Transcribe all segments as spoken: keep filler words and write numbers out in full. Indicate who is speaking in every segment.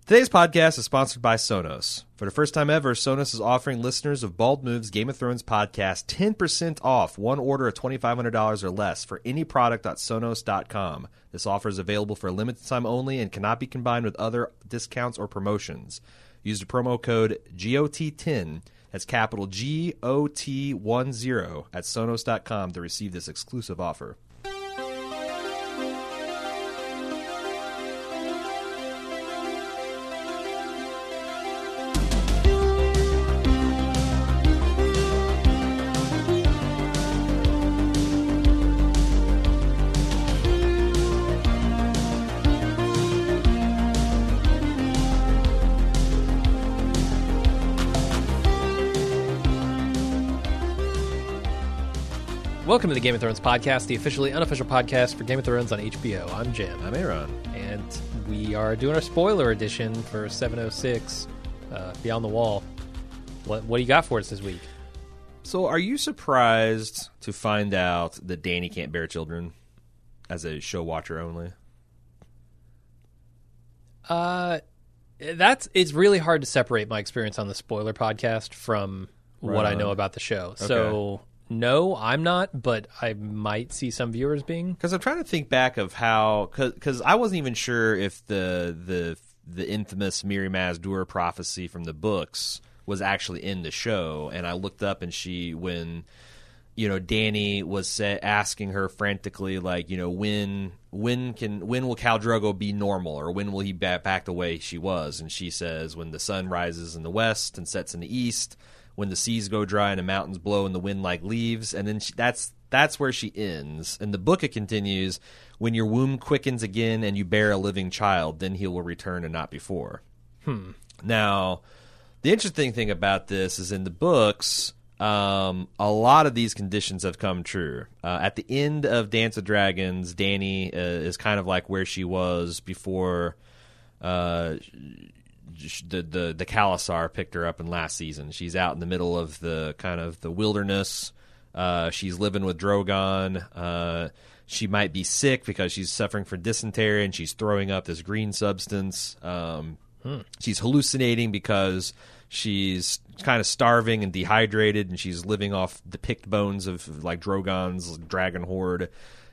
Speaker 1: Today's podcast is sponsored by Sonos. For the first time ever, Sonos is offering listeners of Bald Move's Game of Thrones podcast ten percent off one order of twenty-five hundred dollars or less for any product at sonos dot com. This offer is available for a limited time only and cannot be combined with other discounts or promotions. Use the promo code G O T ten, that's capital G O T ten, at sonos dot com to receive this exclusive offer.
Speaker 2: Welcome to the Game of Thrones podcast, the officially unofficial podcast for Game of Thrones on H B O. I'm Jim.
Speaker 1: I'm Aaron.
Speaker 2: And we are doing our spoiler edition for seven oh six, uh, Beyond the Wall. What, what do you got for us this week?
Speaker 1: So are you surprised to find out that Dany can't bear children as a show watcher only?
Speaker 2: Uh, that's it's really hard to separate my experience on the spoiler podcast from
Speaker 1: Right
Speaker 2: what I
Speaker 1: on.
Speaker 2: know about the show.
Speaker 1: Okay.
Speaker 2: So... No, I'm not, but I might see some viewers being.
Speaker 1: Because I'm trying to think back of how, because I wasn't even sure if the the the infamous Miri Maz-Dur prophecy from the books was actually in the show, and I looked up and she, when, you know, Dany was say, asking her frantically, like, you know, when when can when will Khal Drogo be normal, or when will he be back the way she was? And she says, when the sun rises in the west and sets in the east, when the seas go dry and the mountains blow and the wind like leaves. And then she, that's that's where she ends. In the book, it continues, when your womb quickens again and you bear a living child, then he will return and not before.
Speaker 2: Hmm.
Speaker 1: Now, the interesting thing about this is in the books, um, a lot of these conditions have come true. Uh, at the end of Dance of Dragons, Dany uh, is kind of like where she was before uh The, the the Khalasar picked her up in last season. She's out in the middle of the kind of the wilderness. Uh, she's living with Drogon. Uh, she might be sick because she's suffering from dysentery and she's throwing up this green substance. Um, hmm. She's hallucinating because she's kind of starving and dehydrated, and she's living off the picked bones of like Drogon's dragon horde.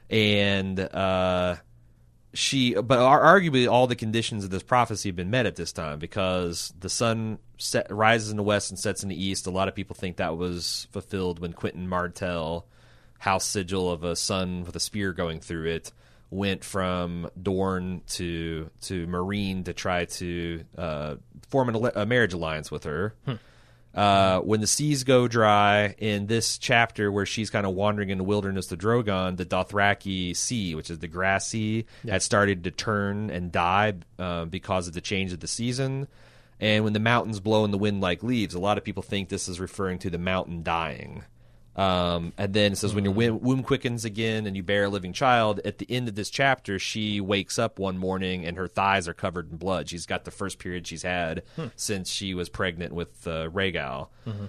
Speaker 1: And uh, She, but arguably all the conditions of this prophecy have been met at this time, because the sun set, rises in the west and sets in the east. A lot of people think that was fulfilled when Quentin Martell, house sigil of a sun with a spear going through it, went from Dorne to to Meereen to try to uh, form an, a marriage alliance with her. Hmm. Uh, when the seas go dry, in this chapter where she's kind of wandering in the wilderness to Drogon, the Dothraki Sea, which is the grass sea, yeah. had started to turn and die uh, because of the change of the season. And when the mountains blow in the wind like leaves, a lot of people think this is referring to the mountain dying. Um, and then it says, when your womb quickens again and you bear a living child, at the end of this chapter, she wakes up one morning and her thighs are covered in blood. She's got the first period she's had hmm. since she was pregnant with uh, Rhaegal. Mm-hmm.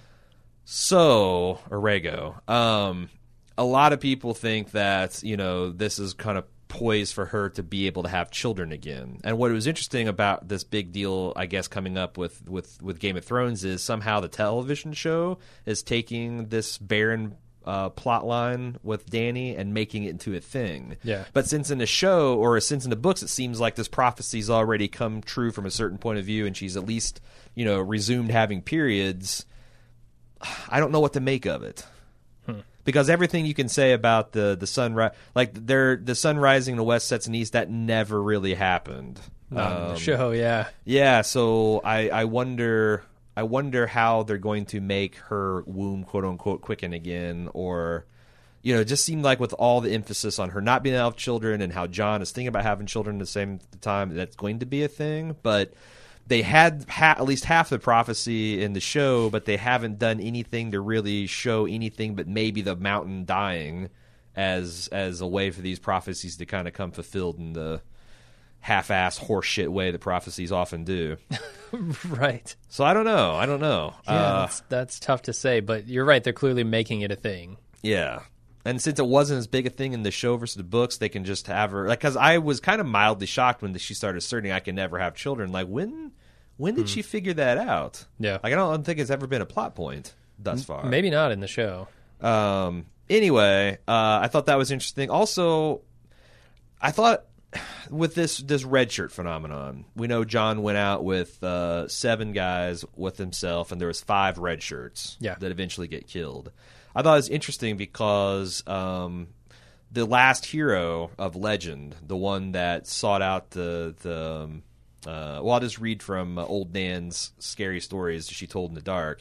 Speaker 1: So, or Rhaego. Um, a lot of people think that, you know, this is kind of poised for her to be able to have children again. And what was interesting about this big deal, I guess, coming up with, with, with Game of Thrones is somehow the television show is taking this barren uh, plot line with Dany and making it into a thing.
Speaker 2: Yeah.
Speaker 1: But since in the show, or since in the books, it seems like this prophecy's already come true from a certain point of view, and she's at least, you know, resumed having periods, I don't know what to make of it. Hmm. Because everything you can say about the the sun, like they're, the sun rising in the west sets in the east, that never really happened.
Speaker 2: Not um, in the show, yeah,
Speaker 1: yeah. So I, I wonder, I wonder how they're going to make her womb quote unquote quicken again, or, you know, it just seemed like with all the emphasis on her not being able to have children and how Jon is thinking about having children at the same time, that's going to be a thing, but. They had ha- at least half the prophecy in the show, but they haven't done anything to really show anything but maybe the mountain dying as as a way for these prophecies to kind of come fulfilled in the half-ass horseshit way that prophecies often do.
Speaker 2: Right.
Speaker 1: So I don't know. I don't know.
Speaker 2: Yeah,
Speaker 1: uh,
Speaker 2: that's, that's tough to say, but you're right. They're clearly making it a thing.
Speaker 1: Yeah. And since it wasn't as big a thing in the show versus the books, they can just have her. Like, because I was kind of mildly shocked when she started asserting I can never have children. Like, when When did she figure that out?
Speaker 2: Yeah.
Speaker 1: Like, I don't think it's ever been a plot point thus far.
Speaker 2: Maybe not in the show.
Speaker 1: Um. Anyway, uh, I thought that was interesting. Also, I thought with this this red shirt phenomenon, we know John went out with uh, seven guys with himself, and there was five red shirts
Speaker 2: yeah.
Speaker 1: that eventually get killed. I thought it was interesting because um, the last hero of legend, the one that sought out the the um, uh, well, I'll just read from uh, Old Nan's scary stories she told in the dark.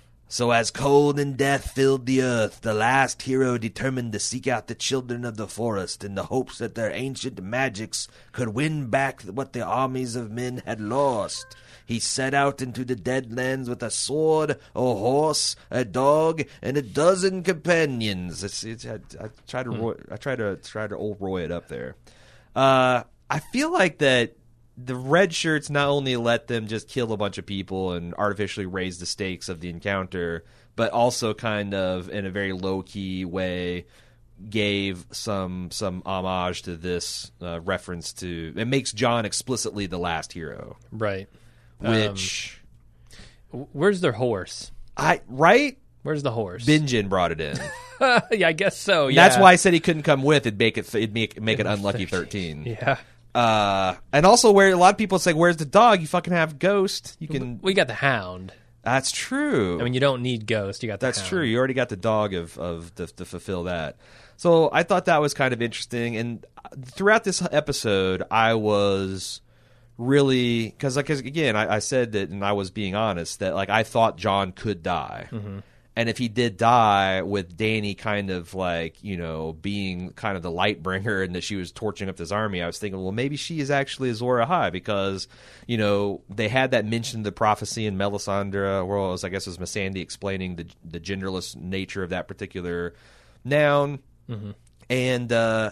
Speaker 1: So as cold and death filled the earth, the last hero determined to seek out the children of the forest in the hopes that their ancient magics could win back what the armies of men had lost. He set out into the Deadlands with a sword, a horse, a dog, and a dozen companions. It's, it's, I, I try to, Roy, I try to try to old Roy it up there. Uh, I feel like that. The red shirts not only let them just kill a bunch of people and artificially raise the stakes of the encounter, but also kind of in a very low-key way gave some some homage to this uh, reference to... It makes John explicitly the last hero.
Speaker 2: Right.
Speaker 1: Which...
Speaker 2: Um, where's their horse?
Speaker 1: I Right?
Speaker 2: Where's the horse?
Speaker 1: Bingen brought it in.
Speaker 2: Yeah, I guess so, yeah.
Speaker 1: That's why I said he couldn't come with. It'd make it, it'd make, make it unlucky thirteen.
Speaker 2: Yeah.
Speaker 1: Uh, and also, where a lot of people say, "Where's the dog?" You fucking have Ghost. You can.
Speaker 2: We got the Hound.
Speaker 1: That's true.
Speaker 2: I mean, you don't need Ghost. You got the
Speaker 1: That's
Speaker 2: Hound.
Speaker 1: true. You already got the dog of of to, to fulfill that. So I thought that was kind of interesting. And throughout this episode, I was really because, like, again, I, I said that, and I was being honest that, like, I thought John could die.
Speaker 2: Mm-hmm.
Speaker 1: And if he did die with Danny kind of like, you know, being kind of the light bringer and that she was torching up this army, I was thinking, well, maybe she is actually Azor Ahai because, you know, they had that mention of the prophecy in Melisandre, where it was, I guess it was Missandei explaining the the genderless nature of that particular noun.
Speaker 2: Mm-hmm.
Speaker 1: And uh,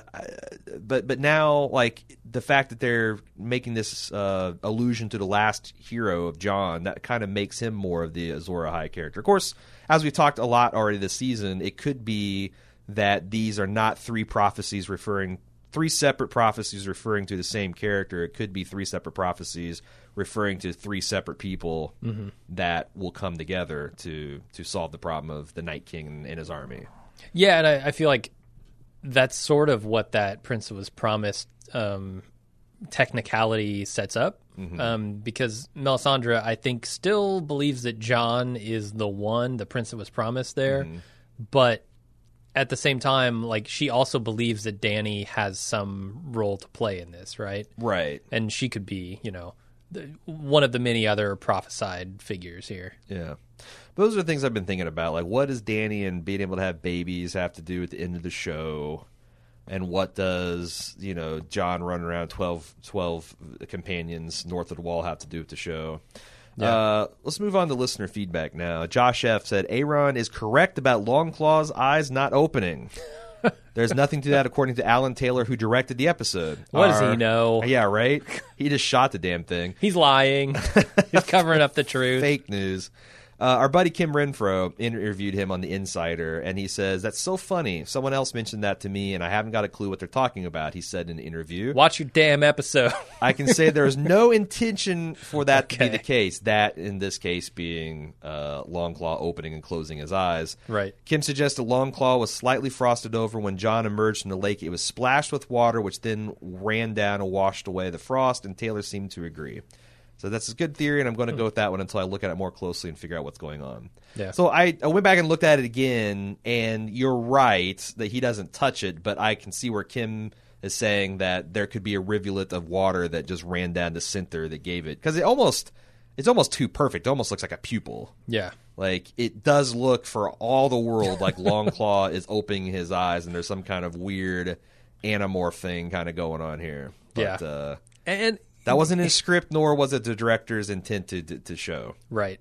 Speaker 1: but but now, like, the fact that they're making this uh, allusion to the last hero of John, that kind of makes him more of the Azor Ahai character. Of course, as we talked a lot already this season, it could be that these are not three prophecies referring three separate prophecies referring to the same character. It could be three separate prophecies referring to three separate people mm-hmm. that will come together to to solve the problem of the Night King and, and his army.
Speaker 2: Yeah, and I, I feel like that's sort of what that Prince was promised um, technicality sets up. Mm-hmm. Um, because Melisandre, I think, still believes that John is the one, the prince that was promised there. Mm-hmm. But at the same time, like, she also believes that Danny has some role to play in this, right?
Speaker 1: Right.
Speaker 2: And she could be, you know, the, one of the many other prophesied figures here.
Speaker 1: Yeah. Those are the things I've been thinking about. Like, what does Danny and being able to have babies have to do at the end of the show? And what does, you know, John running around twelve, twelve companions north of the wall have to do with the show? Yeah. Uh, let's move on to listener feedback now. Josh F. said, Aaron is correct about Longclaw's eyes not opening. There's nothing to that according to Alan Taylor, who directed the episode.
Speaker 2: What
Speaker 1: Our,
Speaker 2: does he know?
Speaker 1: Yeah, right? He just shot the damn thing.
Speaker 2: He's lying. He's covering up the truth.
Speaker 1: Fake news. Uh, our buddy Kim Renfro interviewed him on The Insider, and he says, that's so funny. Someone else mentioned that to me, and I haven't got a clue what they're talking about, he said in the interview.
Speaker 2: Watch your damn episode.
Speaker 1: I can say there is no intention for that
Speaker 2: okay.
Speaker 1: to be the case, that in this case being uh, Longclaw opening and closing his eyes.
Speaker 2: Right.
Speaker 1: Kim suggested Longclaw was slightly frosted over when John emerged from the lake. It was splashed with water, which then ran down and washed away the frost, and Taylor seemed to agree. So that's a good theory, and I'm going to go with that one until I look at it more closely and figure out what's going on.
Speaker 2: Yeah.
Speaker 1: So I, I went back and looked at it again, and you're right that he doesn't touch it, but I can see where Kim is saying that there could be a rivulet of water that just ran down the center that gave it. Because it almost, it's almost too perfect. It almost looks like a pupil.
Speaker 2: Yeah.
Speaker 1: Like, it does look for all the world like Longclaw is opening his eyes, and there's some kind of weird anamorph thing kind of going on here. But,
Speaker 2: yeah.
Speaker 1: Uh,
Speaker 2: and...
Speaker 1: That wasn't in script, nor was it the director's intent to to, to show.
Speaker 2: Right.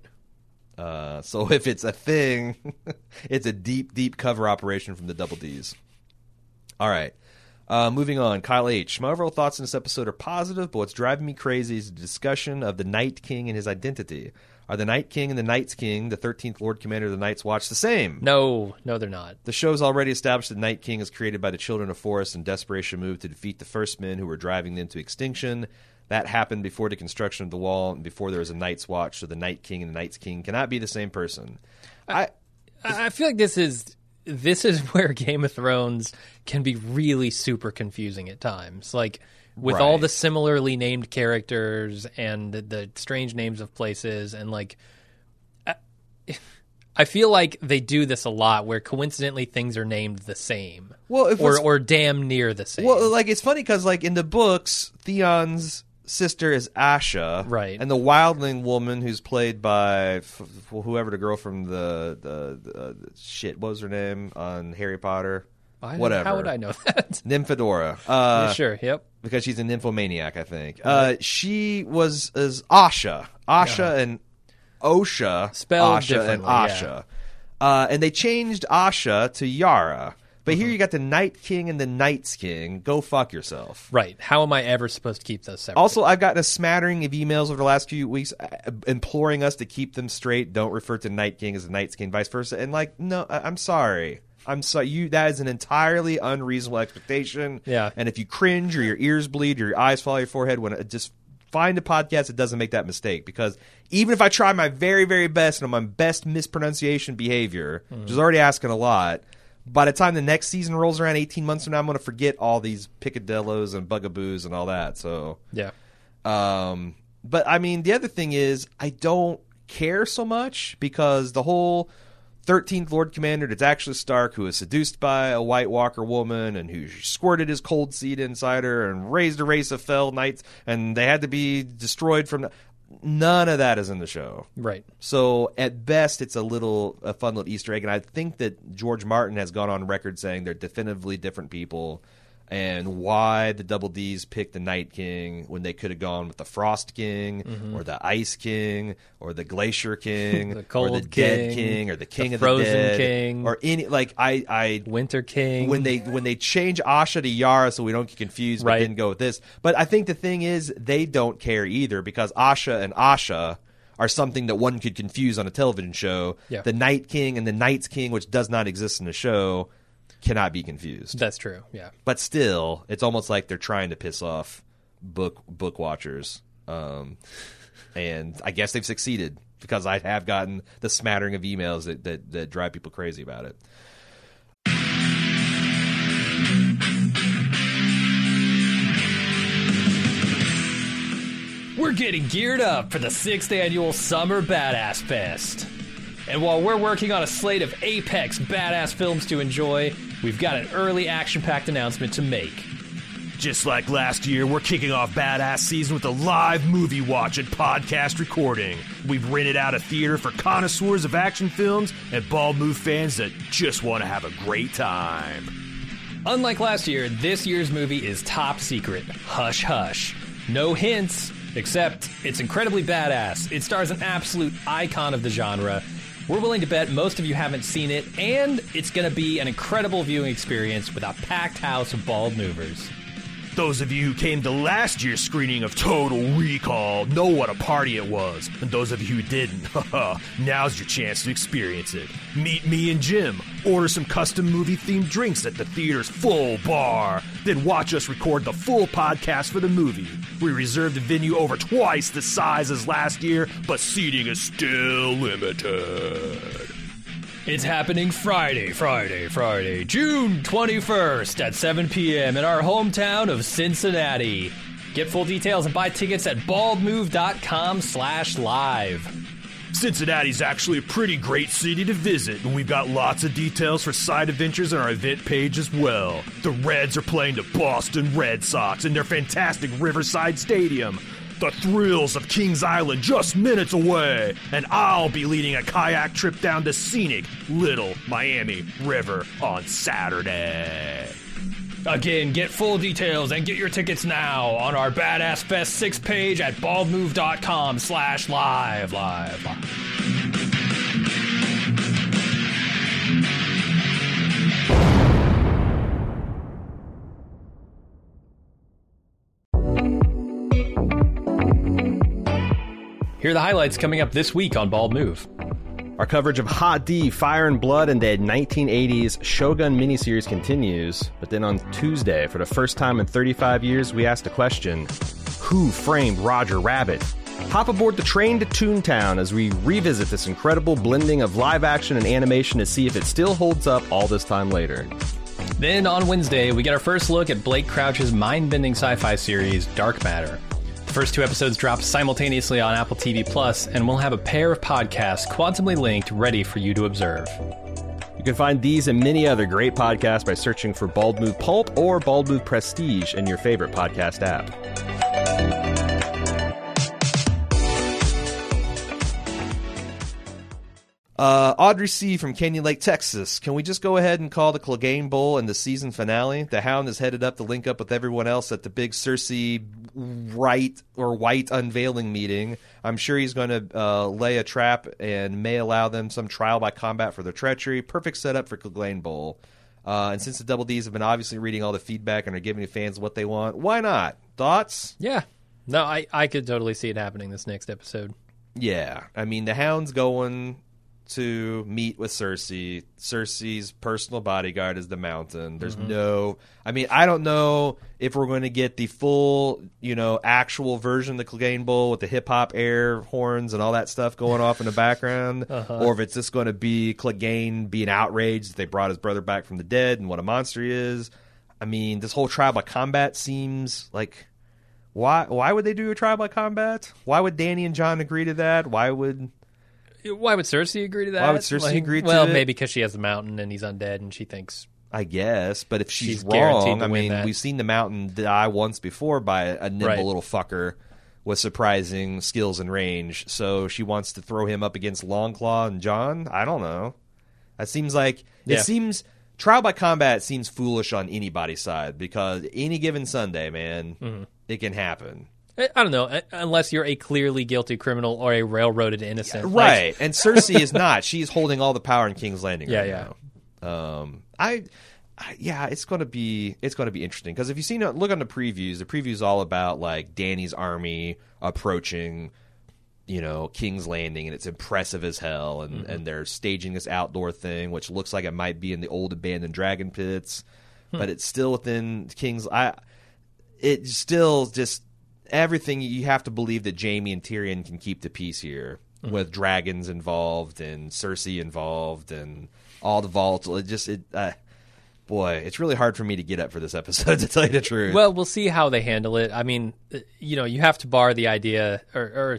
Speaker 1: Uh, so if it's a thing, it's a deep, deep cover operation from the Double D's. All right. Uh, moving on. Kyle H. My overall thoughts on this episode are positive, but what's driving me crazy is the discussion of the Night King and his identity. Are the Night King and the Night's King, the thirteenth Lord Commander of the Night's Watch, the same?
Speaker 2: No, no, they're not.
Speaker 1: The show's already established that Night King is created by the Children of Forest in desperation move to defeat the First Men who were driving them to extinction. that happened before the construction of the wall and before there was a Night's Watch, so the Night King and the Night's King cannot be the same person. I
Speaker 2: I, I feel like this is this is where Game of Thrones can be really super confusing at times. Like, with
Speaker 1: Right.
Speaker 2: all the similarly named characters and the, the strange names of places, and like, I, I feel like they do this a lot, where coincidentally things are named the same,
Speaker 1: Well, if
Speaker 2: or
Speaker 1: what's-
Speaker 2: or damn near the same.
Speaker 1: Well, like it's funny because like in the books, Theon's sister is Asha,
Speaker 2: Right.
Speaker 1: And the Wildling woman, who's played by f- f- whoever the girl from the the, the, uh, the shit, what was her name on Harry Potter?
Speaker 2: I,
Speaker 1: Whatever.
Speaker 2: How would I know that?
Speaker 1: Nymphadora. Uh,
Speaker 2: Yeah, sure. Yep.
Speaker 1: because she's a nymphomaniac, I think. Uh, she was as Asha, Asha
Speaker 2: Yeah.
Speaker 1: and Osha,
Speaker 2: Spelled
Speaker 1: Asha and
Speaker 2: differently,
Speaker 1: Asha, uh, and they changed Asha to Yara. But here you got the Night King and the Night's King. Go fuck yourself.
Speaker 2: Right. How am I ever supposed to keep those separate?
Speaker 1: Also, I've gotten a smattering of emails over the last few weeks uh, imploring us to keep them straight. Don't refer to Night King as the Night's King, vice versa. And like, no, I- I'm sorry. I'm sorry. You that is an entirely unreasonable expectation.
Speaker 2: Yeah.
Speaker 1: And if you cringe or your ears bleed or your eyes fall on your forehead, when it, just find a podcast that doesn't make that mistake. Because even if I try my very, very best and on my best mispronunciation behavior,
Speaker 2: Mm-hmm.
Speaker 1: which is already asking a lot, by the time the next season rolls around eighteen months from now, I'm going to forget all these picadillos and bugaboos and all that. So.
Speaker 2: yeah.
Speaker 1: Um, but I mean, the other thing is, I don't care so much because the whole thirteenth Lord Commander that's actually Stark, who was seduced by a White Walker woman and who squirted his cold seed inside her and raised a race of fell knights, and they had to be destroyed from. None of that is in the show.
Speaker 2: Right.
Speaker 1: So at best, it's a little a fun little Easter egg, and I think that George Martin has gone on record saying they're definitively different people, and why the Double D's picked the Night King when they could have gone with the Frost King
Speaker 2: Mm-hmm.
Speaker 1: or the Ice King or the Glacier King
Speaker 2: The
Speaker 1: or
Speaker 2: Cold
Speaker 1: the Dead
Speaker 2: King,
Speaker 1: King or the King
Speaker 2: the
Speaker 1: of
Speaker 2: Frozen
Speaker 1: the Dead
Speaker 2: King.
Speaker 1: or any like I I
Speaker 2: Winter King.
Speaker 1: when they when they change Asha to Yara, so we don't get confused, but
Speaker 2: Right.
Speaker 1: didn't go with this. But I think the thing is, they don't care either because Asha and Asha are something that one could confuse on a television show.
Speaker 2: Yeah.
Speaker 1: The Night King and the Night's King, which does not exist in the show, cannot be confused.
Speaker 2: That's true. Yeah.
Speaker 1: But still, it's almost like they're trying to piss off book book watchers, um, and I guess they've succeeded because I have gotten the smattering of emails that that, that drive people crazy about it.
Speaker 3: We're getting geared up for the sixth annual Summer Badass Fest. And while we're working on a slate of apex badass films to enjoy, we've got an early action-packed announcement to make.
Speaker 4: Just like last year, we're kicking off Badass Season with a live movie watch and podcast recording. We've rented out a theater for connoisseurs of action films and Bald Move fans that just want to have a great time.
Speaker 3: Unlike last year, this year's movie is top secret. Hush hush. No hints, except it's incredibly badass. It stars an absolute icon of the genre. We're willing to bet most of you haven't seen it, and it's going to be an incredible viewing experience with a packed house of bald movers.
Speaker 4: Those of you who came to last year's screening of Total Recall know what a party it was. And those of you who didn't, haha, now's your chance to experience it. Meet me and Jim, order some custom movie-themed drinks at the theater's full bar, then watch us record the full podcast for the movie. We reserved the venue over twice the size as last year, but seating is still limited.
Speaker 3: It's happening Friday, Friday, Friday, June twenty-first at seven p.m. in our hometown of Cincinnati. Get full details and buy tickets at baldmove.com slash live.
Speaker 4: Cincinnati's actually a pretty great city to visit, and we've got lots of details for side adventures on our event page as well. The Reds are playing the Boston Red Sox in their fantastic Riverside Stadium. The thrills of Kings Island just minutes away, and I'll be leading a kayak trip down the scenic Little Miami River on Saturday.
Speaker 3: Again, get full details and get your tickets now on our Badass Fest six page at baldmove.com slash live, live, live. Here are the highlights coming up this week on Bald Move.
Speaker 5: Our coverage of Hot D, Fire and Blood, and the nineteen eighties Shogun miniseries continues. But then on Tuesday, for the first time in thirty-five years, we asked a question. Who Framed Roger Rabbit? Hop aboard the train to Toontown as we revisit this incredible blending of live action and animation to see if it still holds up all this time later.
Speaker 3: Then on Wednesday, we get our first look at Blake Crouch's mind-bending sci-fi series, Dark Matter. The first two episodes drop simultaneously on Apple T V Plus, and we'll have a pair of podcasts quantumly linked ready for you to observe.
Speaker 5: You can find these and many other great podcasts by searching for Bald Move Pulp or Bald Move Prestige in your favorite podcast app.
Speaker 1: Uh, Audrey C. from Canyon Lake, Texas. Can we just go ahead and call the Clegane Bowl and the season finale? The Hound is headed up to link up with everyone else at the big Cersei right or white unveiling meeting. I'm sure he's going to uh, lay a trap and may allow them some trial by combat for their treachery. Perfect setup for Clegane Bowl. Uh, and since the Double D's have been obviously reading all the feedback and are giving the fans what they want, why not? Thoughts?
Speaker 2: Yeah. No, I, I could totally see it happening this next episode.
Speaker 1: Yeah. I mean, the Hound's going to meet with Cersei. Cersei's personal bodyguard is the Mountain. There's mm-hmm. no... I mean, I don't know if we're going to get the full, you know, actual version of the Clegane Bowl with the hip-hop air horns and all that stuff going off in the background, uh-huh. or if it's just going to be Clegane being outraged that they brought his brother back from the dead and what a monster he is. I mean, this whole trial by combat seems like... Why, why would they do a trial by combat? Why would Dany and Jon agree to that? Why would...
Speaker 2: Why would Cersei agree to that?
Speaker 1: Why would Cersei
Speaker 2: like,
Speaker 1: agree to
Speaker 2: well,
Speaker 1: it?
Speaker 2: Well, maybe because she has the Mountain and he's undead and she thinks...
Speaker 1: I guess, but if she's,
Speaker 2: she's
Speaker 1: wrong, I mean,
Speaker 2: that.
Speaker 1: we've seen the Mountain die once before by a nimble
Speaker 2: right.
Speaker 1: little fucker with surprising skills and range, so she wants to throw him up against Longclaw and Jon? I don't know. That seems like...
Speaker 2: Yeah.
Speaker 1: It seems... Trial by combat seems foolish on anybody's side, because any given Sunday, man, mm-hmm. it can happen.
Speaker 2: I don't know, unless you're a clearly guilty criminal or a railroaded innocent.
Speaker 1: Yeah, right, like, and Cersei is not. She's holding all the power in King's Landing
Speaker 2: yeah,
Speaker 1: right
Speaker 2: yeah.
Speaker 1: now. Um, I, I, yeah, it's going to be it's going to be interesting, because if you see, look on the previews, the previews all about like Dany's army approaching, you know, King's Landing, and it's impressive as hell, and, mm-hmm. and they're staging this outdoor thing, which looks like it might be in the old abandoned dragon pits, hmm. but it's still within King's. I, it still just. Everything you have to believe that Jaime and Tyrion can keep the peace here mm-hmm. with dragons involved and Cersei involved and all the volatile. It just, it, uh, boy, it's really hard for me to get up for this episode, to tell you the truth.
Speaker 2: Well, we'll see how they handle it. I mean, you know, you have to bar the idea, or, or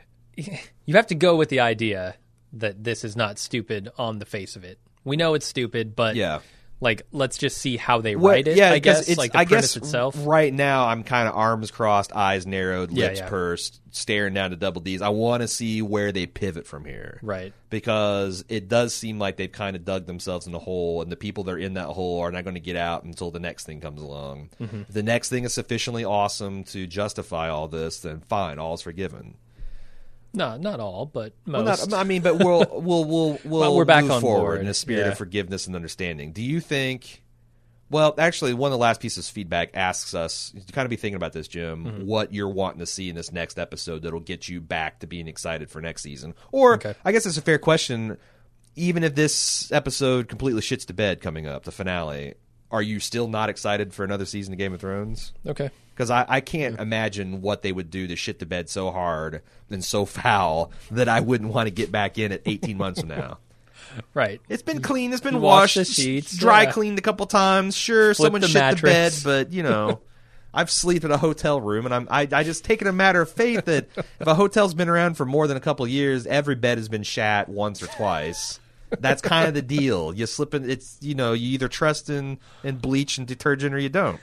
Speaker 2: you have to go with the idea that this is not stupid on the face of it. We know it's stupid, but
Speaker 1: yeah.
Speaker 2: Like, let's just see how they
Speaker 1: well,
Speaker 2: write it,
Speaker 1: yeah,
Speaker 2: I guess,
Speaker 1: it's,
Speaker 2: like the
Speaker 1: I
Speaker 2: premise
Speaker 1: guess
Speaker 2: itself.
Speaker 1: Right now, I'm kind of arms crossed, eyes narrowed,
Speaker 2: yeah,
Speaker 1: lips
Speaker 2: yeah.
Speaker 1: pursed, staring down to Double D's. I want to see where they pivot from here.
Speaker 2: Right.
Speaker 1: Because it does seem like they've kind of dug themselves in a hole, and the people that are in that hole are not going to get out until the next thing comes along. Mm-hmm. If the next thing is sufficiently awesome to justify all this, then fine, all's forgiven.
Speaker 2: No, not all, but most.
Speaker 1: Well, not, I mean, but we'll we'll we'll, we'll
Speaker 2: well, we're back
Speaker 1: move
Speaker 2: on
Speaker 1: forward
Speaker 2: board.
Speaker 1: in a spirit
Speaker 2: yeah.
Speaker 1: of forgiveness and understanding. Do you think? Well, actually, one of the last pieces of feedback asks us to kind of be thinking about this, Jim, mm-hmm. what you're wanting to see in this next episode that'll get you back to being excited for next season. Or, okay. I guess it's a fair question, even if this episode completely shits to bed coming up, the finale, are you still not excited for another season of Game of Thrones?
Speaker 2: Okay.
Speaker 1: Because I, I can't yeah. imagine what they would do to shit the bed so hard and so foul that I wouldn't want to get back in at eighteen months from now.
Speaker 2: Right.
Speaker 1: It's been clean. It's been
Speaker 2: you
Speaker 1: washed.
Speaker 2: The sheets,
Speaker 1: dry
Speaker 2: yeah.
Speaker 1: cleaned a couple times. Sure,
Speaker 2: Flip
Speaker 1: someone
Speaker 2: the
Speaker 1: shit
Speaker 2: mattress.
Speaker 1: the bed, but, you know, I've slept in a hotel room, and I'm, I, I just take it a matter of faith that if a hotel's been around for more than a couple of years, every bed has been shat once or twice. That's kind of the deal. You slip in, it's, you know, you either trust in, in bleach and detergent or you don't.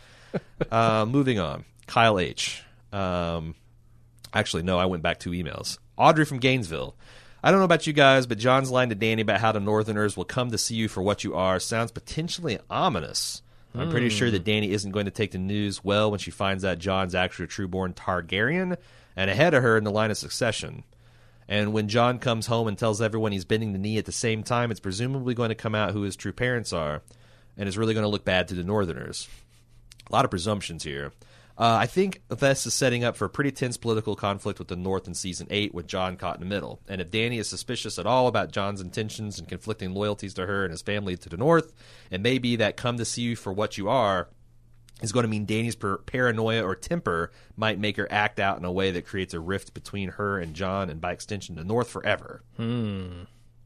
Speaker 1: Uh, moving on. Kyle H. Um, actually, no, I went back two emails. Audrey from Gainesville. I don't know about you guys, but John's line to Dany about how the Northerners will come to see you for what you are sounds potentially ominous. I'm pretty sure that Dany isn't going to take the news well when she finds out Jon's actually a true-born Targaryen and ahead of her in the line of succession. And when Jon comes home and tells everyone he's bending the knee at the same time, it's presumably going to come out who his true parents are, and is really going to look bad to the Northerners. A lot of presumptions here. Uh, I think this is setting up for a pretty tense political conflict with the North in Season eight, with Jon caught in the middle. And if Dany is suspicious at all about Jon's intentions and conflicting loyalties to her and his family to the North, it may be that come to see you for what you are is going to mean Dany's per- paranoia or temper might make her act out in a way that creates a rift between her and Jon, and by extension the North forever.
Speaker 2: Hmm.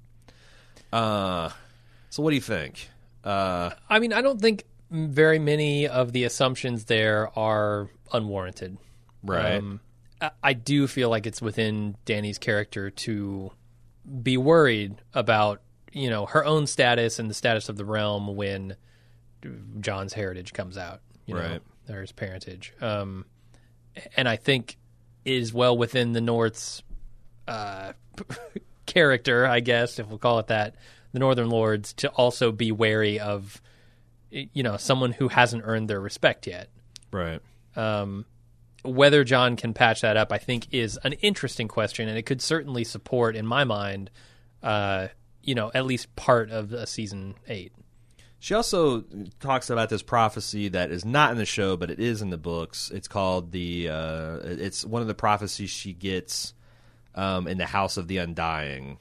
Speaker 1: Uh, so what do you think? Uh,
Speaker 2: I mean, I don't think very many of the assumptions there are unwarranted.
Speaker 1: right.
Speaker 2: Um, I- I do feel like it's within Dany's character to be worried about, you know, her own status and the status of the realm when Jon's heritage comes out, you know,
Speaker 1: Right.
Speaker 2: or his parentage. Um, and I think it is well within the North's uh, character, I guess, if we'll call it that, the Northern Lords, to also be wary of, you know, someone who hasn't earned their respect yet.
Speaker 1: Right.
Speaker 2: Um, whether Jon can patch that up, I think, is an interesting question, and it could certainly support, in my mind, uh, you know, at least part of a season eight.
Speaker 1: She also talks about this prophecy that is not in the show, but it is in the books. It's called the. Uh, it's one of the prophecies she gets um, in the House of the Undying.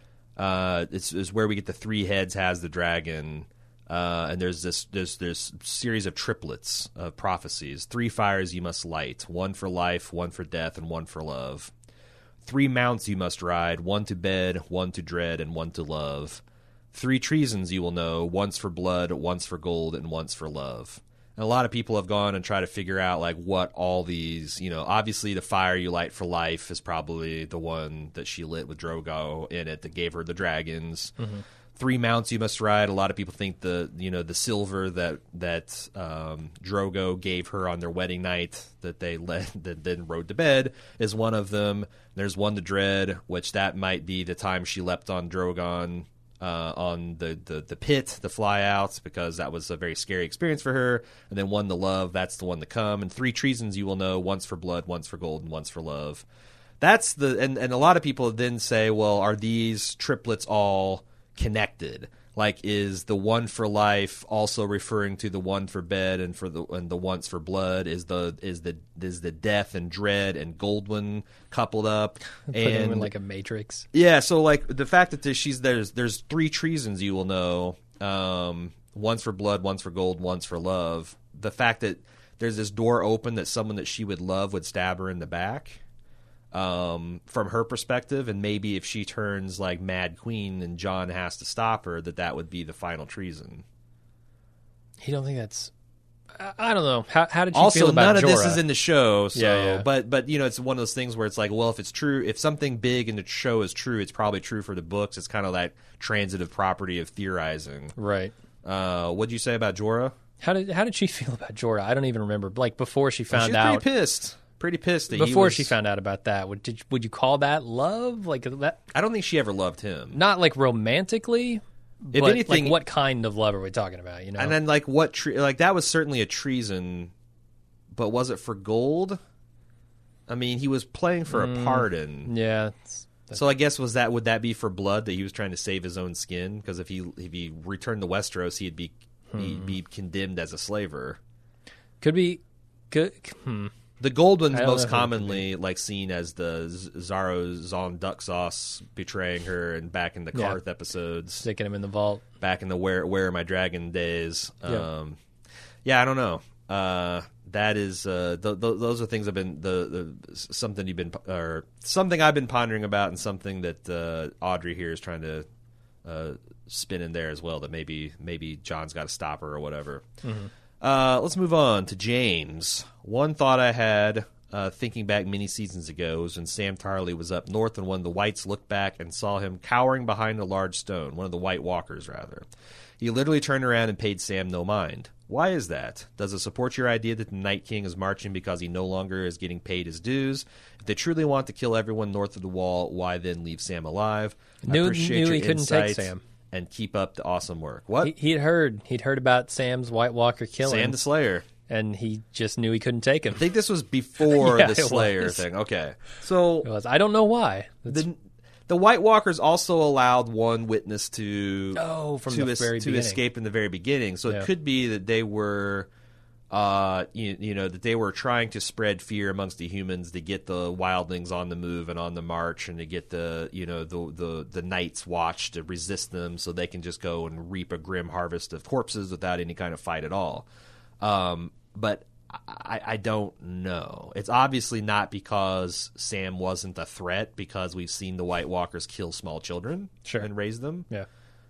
Speaker 1: Uh, it's, it's where we get the three heads has the dragon, uh, and there's this there's this series of triplets of prophecies. Three fires you must light: one for life, one for death, and one for love. Three mounts you must ride: one to bed, one to dread, and one to love. Three treasons you will know: once for blood, once for gold, and once for love. And a lot of people have gone and tried to figure out like what all these, you know, obviously the fire you light for life is probably the one that she lit with Drogo in it that gave her the dragons. Mm-hmm. Three mounts you must ride. A lot of people think the, you know, the silver that that um, Drogo gave her on their wedding night that they led, that then rode to bed is one of them. There's one to dread, which that might be the time she leapt on Drogon. Uh, on the, the, the pit, the fly outs, because that was a very scary experience for her. And then one to love, that's the one to come. And three treasons you will know: once for blood, once for gold, and once for love. That's the and, and a lot of people then say, well, are these triplets all connected? Like, is the one for life also referring to the one for bed and for the and the once for blood? Is the is the is the death and dread and gold one coupled up?
Speaker 2: Put
Speaker 1: and
Speaker 2: him in like a matrix.
Speaker 1: yeah, so like the fact that there's, she's there's there's three treasons you will know, um, once for blood, once for gold, once for love. The fact that there's this door open that someone that she would love would stab her in the back, um, from her perspective, and maybe if she turns like Mad Queen and Jon has to stop her, that that would be the final treason.
Speaker 2: You don't think that's? I, I don't know. How, how did you
Speaker 1: Also,
Speaker 2: feel about
Speaker 1: none of
Speaker 2: Jorah?
Speaker 1: this is in the show, so
Speaker 2: Yeah, yeah.
Speaker 1: but but you know, it's one of those things where it's like, well, if it's true, if something big in the show is true, it's probably true for the books. It's kind of that transitive property of theorizing.
Speaker 2: Right.
Speaker 1: Uh, what'd you say about Jorah?
Speaker 2: How did how did she feel about Jorah? I don't even remember. Like before she found
Speaker 1: She was
Speaker 2: out.
Speaker 1: pretty pissed. Pretty pissed that he
Speaker 2: Before
Speaker 1: was-
Speaker 2: she found out about that, would did, would you call that love? Like that?
Speaker 1: I don't think she ever loved him.
Speaker 2: Not like romantically.
Speaker 1: If
Speaker 2: but
Speaker 1: anything-
Speaker 2: like what kind of love are we talking about? You know.
Speaker 1: And then like what? Tre- like that was certainly a treason, but was it for gold? I mean, he was playing for
Speaker 2: Mm.
Speaker 1: a pardon.
Speaker 2: yeah. It's,
Speaker 1: So I guess was that would that be for blood that he was trying to save his own skin? Because if he if he returned to Westeros, he'd be he'd be condemned as a slaver.
Speaker 2: could be. Good. Hmm.
Speaker 1: The gold one's
Speaker 2: I don't know
Speaker 1: most
Speaker 2: who it could
Speaker 1: commonly like seen as the Z- Zaro Zon duck sauce betraying her, and back in the
Speaker 2: Yeah.
Speaker 1: Karth episodes,
Speaker 2: Sticking him in the vault.
Speaker 1: back in the where where are my dragon days.
Speaker 2: Yeah.
Speaker 1: Um, yeah, I don't know. Uh, that is uh, th- th- those are things I've been the, the something you've been or something I've been pondering about, and something that uh, Audrey here is trying to uh, spin in there as well. That maybe maybe John's got to stop her or whatever.
Speaker 2: Mm-hmm.
Speaker 1: Uh, let's move on to James. One thought I had uh, thinking back many seasons ago was when Sam Tarley was up north, and one of the Whites looked back and saw him cowering behind a large stone, one of the White Walkers, rather. He literally turned around and paid Sam no mind. Why is that? Does it support your idea that the Night King is marching because he no longer is getting paid his dues? If they truly want to kill everyone north of the wall, why then leave Sam alive? I
Speaker 2: Knew-
Speaker 1: appreciate
Speaker 2: knew
Speaker 1: your
Speaker 2: he couldn't take
Speaker 1: insight,
Speaker 2: Sam.
Speaker 1: And keep up the awesome work. What?
Speaker 2: He, he'd heard. He'd heard about Sam's White Walker killing,
Speaker 1: Sam the Slayer.
Speaker 2: and he just knew he couldn't take him.
Speaker 1: I think this was before
Speaker 2: Yeah,
Speaker 1: the
Speaker 2: it
Speaker 1: Slayer
Speaker 2: was.
Speaker 1: thing. Okay. So
Speaker 2: It was. I don't know why. That's-
Speaker 1: the the White Walkers also allowed one witness to
Speaker 2: Oh, from
Speaker 1: to,
Speaker 2: the
Speaker 1: es-
Speaker 2: very
Speaker 1: to
Speaker 2: beginning.
Speaker 1: escape in the very beginning. So
Speaker 2: Yeah.
Speaker 1: it could be that they were uh you, you know that they were trying to spread fear amongst the humans to get the wildlings on the move and on the march, and to get the you know the the the Night's Watch to resist them, so they can just go and reap a grim harvest of corpses without any kind of fight at all. Um but I, I don't know. It's obviously not because Sam wasn't a threat, because we've seen the White Walkers kill small children
Speaker 2: Sure.
Speaker 1: and raise them.
Speaker 2: Yeah.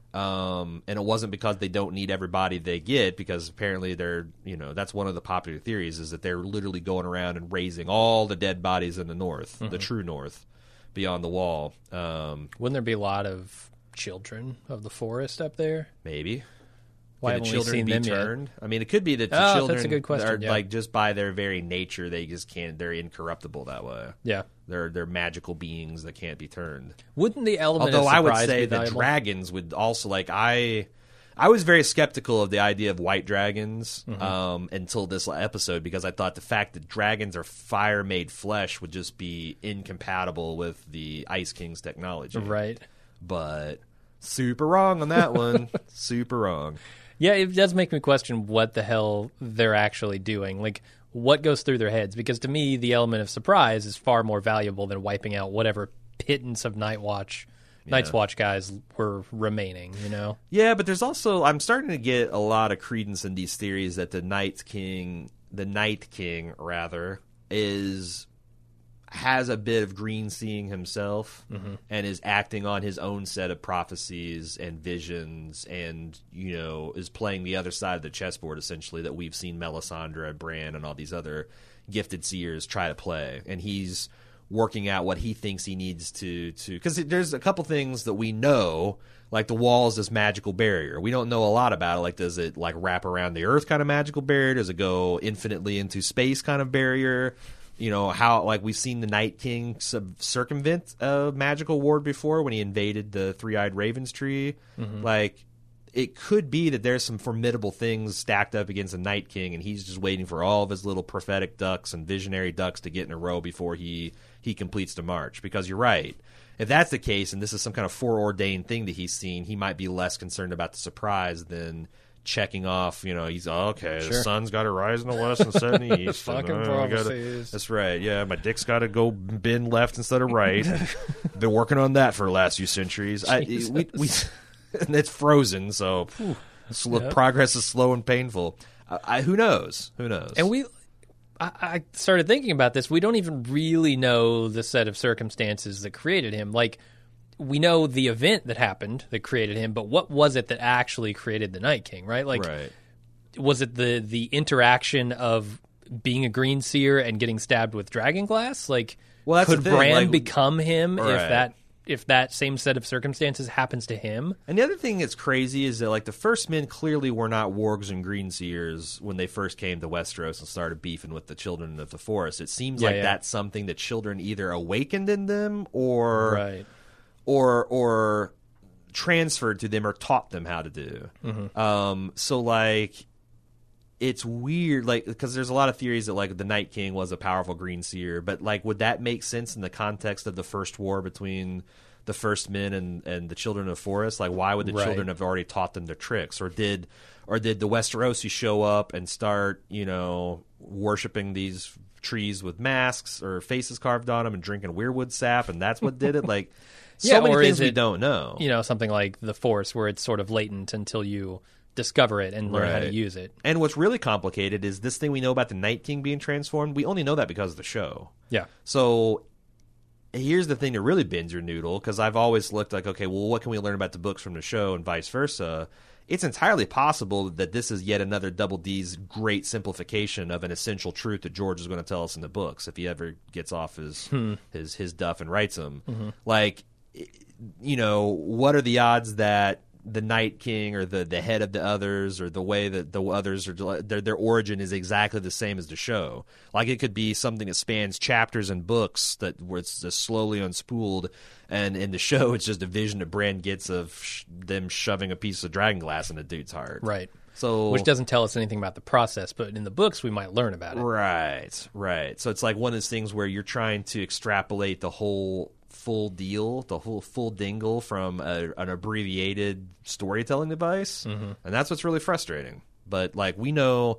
Speaker 1: Um, and it wasn't because they don't need everybody they get, because apparently they're, you know, that's one of the popular theories, is that they're literally going around and raising all the dead bodies in the north,
Speaker 2: Mm-hmm.
Speaker 1: the true north, beyond the wall. Um,
Speaker 2: Wouldn't there be a lot of children of the forest up there?
Speaker 1: maybe.
Speaker 2: Why
Speaker 1: Can the
Speaker 2: haven't we
Speaker 1: children
Speaker 2: seen
Speaker 1: be
Speaker 2: them yet?
Speaker 1: turned? I mean, it could be that the
Speaker 2: Oh, that's a
Speaker 1: children
Speaker 2: good question,
Speaker 1: are
Speaker 2: yeah.
Speaker 1: like, just by their very nature, they just can't. They're incorruptible that way.
Speaker 2: Yeah.
Speaker 1: They're they're magical beings that can't be turned.
Speaker 2: Wouldn't the element
Speaker 1: Although
Speaker 2: of
Speaker 1: I would
Speaker 2: surprise
Speaker 1: say
Speaker 2: be
Speaker 1: that
Speaker 2: valuable?
Speaker 1: dragons would also, like, I I was very skeptical of the idea of white dragons
Speaker 2: Mm-hmm.
Speaker 1: um, until this episode, because I thought the fact that dragons are fire made flesh would just be incompatible with the Ice King's technology.
Speaker 2: Right.
Speaker 1: But super wrong on that one. Super wrong.
Speaker 2: Yeah, it does make me question what the hell they're actually doing. Like, what goes through their heads? Because to me, the element of surprise is far more valuable than wiping out whatever pittance of Night Watch, Night's Watch guys were remaining, you know?
Speaker 1: Yeah, but there's also, I'm starting to get a lot of credence in these theories that the Night King, the Night King rather, is has a bit of green seeing himself and is acting on his own set of prophecies and visions, and, you know, is playing the other side of the chessboard essentially that we've seen Melisandre, Bran, and all these other gifted seers try to play. And he's working out what he thinks he needs to to because there's a couple things that we know, like the wall is this magical barrier. We don't know a lot about it. Like, does it like wrap around the earth kind of magical barrier? Does it go infinitely into space kind of barrier? You know, how, like, we've seen the Night King sub- circumvent a magical ward before when he invaded the Three-Eyed Ravens tree.
Speaker 2: Mm-hmm.
Speaker 1: Like, it could be that there's some formidable things stacked up against the Night King, and he's just waiting for all of his little prophetic ducks and visionary ducks to get in a row before he, he completes the march. Because you're right. If that's the case, and this is some kind of foreordained thing that he's seen, he might be less concerned about the surprise than checking off, you know, he's oh, okay, the sun's got to rise in the west and set in the east.
Speaker 2: Fucking
Speaker 1: and, uh, we gotta-
Speaker 2: prophecies.
Speaker 1: That's right. Yeah, my dick's got to go bend left instead of right. Been working on that for the last few centuries. I, we, we, and it's frozen, so slow,
Speaker 2: Yep.
Speaker 1: progress is slow and painful. I, I, who knows? Who knows?
Speaker 2: And we, I, I started thinking about this. We don't even really know the set of circumstances that created him. Like, we know the event that happened that created him, but what was it that actually created the Night King, right? Like,
Speaker 1: right.
Speaker 2: was it the the interaction of being a green seer and getting stabbed with dragon glass? Like,
Speaker 1: Well, that's
Speaker 2: could
Speaker 1: the thing,
Speaker 2: Bran
Speaker 1: like-
Speaker 2: become him
Speaker 1: Right.
Speaker 2: if that if that same set of circumstances happens to him?
Speaker 1: And the other thing that's crazy is that, like, the first men clearly were not wargs and greenseers when they first came to Westeros and started beefing with the children of the forest. It seems
Speaker 2: Yeah,
Speaker 1: like
Speaker 2: yeah.
Speaker 1: that's something that children either awakened in them or
Speaker 2: Right.
Speaker 1: or or transferred to them or taught them how to do.
Speaker 2: Mm-hmm.
Speaker 1: Um, so, like, it's weird, like, because there's a lot of theories that, like, the Night King was a powerful green seer, but, like, would that make sense in the context of the first war between the first men and, and the children of forest? Like, why would the
Speaker 2: Right.
Speaker 1: children have already taught them their tricks? Or did or did the Westerosi show up and start, you know, worshiping these trees with masks or faces carved on them and drinking weirwood sap, and that's what did it? Like, so
Speaker 2: Yeah,
Speaker 1: many
Speaker 2: or
Speaker 1: things
Speaker 2: is
Speaker 1: we
Speaker 2: it,
Speaker 1: don't know.
Speaker 2: You know, something like the Force, where it's sort of latent until you discover it and learn how to
Speaker 1: Right.
Speaker 2: use it.
Speaker 1: And what's really complicated is this thing we know about the Night King being transformed. We only know that because of the show.
Speaker 2: Yeah.
Speaker 1: So here's the thing that really bends your noodle, because I've always looked like, okay, well, what can we learn about the books from the show and vice versa? It's entirely possible that this is yet another Double D's great simplification of an essential truth that George is going to tell us in the books if he ever gets off his
Speaker 2: Hmm.
Speaker 1: his his duff and writes them.
Speaker 2: Mm-hmm.
Speaker 1: Like, you know, what are the odds that the Night King or the, the head of the others or the way that the others are, their their origin is exactly the same as the show? Like, it could be something that spans chapters and books that where it's just slowly unspooled, and in the show it's just a vision that Bran gets of sh- them shoving a piece of dragon glass in a dude's heart.
Speaker 2: Right.
Speaker 1: So
Speaker 2: Which doesn't tell us anything about the process, but in the books we might learn about it.
Speaker 1: Right, right. So it's like one of those things where you're trying to extrapolate the whole full deal, the whole full dingle from a, an abbreviated storytelling device,
Speaker 2: Mm-hmm.
Speaker 1: and that's what's really frustrating. But, like, we know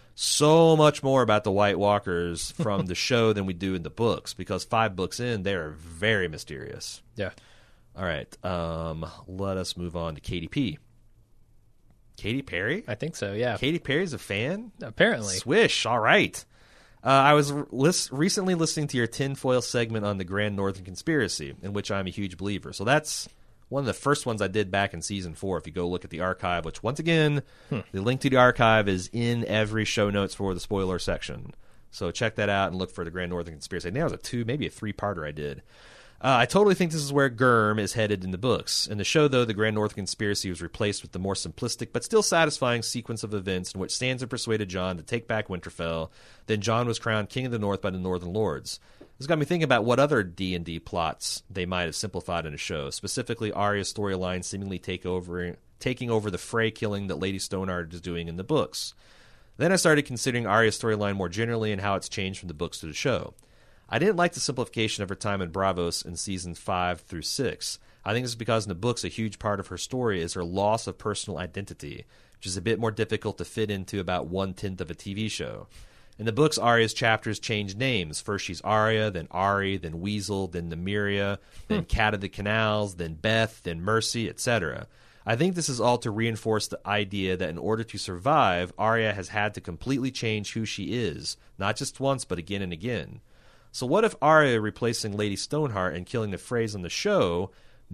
Speaker 1: so much more about the White Walkers from the show than we do in the books, because five books in, they are very mysterious.
Speaker 2: Yeah.
Speaker 1: All right, um, let us move on to K D P. Katy Perry?
Speaker 2: I think so, yeah.
Speaker 1: Katy Perry's a fan?
Speaker 2: Apparently.
Speaker 1: Swish, all right. Uh, I was re- lis- recently listening to your tinfoil segment on the Grand Northern Conspiracy, in which I'm a huge believer. So that's one of the first ones I did back in season four. If you go look at the archive, which once again, hmm. the link to the archive is in every show notes for the spoiler section. So check that out and look for the Grand Northern Conspiracy. I think that was a two, maybe a three-parter I did. Uh, I totally think this is where Gurm is headed in the books. In the show, though, the Grand Northern Conspiracy was replaced with the more simplistic but still satisfying sequence of events in which Sansa persuaded Jon to take back Winterfell. Then Jon was crowned King of the North by the Northern Lords. This got me thinking about what other D and D plots they might have simplified in a show, specifically Arya's storyline seemingly take over, taking over the Frey killing that Lady Stoneheart is doing in the books. Then I started considering Arya's storyline more generally and how it's changed from the books to the show. I didn't like the simplification of her time in Braavos in seasons five through six. I think this is because in the books a huge part of her story is her loss of personal identity, which is a bit more difficult to fit into about one-tenth of a T V show. In the books, Arya's chapters change names. First she's Arya, then Ari, then Weasel, then Nymeria, then Cat of the Canals, then Beth, then Mercy, et cetera. I think this is all to reinforce the idea that in order to survive, Arya has had to completely change who she is, not just once, but again and again. So what if Arya replacing Lady Stoneheart and killing the Freys on the show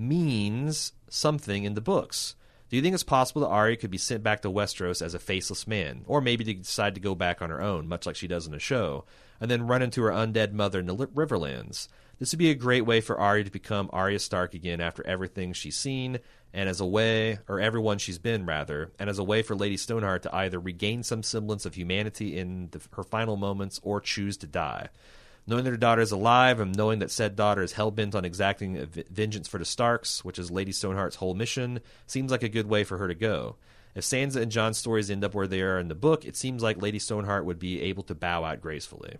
Speaker 1: means something in the books? Do you think it's possible that Arya could be sent back to Westeros as a faceless man, or maybe to decide to go back on her own, much like she does in the show, and then run into her undead mother in the Riverlands? This would be a great way for Arya to become Arya Stark again after everything she's seen, and as a way, or everyone she's been, rather, and as a way for Lady Stoneheart to either regain some semblance of humanity in the, her final moments or choose to die. Knowing that her daughter is alive and knowing that said daughter is hell-bent on exacting vengeance for the Starks, which is Lady Stoneheart's whole mission, seems like a good way for her to go. If Sansa and Jon's stories end up where they are in the book, it seems like Lady Stoneheart would be able to bow out gracefully.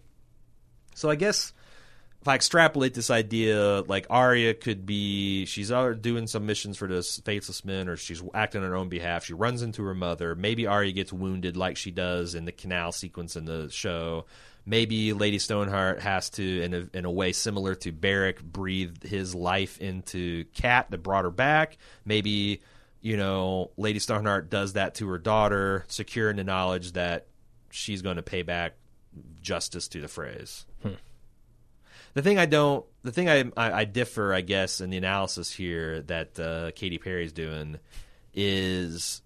Speaker 1: So I guess if I extrapolate this idea, like Arya could be, she's doing some missions for this Faceless Men, or she's acting on her own behalf. She runs into her mother. Maybe Arya gets wounded like she does in the canal sequence in the show. Maybe Lady Stoneheart has to, in a, in a way similar to Beric, breathe his life into Cat that brought her back. Maybe, you know, Lady Stoneheart does that to her daughter, secure in the knowledge that she's going to pay back justice to the Freys. Hmm. The thing I don't, the thing I, I, I differ, I guess, in the analysis here that uh, Katy Perry's doing is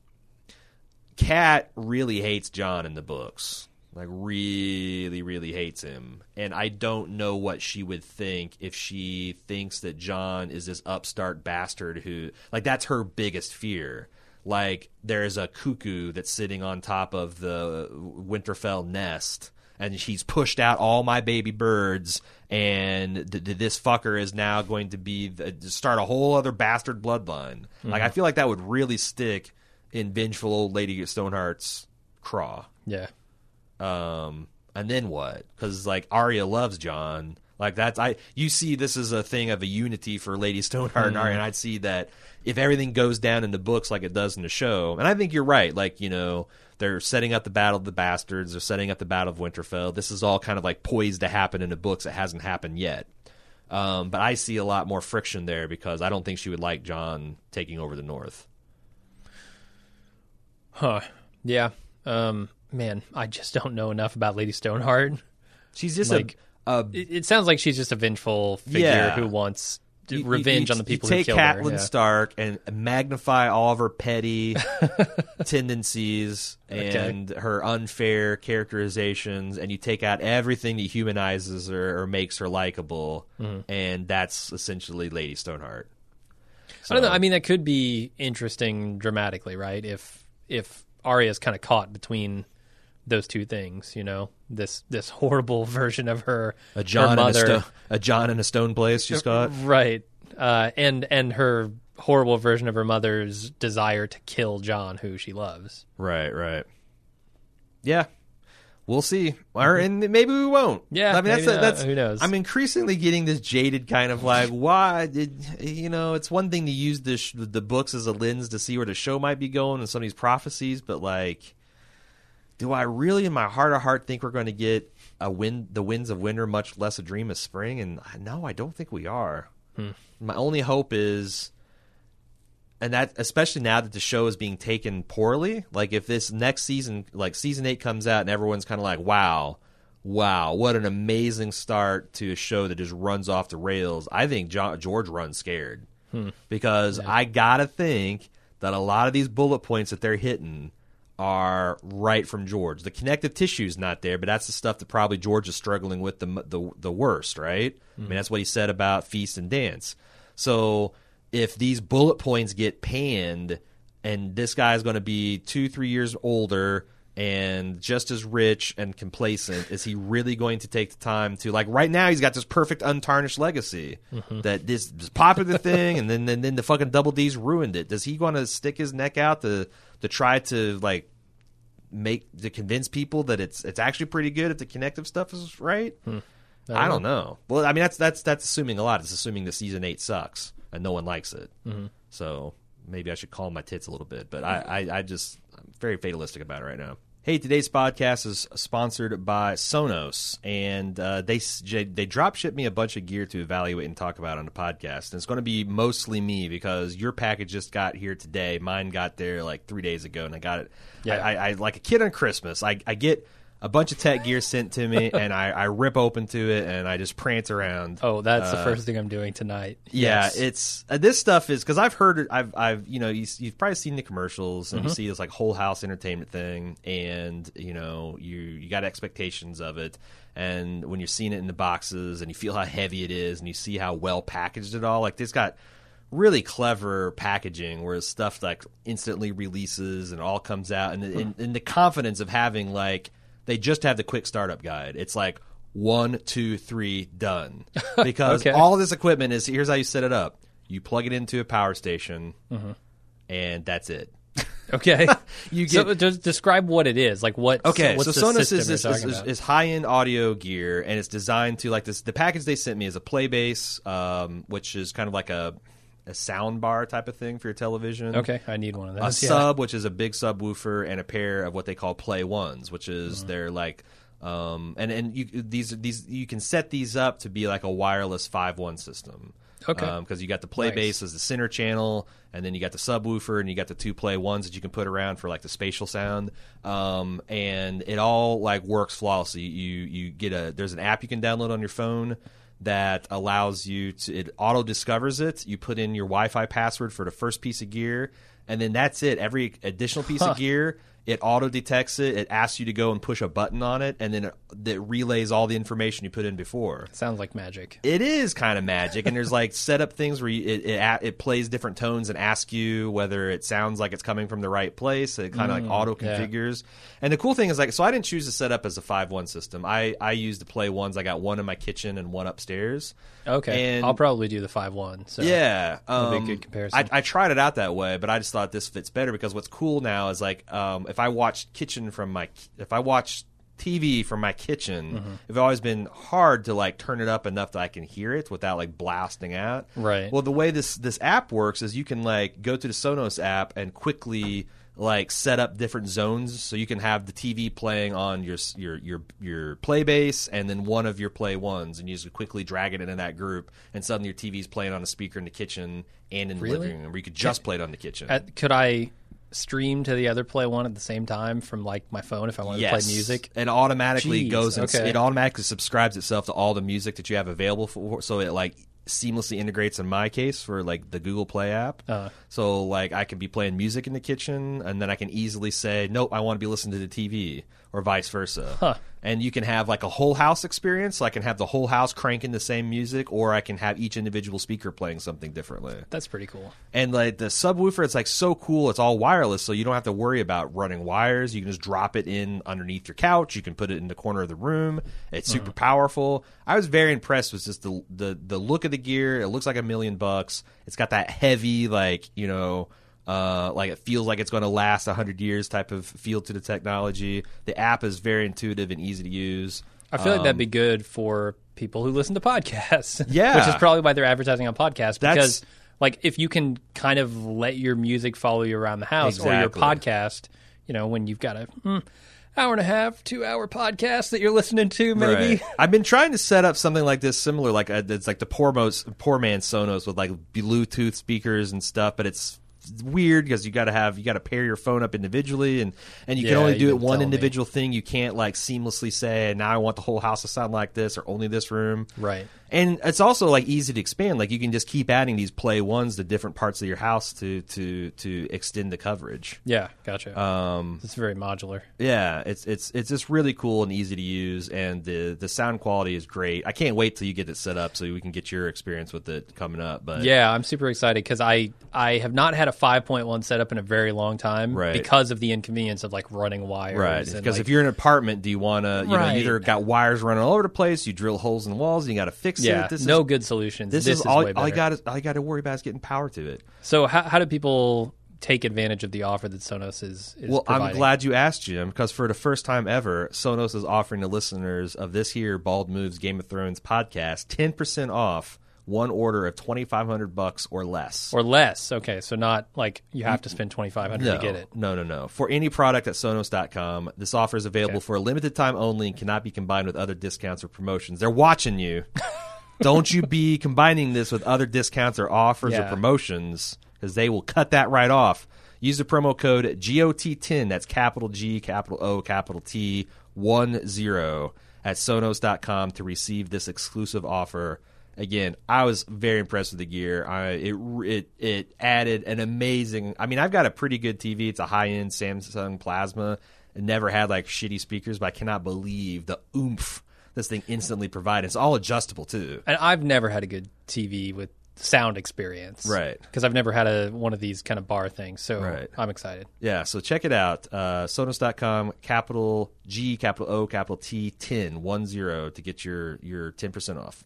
Speaker 1: Cat really hates Jon in the books. Like, really, really hates him. And I don't know what she would think if she thinks that Jon is this upstart bastard who... Like, that's her biggest fear. Like, there's a cuckoo that's sitting on top of the Winterfell nest, and he's pushed out all my baby birds, and th- th- this fucker is now going to be... The, start a whole other bastard bloodline. Mm-hmm. Like, I feel like that would really stick in vengeful old Lady Stoneheart's craw.
Speaker 2: Yeah.
Speaker 1: Um, and then what? Because like Arya loves Jon, like that's I. You see, this is a thing of a unity for Lady Stoneheart mm. and Arya, and I'd see that if everything goes down in the books like it does in the show, and I think you're right. Like you know, they're setting up the Battle of the Bastards, they're setting up the Battle of Winterfell. This is all kind of like poised to happen in the books. It hasn't happened yet. Um, but I see a lot more friction there because I don't think she would like Jon taking over the North.
Speaker 2: Huh? Yeah. Um. Man, I just don't know enough about Lady Stoneheart.
Speaker 1: She's just
Speaker 2: like,
Speaker 1: a, a
Speaker 2: it, it sounds like she's just a vengeful figure
Speaker 1: yeah.
Speaker 2: who wants
Speaker 1: you,
Speaker 2: revenge
Speaker 1: you,
Speaker 2: on the people
Speaker 1: you
Speaker 2: who killed
Speaker 1: her.
Speaker 2: her.
Speaker 1: Take Catelyn
Speaker 2: Yeah.
Speaker 1: Stark and magnify all of her petty tendencies and okay. her unfair characterizations, and you take out everything that humanizes her or makes her likable, mm-hmm. and that's essentially Lady Stoneheart. So,
Speaker 2: I don't know. I mean, that could be interesting dramatically, right? If if Arya's kind of caught between those two things, you know, this this horrible version of her,
Speaker 1: a Jon
Speaker 2: her mother,
Speaker 1: and a, sto- a Jon in a stone place she's got,
Speaker 2: right? Uh, and and her horrible version of her mother's desire to kill Jon, who she loves.
Speaker 1: Right, right. Yeah, we'll see, or and maybe we won't.
Speaker 2: Yeah,
Speaker 1: I mean that's a, that's
Speaker 2: who knows.
Speaker 1: I'm increasingly getting this jaded kind of like, why did you know? It's one thing to use the sh- the books as a lens to see where the show might be going and some of these prophecies, but like. Do I really, in my heart of heart, think we're going to get a wind, the winds of winter, much less a dream of spring? And no, I don't think we are. Hmm. My only hope is and that especially now that the show is being taken poorly. Like if this next season, like season eight comes out and everyone's kind of like, wow, wow, what an amazing start to a show that just runs off the rails. I think jo- George runs scared hmm. because yeah. I gotta think that a lot of these bullet points that they're hitting are right from George. The connective tissue's not there, but that's the stuff that probably George is struggling with the the, the worst, right? Mm-hmm. I mean, that's what he said about Feast and Dance. So if these bullet points get panned and this guy's going to be two, three years older and just as rich and complacent, is he really going to take the time to, like, right now he's got this perfect untarnished legacy mm-hmm. that this, this popular thing and then, then then the fucking Double D's ruined it. Does he want to stick his neck out to to try to like make to convince people that it's it's actually pretty good if the connective stuff is right? Hmm. I, don't, I don't know. know. Well, I mean that's that's that's assuming a lot. It's assuming the season eight sucks and no one likes it. Mm-hmm. So maybe I should calm my tits a little bit. But I, I, I just I'm very fatalistic about it right now. Hey, today's podcast is sponsored by Sonos, and uh, they they drop shipped me a bunch of gear to evaluate and talk about on the podcast. And it's going to be mostly me because your package just got here today. Mine got there like three days ago, and I got it. Yeah. I, I, I like a kid on Christmas. I, I get a bunch of tech gear sent to me, and I, I rip open to it, and I just prance around.
Speaker 2: Oh, that's uh, the first thing I'm doing tonight.
Speaker 1: Yeah,
Speaker 2: yes.
Speaker 1: it's uh, this stuff is because I've heard it. I've, I've, you know, you, you've probably seen the commercials, and mm-hmm. you see this like whole house entertainment thing, and you know, you you got expectations of it, and when you're seeing it in the boxes, and you feel how heavy it is, and you see how well packaged it all, like this got really clever packaging where stuff like instantly releases and all comes out, and in, in the confidence of having like. They just have the quick startup guide. It's like one, two, three, done. Because okay. all this equipment is, here's how you set it up. You plug it into a power station, mm-hmm. and that's it.
Speaker 2: Okay.
Speaker 1: you get,
Speaker 2: so just describe what it is. Like what?
Speaker 1: Okay,
Speaker 2: what's
Speaker 1: so
Speaker 2: the
Speaker 1: Sonos is, is, is,
Speaker 2: is,
Speaker 1: is high-end audio gear, and it's designed to, like this. The package they sent me is a Playbase, um, which is kind of like a... a sound bar type of thing for your television.
Speaker 2: Okay, I need one of those.
Speaker 1: A
Speaker 2: yeah.
Speaker 1: sub, which is a big subwoofer, and a pair of what they call Play Ones, which is mm-hmm. they're like, um, and and you these these you can set these up to be like a wireless five one system.
Speaker 2: Okay,
Speaker 1: because um, you got the Playbase nice. as the center channel, and then you got the subwoofer, and you got the two Play Ones that you can put around for like the spatial sound, um, and it all like works flawlessly. You you get a there's an app you can download on your phone that allows you to, it auto discovers it. You put in your Wi-Fi password for the first piece of gear, and then that's it. Every additional piece huh. of gear, it auto detects it. It asks you to go and push a button on it, and then it, it relays all the information you put in before.
Speaker 2: Sounds like magic.
Speaker 1: It is kind of magic, and there's like setup things where you, it, it it plays different tones and asks you whether it sounds like it's coming from the right place. It kind of mm, like auto configures. Yeah. And the cool thing is like, so I didn't choose to set up as a five one system. I I used the Play Ones. I got one in my kitchen and one upstairs.
Speaker 2: Okay, and I'll probably do the five one. So
Speaker 1: yeah, um,
Speaker 2: that'll be a good comparison.
Speaker 1: I, I tried it out that way, but I just thought this fits better because what's cool now is like um, if I watch kitchen from my if I watch T V from my kitchen, mm-hmm. it's always been hard to like turn it up enough that I can hear it without like blasting out.
Speaker 2: Right.
Speaker 1: Well, the way this this app works is you can like go to the Sonos app and quickly like set up different zones, so you can have the T V playing on your your your your Playbase and then one of your Play Ones, and you just quickly drag it into that group, and suddenly your T V's playing on a speaker in the kitchen and in the
Speaker 2: really?
Speaker 1: living room, where you could just play it on the kitchen.
Speaker 2: Uh, could I stream to the other Play One at the same time from like my phone if I wanted
Speaker 1: yes.
Speaker 2: to play music?
Speaker 1: It automatically
Speaker 2: Jeez,
Speaker 1: goes and
Speaker 2: okay.
Speaker 1: it automatically subscribes itself to all the music that you have available for, so it like seamlessly integrates in my case for like the Google Play app. Uh, so like I can be playing music in the kitchen, and then I can easily say, nope, I want to be listening to the T V, or vice versa.
Speaker 2: Huh.
Speaker 1: And you can have like a whole house experience. So I can have the whole house cranking the same music, or I can have each individual speaker playing something differently.
Speaker 2: That's pretty cool.
Speaker 1: And like the subwoofer, it's like so cool. It's all wireless, so you don't have to worry about running wires. You can just drop it in underneath your couch. You can put it in the corner of the room. It's super mm-hmm. powerful. I was very impressed with just the, the the look of the gear. It looks like a million bucks. It's got that heavy, like, you know, Uh, like it feels like it's going to last a hundred years type of feel to the technology. The app is very intuitive and easy to use.
Speaker 2: I feel
Speaker 1: um,
Speaker 2: like that'd be good for people who listen to podcasts.
Speaker 1: Yeah.
Speaker 2: Which is probably why they're advertising on podcasts. Because,
Speaker 1: That's,
Speaker 2: like, if you can kind of let your music follow you around the house,
Speaker 1: exactly.
Speaker 2: or your podcast, you know, when you've got a hmm, hour and a half, two hour podcast that you're listening to, maybe.
Speaker 1: Right. I've been trying to set up something like this, similar, like a, it's like the poor most poor man Sonos with like Bluetooth speakers and stuff, but it's weird because you got to have you got to pair your phone up individually, and and you
Speaker 2: Yeah,
Speaker 1: can only
Speaker 2: you
Speaker 1: do it
Speaker 2: didn't
Speaker 1: one
Speaker 2: tell me.
Speaker 1: individual thing. You can't like seamlessly say, now I want the whole house to sound like this or only this room.
Speaker 2: Right.
Speaker 1: And it's also like easy to expand. Like you can just keep adding these play ones to different parts of your house to to to extend the coverage.
Speaker 2: Yeah, gotcha.
Speaker 1: Um,
Speaker 2: it's very modular.
Speaker 1: yeah, it's it's it's just really cool and easy to use, and the the sound quality is great. I can't wait till you get it set up so we can get your experience with it coming up. But
Speaker 2: Yeah, I'm super excited because I, I have not had a five point one set up in a very long time
Speaker 1: Right.
Speaker 2: because of the inconvenience of like running wires.
Speaker 1: right,
Speaker 2: and,
Speaker 1: because
Speaker 2: like,
Speaker 1: if you're in an apartment, do you want to you know
Speaker 2: Right.
Speaker 1: you either got wires running all over the place, you drill holes in the walls, and you got to fix
Speaker 2: yeah,
Speaker 1: it. This
Speaker 2: no
Speaker 1: is,
Speaker 2: good solutions.
Speaker 1: This,
Speaker 2: This,
Speaker 1: is all
Speaker 2: way
Speaker 1: all you
Speaker 2: better.
Speaker 1: got. All you got to worry about is getting power to it.
Speaker 2: So how how do people take advantage of the offer that Sonos is, is
Speaker 1: Well, I'm
Speaker 2: providing?
Speaker 1: glad you asked, Jim, because for the first time ever, Sonos is offering the listeners of this here Bald Moves Game of Thrones podcast ten percent off one order of twenty-five hundred bucks or less.
Speaker 2: Or less. Okay, so not like you have to spend twenty-five hundred
Speaker 1: no,
Speaker 2: to get it.
Speaker 1: no, no, no. For any product at Sonos dot com, this offer is available
Speaker 2: Okay.
Speaker 1: for a limited time only and cannot be combined with other discounts or promotions. They're watching you. Don't you be combining this with other discounts or offers or
Speaker 2: Yeah.
Speaker 1: promotions, because they will cut that right off. Use the promo code G O T ten, that's capital G, capital O, capital T, one zero, at Sonos dot com to receive this exclusive offer. Again, I was very impressed with the gear. I, it it it added an amazing. I mean, I've got a pretty good T V. It's a high end Samsung Plasma. It never had like shitty speakers, but I cannot believe the oomph this thing instantly provided. It's all adjustable too.
Speaker 2: And I've never had a good T V with sound experience.
Speaker 1: Right.
Speaker 2: Because I've never had a one of these kind of bar things. So
Speaker 1: Right.
Speaker 2: I'm excited.
Speaker 1: Yeah, so check it out. Uh, Sonos dot com, capital G, capital O, capital T, ten, one zero to get your your ten percent off.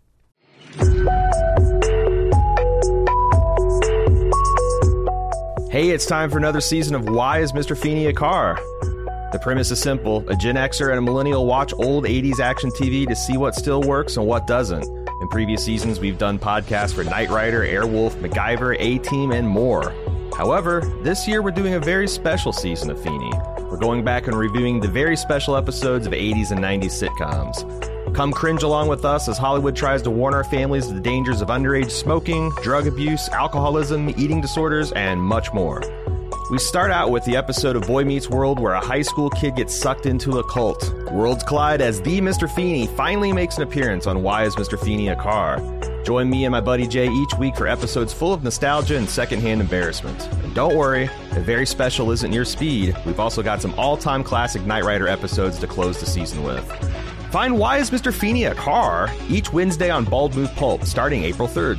Speaker 5: Hey, it's time for another season of Why is Mister Feeney a Car? The premise is simple. A Gen Xer and a millennial watch old eighties action T V to see what still works and what doesn't. In previous seasons, we've done podcasts for Knight Rider, Airwolf, MacGyver, A-Team, and more. However, this year we're doing a very special season of Feeney. We're going back and reviewing the very special episodes of eighties and nineties sitcoms. Come cringe along with us as Hollywood tries to warn our families of the dangers of underage smoking, drug abuse, alcoholism, eating disorders, and much more. We start out with the episode of Boy Meets World where a high school kid gets sucked into a cult. Worlds collide as the Mister Feeney finally makes an appearance on Why is Mister Feeney a Car? Join me and my buddy Jay each week for episodes full of nostalgia and secondhand embarrassment. And don't worry, if very special isn't your speed, we've also got some all-time classic Knight Rider episodes to close the season with. Find Why is Mister Feeney a Car? Each Wednesday on Bald Move Pulp, starting April third.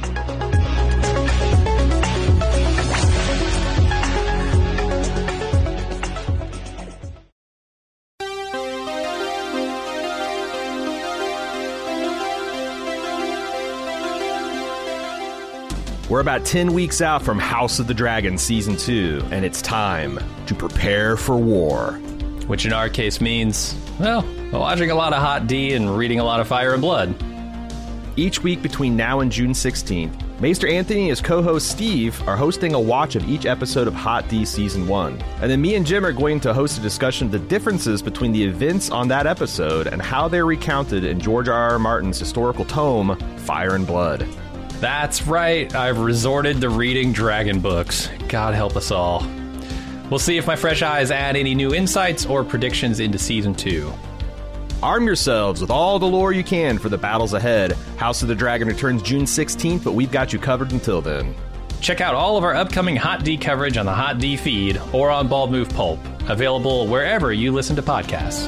Speaker 5: We're about ten weeks out from House of the Dragon Season two, and it's time to prepare for war.
Speaker 3: Which in our case means, well, watching a lot of Hot D and reading a lot of Fire and Blood.
Speaker 5: Each week between now and June sixteenth, Maester Anthony and his co-host Steve are hosting a watch of each episode of Hot D Season one. And then me and Jim are going to host a discussion of the differences between the events on that episode and how they're recounted in George R. R. Martin's historical tome, Fire and Blood.
Speaker 3: That's right, I've resorted to reading dragon books. God help us all. We'll see if my fresh eyes add any new insights or predictions into Season two.
Speaker 5: Arm yourselves with all the lore you can for the battles ahead. House of the Dragon returns June sixteenth, but we've got you covered until then.
Speaker 3: Check out all of our upcoming Hot D coverage on the Hot D feed or on Bald Move Pulp, available wherever you listen to podcasts.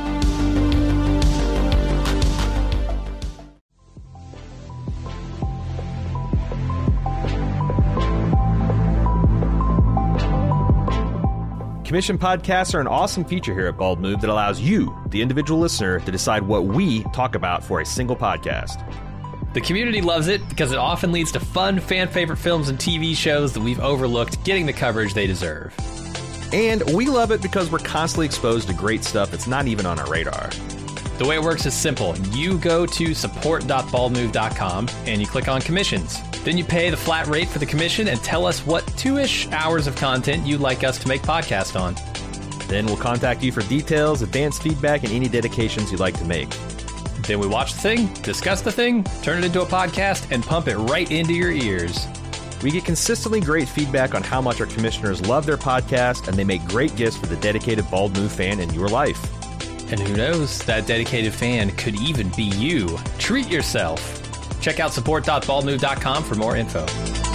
Speaker 5: Commission podcasts are an awesome feature here at Bald Move that allows you, the individual listener, to decide what we talk about for a single podcast.
Speaker 3: The community loves it because it often leads to fun, fan-favorite films and T V shows that we've overlooked getting the coverage they deserve.
Speaker 5: And we love it because we're constantly exposed to great stuff that's not even on our radar.
Speaker 3: The way it works is simple. You go to support dot bald move dot com and you click on commissions. Then you pay the flat rate for the commission and tell us what two-ish hours of content you'd like us to make podcast on.
Speaker 5: Then we'll contact you for details, advanced feedback, and any dedications you'd like to make.
Speaker 3: Then we watch the thing, discuss the thing, turn it into a podcast, and pump it right into your ears.
Speaker 5: We get consistently great feedback on how much our commissioners love their podcast, and they make great gifts for the dedicated Bald Move fan in your life.
Speaker 3: And who knows, that dedicated fan could even be you. Treat yourself. Check out support dot bald move dot com for more info.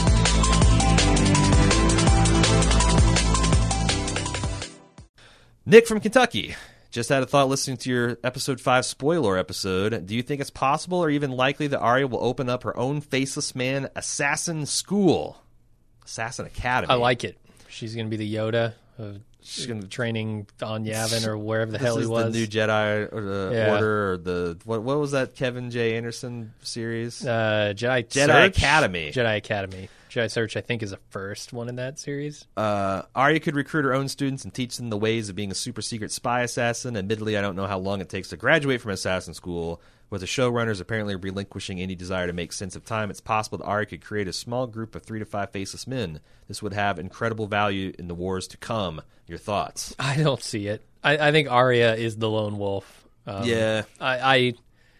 Speaker 1: Nick from Kentucky just had a thought listening to your episode five spoiler episode. Do you think it's possible or even likely that Arya will open up her own Faceless Man assassin school? Assassin Academy.
Speaker 2: I like it. She's going to be the Yoda of
Speaker 1: She's gonna,
Speaker 2: training on Yavin or wherever the
Speaker 1: this
Speaker 2: hell he
Speaker 1: is
Speaker 2: was.
Speaker 1: the new Jedi or the
Speaker 2: Yeah.
Speaker 1: Order or the what? What was that Kevin J. Anderson series?
Speaker 2: Uh, Jedi
Speaker 1: Jedi
Speaker 2: Search?
Speaker 1: Academy.
Speaker 2: Jedi Academy. Jedi Search, I think, is the first one in that series.
Speaker 1: Uh, Arya could recruit her own students and teach them the ways of being a super secret spy assassin. Admittedly, I don't know how long it takes to graduate from assassin school. With the showrunners apparently relinquishing any desire to make sense of time, it's possible that Arya could create a small group of three to five faceless men. This would have incredible value in the wars to come. Your thoughts?
Speaker 2: I don't see it. I, I think Arya is the lone wolf. Um,
Speaker 1: Yeah.
Speaker 2: I, I.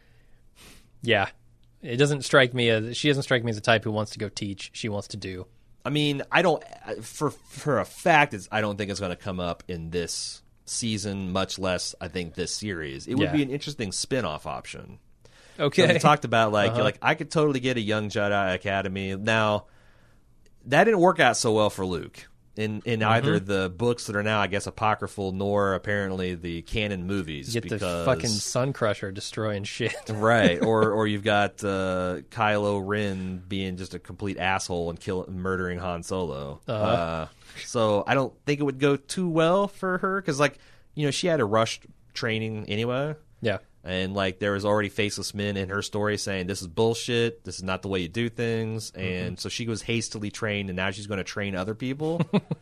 Speaker 2: Yeah. It doesn't strike me as she doesn't strike me as a type who wants to go teach. She wants to do.
Speaker 1: I mean, I don't. For for a fact, it's, I don't think it's going to come up in this season, much less I think this series. It would
Speaker 2: Yeah.
Speaker 1: be an interesting spin-off option.
Speaker 2: Okay.
Speaker 1: So we talked about like
Speaker 2: Uh-huh.
Speaker 1: like I could totally get a Young Jedi Academy. Now that didn't work out so well for Luke in in
Speaker 2: Mm-hmm.
Speaker 1: either the books that are now, I guess, apocryphal, nor apparently the canon movies.
Speaker 2: Get
Speaker 1: because,
Speaker 2: the fucking Sun Crusher destroying shit.
Speaker 1: right, or or you've got uh, Kylo Ren being just a complete asshole and kill murdering Han Solo.
Speaker 2: Uh-huh.
Speaker 1: Uh, so I don't think it would go too well for her because, like, you know, she had a rushed training anyway.
Speaker 2: Yeah.
Speaker 1: And, like, there was already faceless men in her story saying, this is bullshit, this is not the way you do things. And
Speaker 2: Mm-hmm.
Speaker 1: so she was hastily trained, and now she's going to train other people.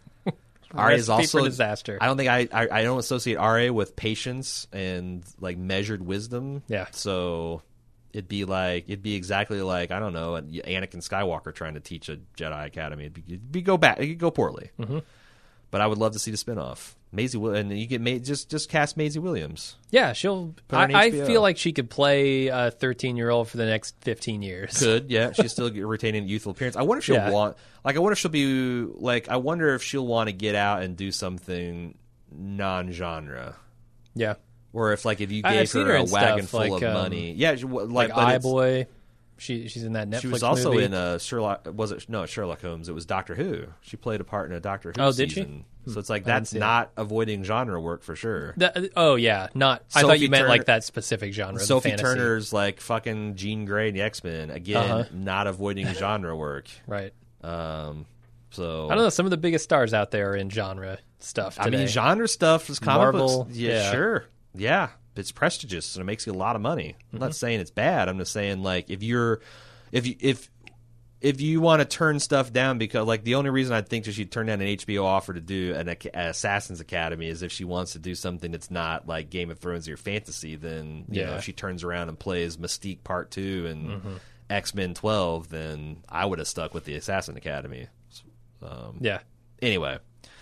Speaker 1: Arya is
Speaker 2: Recipe
Speaker 1: also
Speaker 2: for disaster.
Speaker 1: I don't think I, I I don't associate Arya with patience and, like, measured wisdom.
Speaker 2: Yeah.
Speaker 1: So it'd be like, it'd be exactly like, I don't know, Anakin Skywalker trying to teach a Jedi Academy. It'd be, it'd be go back, it could go poorly. Mm-hmm. But I would love to see the spinoff. Maisie, Will- and you get Ma- just just cast Maisie Williams.
Speaker 2: Yeah, she'll.
Speaker 1: Put her on
Speaker 2: I, I
Speaker 1: H B O.
Speaker 2: feel like she could play a thirteen-year-old for the next fifteen years.
Speaker 1: Could, yeah, she's still retaining a youthful appearance. I wonder if she'll
Speaker 2: Yeah.
Speaker 1: want, like, I wonder if she'll be like, I wonder if she'll want to get out and do something non-genre,
Speaker 2: Yeah,
Speaker 1: or if like if you
Speaker 2: I- I've
Speaker 1: gave
Speaker 2: seen
Speaker 1: her
Speaker 2: her
Speaker 1: a
Speaker 2: in
Speaker 1: wagon
Speaker 2: stuff
Speaker 1: full
Speaker 2: like,
Speaker 1: of
Speaker 2: um,
Speaker 1: money, yeah, she- like,
Speaker 2: like
Speaker 1: but it's-
Speaker 2: iBoy. She she's in that Netflix
Speaker 1: She was also
Speaker 2: movie.
Speaker 1: in a Sherlock. Was it no Sherlock Holmes? It was Doctor Who. She played a part in a Doctor Who
Speaker 2: Oh, did she?
Speaker 1: season. So it's like
Speaker 2: I didn't
Speaker 1: that's
Speaker 2: see
Speaker 1: not avoiding genre work for sure.
Speaker 2: That- oh yeah, not. I
Speaker 1: Sophie
Speaker 2: thought you meant
Speaker 1: Turner-
Speaker 2: like that specific genre. the
Speaker 1: Sophie
Speaker 2: fantasy.
Speaker 1: Turner's like fucking Jean Grey in the X Men again,
Speaker 2: Uh-huh.
Speaker 1: not avoiding genre work.
Speaker 2: right?
Speaker 1: Um, so
Speaker 2: I don't know. Some of the biggest stars out there are in genre stuff.
Speaker 1: I
Speaker 2: Today.
Speaker 1: mean, genre stuff is comic
Speaker 2: Marvel,
Speaker 1: books. Yeah,
Speaker 2: yeah.
Speaker 1: sure. Yeah, it's prestigious and it makes you a lot of money. I'm not saying it's bad. I'm just saying like if you're, if you if if you want to turn stuff down because like the only reason I think that she'd turn down an H B O offer to do an, an Assassin's Academy is if she wants to do something that's not like Game of Thrones or fantasy. Then you
Speaker 2: Yeah.
Speaker 1: know if she turns around and plays Mystique Part Two and X Men twelve, then I would have stuck with the Assassin Academy. Um,
Speaker 2: yeah.
Speaker 1: Anyway,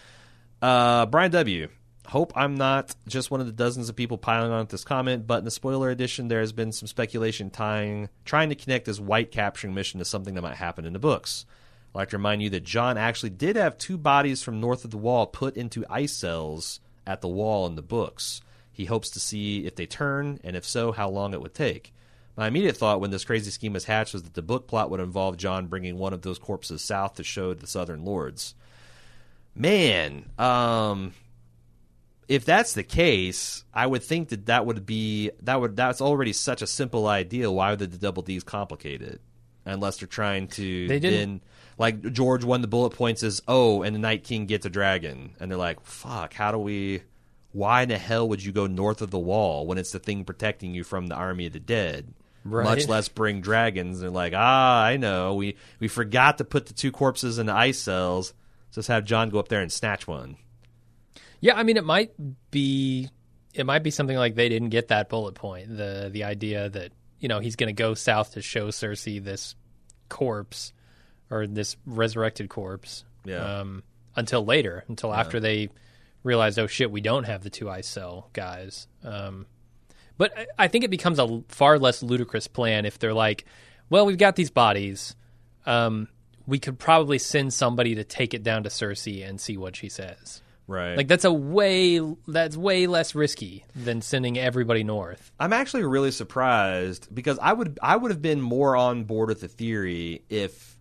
Speaker 1: uh, Brian W. Hope I'm not just one of the dozens of people piling on with this comment, but in the spoiler edition, there has been some speculation tying, trying to connect this white capturing mission to something that might happen in the books. I'd like to remind you that John actually did have two bodies from north of the wall put into ice cells at the wall in the books. He hopes to see if they turn, and if so, how long it would take. My immediate thought when this crazy scheme was hatched was that the book plot would involve John bringing one of those corpses south to show the Southern Lords. Man, um, if that's the case, I would think that that would be that would that's already such a simple idea. Why would the double D's complicate it? Unless they're trying to
Speaker 2: They didn't-
Speaker 1: then like George, one of the bullet points is oh, and the Night King gets a dragon, and they're like, fuck, how do we? Why in the hell would you go north of the wall when it's the thing protecting you from the army of the dead?
Speaker 2: Right.
Speaker 1: Much less bring dragons. They're like, ah, I know. We we forgot to put the two corpses in the ice cells. Just have John go up there and snatch one.
Speaker 2: Yeah, I mean, it might be it might be something like they didn't get that bullet point. The the idea that, you know, he's going to go south to show Cersei this corpse or this resurrected corpse.
Speaker 1: Yeah.
Speaker 2: Um, until later, until after they realized, oh shit, we don't have the two ice cell guys. Um, but I, I think it becomes a far less ludicrous plan if they're like, well, we've got these bodies. Um, we could probably send somebody to take it down to Cersei and see what she says.
Speaker 1: Right.
Speaker 2: Like that's a way that's way less risky than sending everybody north.
Speaker 1: I'm actually really surprised because I would I would have been more on board with the theory if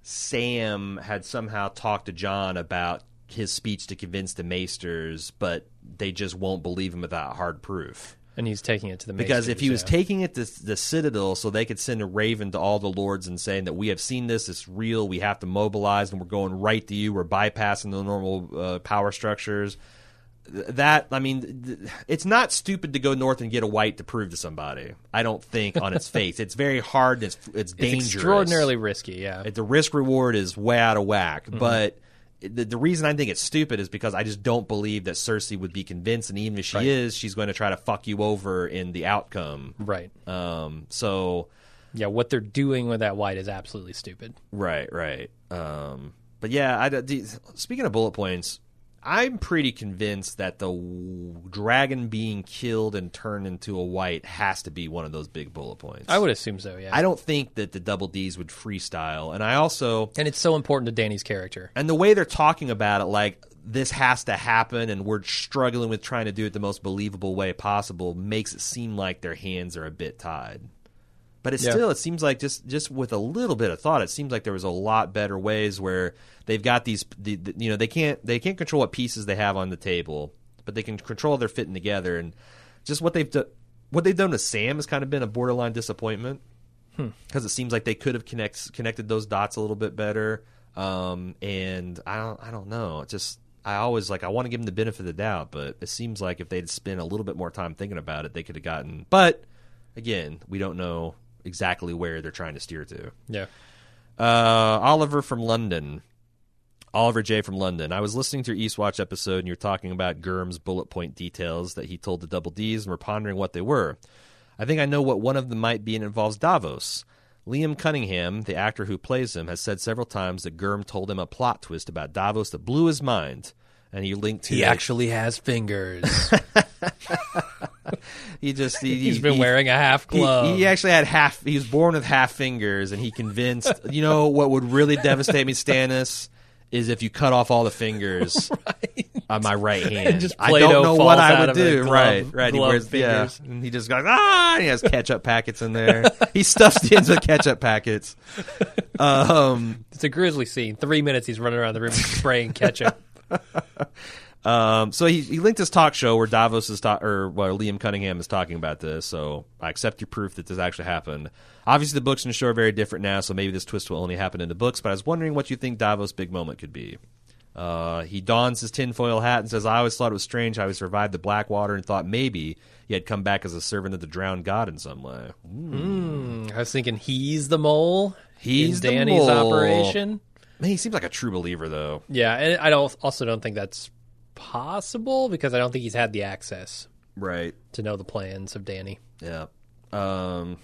Speaker 1: Sam had somehow talked to Jon about his speech to convince the Maesters, but they just won't believe him without hard proof.
Speaker 2: And he's taking it to the Maesters.
Speaker 1: Because if he was
Speaker 2: yeah.
Speaker 1: taking it to the Citadel so they could send a raven to all the lords and saying that we have seen this, it's real, we have to mobilize, and we're going right to you, we're bypassing the normal uh, power structures. That, I mean, it's not stupid to go north and get a white to prove to somebody. I don't think on its face. It's very hard. It's, it's dangerous.
Speaker 2: It's extraordinarily risky, yeah.
Speaker 1: The risk reward is way out of whack. Mm-hmm. But the, the reason I think it's stupid is because I just don't believe that Cersei would be convinced, and even if she right. is, she's going to try to fuck you over in the outcome.
Speaker 2: Right.
Speaker 1: Um. So.
Speaker 2: Yeah, what they're doing with that white is absolutely stupid.
Speaker 1: Right, right. Um. But yeah, I, the, speaking of bullet points, I'm pretty convinced that the dragon being killed and turned into a white has to be one of those big bullet points.
Speaker 2: I would assume so, yeah.
Speaker 1: I don't think that the Double D's would freestyle. And I also...
Speaker 2: And it's so important to Dany's character.
Speaker 1: And the way they're talking about it, like, this has to happen and we're struggling with trying to do it the most believable way possible, makes it seem like their hands are a bit tied. But it's yeah. still, it seems like just, just with a little bit of thought, it seems like there was a lot better ways where they've got these, the, the, you know, they can't they can't control what pieces they have on the table, but they can control their fitting together. And just what they've done, what they've done to Sam has kind of been a borderline disappointment because hmm. it seems like they could have connect, connected those dots a little bit better. Um, and I don't, I don't know. It just, I always like, I want to give them the benefit of the doubt, but it seems like if they'd spent a little bit more time thinking about it, they could have gotten. But again, we don't know exactly where they're trying to steer to.
Speaker 2: Yeah.
Speaker 1: Uh, Oliver from London. Oliver J. from London. I was listening to your Eastwatch episode, and you're talking about Gurm's bullet point details that he told the Double D's, and we're pondering what they were. I think I know what one of them might be, and it involves Davos. Liam Cunningham, the actor who plays him, has said several times that Gurm told him a plot twist about Davos that blew his mind, and he linked to
Speaker 2: He
Speaker 1: it.
Speaker 2: actually has fingers.
Speaker 1: He just he,
Speaker 2: he's
Speaker 1: he,
Speaker 2: been
Speaker 1: he,
Speaker 2: wearing a half glove.
Speaker 1: He, he actually had half. He was born with half fingers, and he convinced. You know what would really devastate me, Stannis, is if you cut off all the fingers right. on my right hand.
Speaker 2: Just
Speaker 1: I don't know what I would do.
Speaker 2: Glove,
Speaker 1: right, right. He wears
Speaker 2: fingers.
Speaker 1: yeah, and he just goes ah. And he has ketchup packets in there. He stuffs the ends with ketchup packets. Um,
Speaker 2: it's a grisly scene. Three minutes he's running around the room spraying ketchup.
Speaker 1: Um, so he, he linked his talk show where Davos is ta- or where Liam Cunningham is talking about this. So I accept your proof that this actually happened. Obviously, the books and the show are very different now, so maybe this twist will only happen in the books. But I was wondering what you think Davos' big moment could be. Uh, he dons his tinfoil hat and says, "I always thought it was strange how he survived the Blackwater and thought maybe he had come back as a servant of the drowned god in some way."
Speaker 2: Mm, I was thinking he's the mole.
Speaker 1: He's
Speaker 2: in
Speaker 1: the
Speaker 2: Dany's
Speaker 1: mole.
Speaker 2: operation.
Speaker 1: Man, he seems like a true believer, though.
Speaker 2: Yeah, and I don't also don't think that's possible because I don't think he's had the access
Speaker 1: right
Speaker 2: to know the plans of Dany.
Speaker 1: Yeah. Um,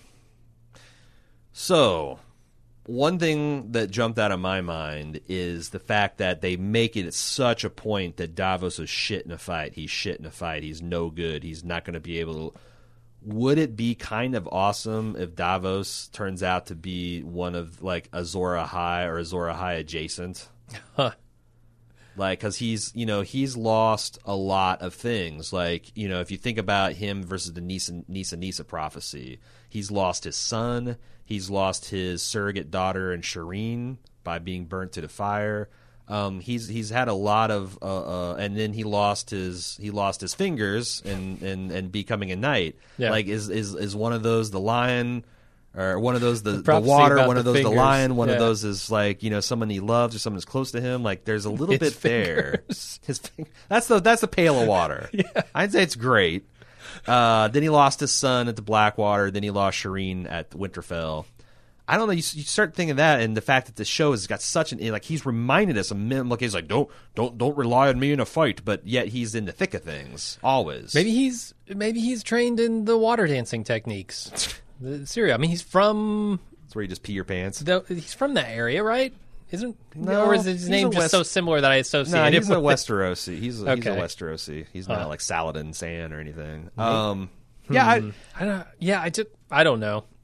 Speaker 1: so one thing that jumped out of my mind is the fact that they make it such a point that Davos is shit in a fight. He's shit in a fight. He's no good. He's not going to be able to. Would it be kind of awesome if Davos turns out to be one of like Azor Ahai or Azor Ahai adjacent?
Speaker 2: Huh.
Speaker 1: Like, because he's, you know, he's lost a lot of things. Like, you know, if you think about him versus the Nisa Nisa, Nisa prophecy, he's lost his son. He's lost his surrogate daughter and Shireen by being burnt to the fire. Um, he's he's had a lot of, uh, uh, and then he lost his he lost his fingers and, and, and becoming a knight.
Speaker 2: Yeah.
Speaker 1: Like, is is is one of those the lion? Or one of those, the,
Speaker 2: the,
Speaker 1: the water, one of
Speaker 2: the
Speaker 1: those,
Speaker 2: fingers.
Speaker 1: the lion, one
Speaker 2: yeah.
Speaker 1: of those is like, you know, someone he loves or someone who's close to him. Like, there's a little
Speaker 2: His
Speaker 1: bit
Speaker 2: fingers.
Speaker 1: there. His fing- That's the that's the pail of water.
Speaker 2: Yeah.
Speaker 1: I'd say it's great. Uh, then he lost his son at the Blackwater. Then he lost Shireen at Winterfell. I don't know. You, you start thinking that, and the fact that the show has got such an like he's reminded us of him. Like he's like, don't don't don't rely on me in a fight, but yet he's in the thick of things always.
Speaker 2: Maybe he's maybe he's trained in the water dancing techniques. Syria. I mean, he's from.
Speaker 1: That's where you just pee your pants.
Speaker 2: The, he's from that area, right? Isn't
Speaker 1: no?
Speaker 2: Or is his name just
Speaker 1: West,
Speaker 2: so similar that I associate
Speaker 1: no,
Speaker 2: it
Speaker 1: he's
Speaker 2: with
Speaker 1: a Westerosi. He's a,
Speaker 2: okay.
Speaker 1: he's a Westerosi. He's not
Speaker 2: huh.
Speaker 1: like Saladin Sand or anything.
Speaker 2: Mm-hmm.
Speaker 1: Um, yeah,
Speaker 2: hmm. I, I don't. Yeah, I just I don't know.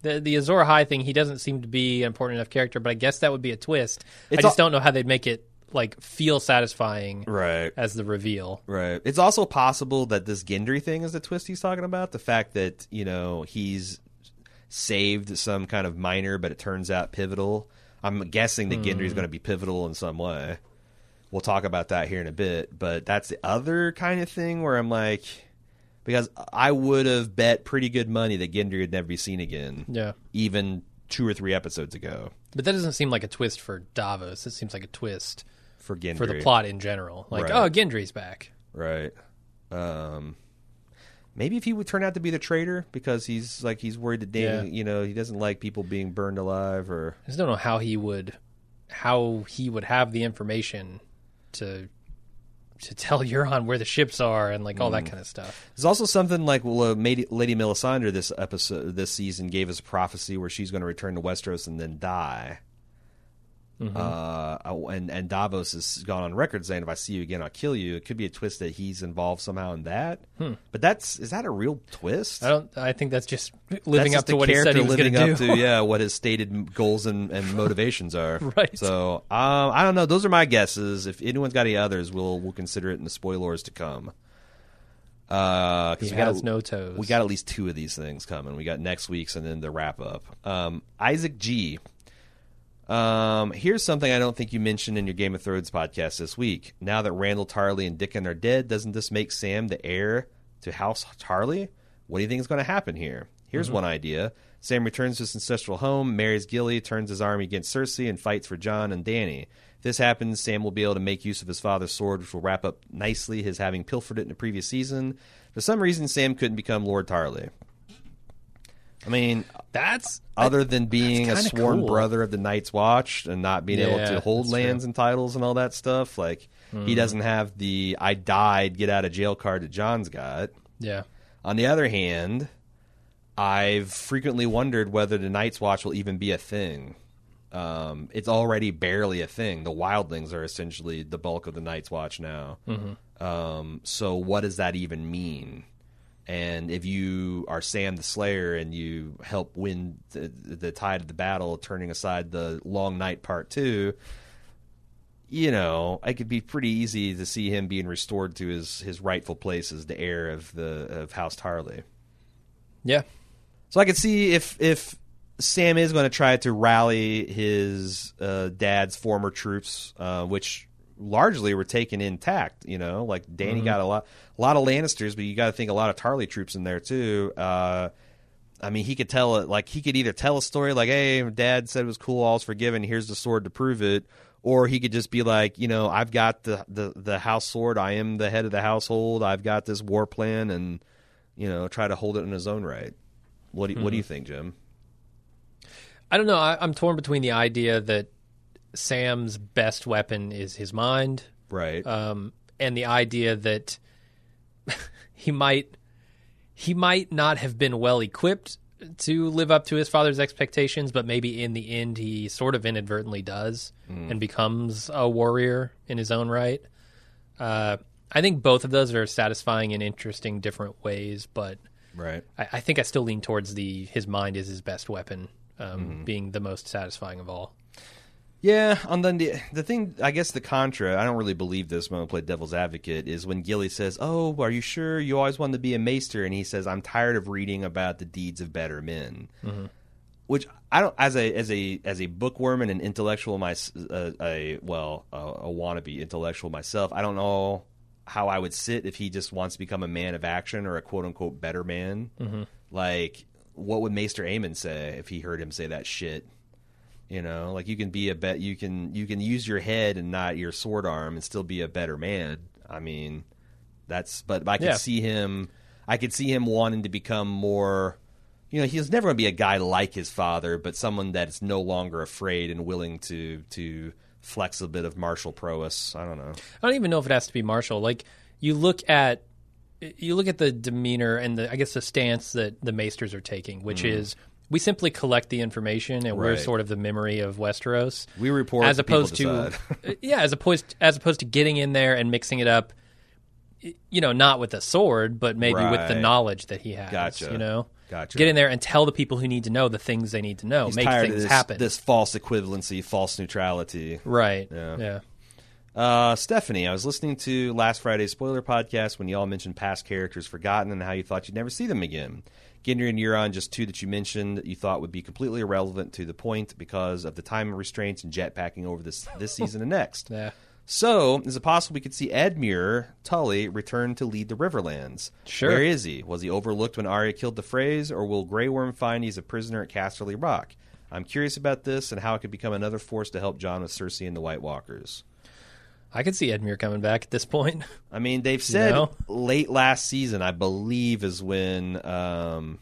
Speaker 2: the the Azor Ahai thing, he doesn't seem to be an important enough character, but I guess that would be a twist.
Speaker 1: It's
Speaker 2: I just
Speaker 1: al-
Speaker 2: don't know how they'd make it like feel satisfying
Speaker 1: Right.
Speaker 2: as the reveal.
Speaker 1: Right. It's also possible that this Gendry thing is the twist he's talking about. The fact that, you know, he's saved some kind of minor, but it turns out pivotal. I'm guessing that Gendry's going to be pivotal in some way. We'll talk about that here in a bit. But that's the other kind of thing where I'm like, because I would have bet pretty good money that Gendry would never be seen again.
Speaker 2: Yeah.
Speaker 1: Even two or three episodes ago.
Speaker 2: But that doesn't seem like a twist for Davos. It seems like a twist
Speaker 1: For Gendry.
Speaker 2: for the plot in general. Like,
Speaker 1: Right.
Speaker 2: oh, Gendry's back.
Speaker 1: Right. Um, maybe if he would turn out to be the traitor because he's like he's worried that Danny,
Speaker 2: Yeah.
Speaker 1: you know, he doesn't like people being burned alive, or
Speaker 2: I just don't know how he would, how he would have the information to to tell Euron where the ships are and like all that kind of stuff.
Speaker 1: there's also something like well, uh, Lady Lady Melisandre this episode this season gave us a prophecy where she's going to return to Westeros and then die. Uh, and and Davos has gone on record saying, "If I see you again, I'll kill you." It could be a twist that he's involved somehow in that. But that's is that a real twist?
Speaker 2: I don't. I think that's just living
Speaker 1: That's
Speaker 2: up
Speaker 1: just
Speaker 2: to
Speaker 1: the
Speaker 2: what he said
Speaker 1: character
Speaker 2: he was going
Speaker 1: living
Speaker 2: to
Speaker 1: up
Speaker 2: do.
Speaker 1: to yeah what his stated goals and, and motivations are.
Speaker 2: Right.
Speaker 1: So um, I don't know. Those are my guesses. If anyone's got any others, we'll we'll consider it in the spoilers to come. Uh,
Speaker 2: He
Speaker 1: we got
Speaker 2: has no toes.
Speaker 1: we got at least two of these things coming. We got next week's and then the wrap up. Um, Isaac G. Um, here's something I don't think you mentioned in your Game of Thrones podcast this week. Now that Randall Tarly and Dickon are dead, doesn't this make Sam the heir to House Tarly? What do you think is going to happen here? Here's
Speaker 2: Mm-hmm.
Speaker 1: one idea. Sam returns to his ancestral home, marries Gilly, turns his army against Cersei, and fights for Jon and Dany. If this happens, Sam will be able to make use of his father's sword, which will wrap up nicely his having pilfered it in the previous season. For some reason, Sam couldn't become Lord Tarly. I mean,
Speaker 2: That's
Speaker 1: other than being a
Speaker 2: that's kinda
Speaker 1: sworn
Speaker 2: cool.
Speaker 1: brother of the Night's Watch and not being able
Speaker 2: Yeah,
Speaker 1: to hold
Speaker 2: that's
Speaker 1: lands
Speaker 2: true.
Speaker 1: and titles and all that stuff, like he doesn't have the I died, get out of jail card that John's got.
Speaker 2: yeah.
Speaker 1: On the other hand, I've frequently wondered whether the Night's Watch will even be a thing. Um, it's already barely a thing. The Wildlings are essentially the bulk of the Night's Watch now. Um, so what does that even mean? And if you are Sam the Slayer and you help win the, the tide of the battle, turning aside the Long Night Part Two, you know, it could be pretty easy to see him being restored to his, his rightful place as the heir of the of House Tarly.
Speaker 2: Yeah.
Speaker 1: So I could see if if Sam is going to try to rally his uh, dad's former troops, uh, which largely were taken intact. You know, like Dany got a lot, a lot of Lannisters, but you got to think a lot of Tarly troops in there too. Uh, I mean, he could tell it like he could either tell a story like, "Hey, Dad said it was cool, all's forgiven. Here's the sword to prove it," or he could just be like, "You know, I've got the the the house sword. I am the head of the household. I've got this war plan, and you know, try to hold it in his own right." What do you, what do you think, Jim?
Speaker 2: I don't know. I, I'm torn between the idea that Sam's best weapon is his mind,
Speaker 1: Right.
Speaker 2: um, and the idea that he might he might not have been well equipped to live up to his father's expectations, but maybe in the end he sort of inadvertently does and becomes a warrior in his own right. Uh, I think both of those are satisfying in interesting different ways, but
Speaker 1: right.
Speaker 2: I, I think I still lean towards the his mind is his best weapon, um, being the most satisfying of all.
Speaker 1: Yeah, on the the thing, I guess the contra, I don't really believe this when I play devil's advocate, is when Gilly says, "Oh, are you sure you always wanted to be a maester?" And he says, "I'm tired of reading about the deeds of better men." Mm-hmm. Which I don't, as a as a as a bookworm and an intellectual, my uh, a well a, a wannabe intellectual myself, I don't know how I would sit if he just wants to become a man of action or a quote unquote better man. Mm-hmm. Like, what would Maester Aemon say if he heard him say that shit? You know, like you can be a bet, you can you can use your head and not your sword arm and still be a better man. I mean, that's but I could
Speaker 2: Yeah.
Speaker 1: see him. I could see him wanting to become more. You know, he's never going to be a guy like his father, but someone that's no longer afraid and willing to to flex a bit of martial prowess. I don't know.
Speaker 2: I don't even know if it has to be martial. Like you look at you look at the demeanor and the I guess the stance that the Maesters are taking, which is we simply collect the information and we're
Speaker 1: Right.
Speaker 2: sort of the memory of Westeros.
Speaker 1: We report
Speaker 2: as
Speaker 1: people
Speaker 2: opposed to
Speaker 1: decide.
Speaker 2: yeah, as opposed as opposed to getting in there and mixing it up. You know, not with a sword, but maybe with the
Speaker 1: Right.
Speaker 2: knowledge that he has.
Speaker 1: Gotcha.
Speaker 2: You know,
Speaker 1: Gotcha.
Speaker 2: Get in there and tell the people who need to know the things they need to know.
Speaker 1: He's
Speaker 2: make
Speaker 1: tired
Speaker 2: things
Speaker 1: of this,
Speaker 2: happen.
Speaker 1: this false equivalency, false neutrality.
Speaker 2: Right.
Speaker 1: Yeah.
Speaker 2: Yeah.
Speaker 1: Uh, Stephanie, I was listening to last Friday's spoiler podcast when you all mentioned past characters forgotten and how you thought you'd never see them again. Gendry and Euron, just two that you mentioned that you thought would be completely irrelevant to the point because of the time restraints and jetpacking over this this season and next.
Speaker 2: Yeah.
Speaker 1: So, is it possible we could see Edmure Tully return to lead the Riverlands?
Speaker 2: Sure.
Speaker 1: Where is he? Was he overlooked when Arya killed the Freys, or will Grey Worm find he's a prisoner at Casterly Rock? I'm curious about this and how it could become another force to help Jon with Cersei and the White Walkers.
Speaker 2: I could see Edmure coming back at this point.
Speaker 1: I mean, they've said
Speaker 2: You know?
Speaker 1: late last season, I believe, is when um,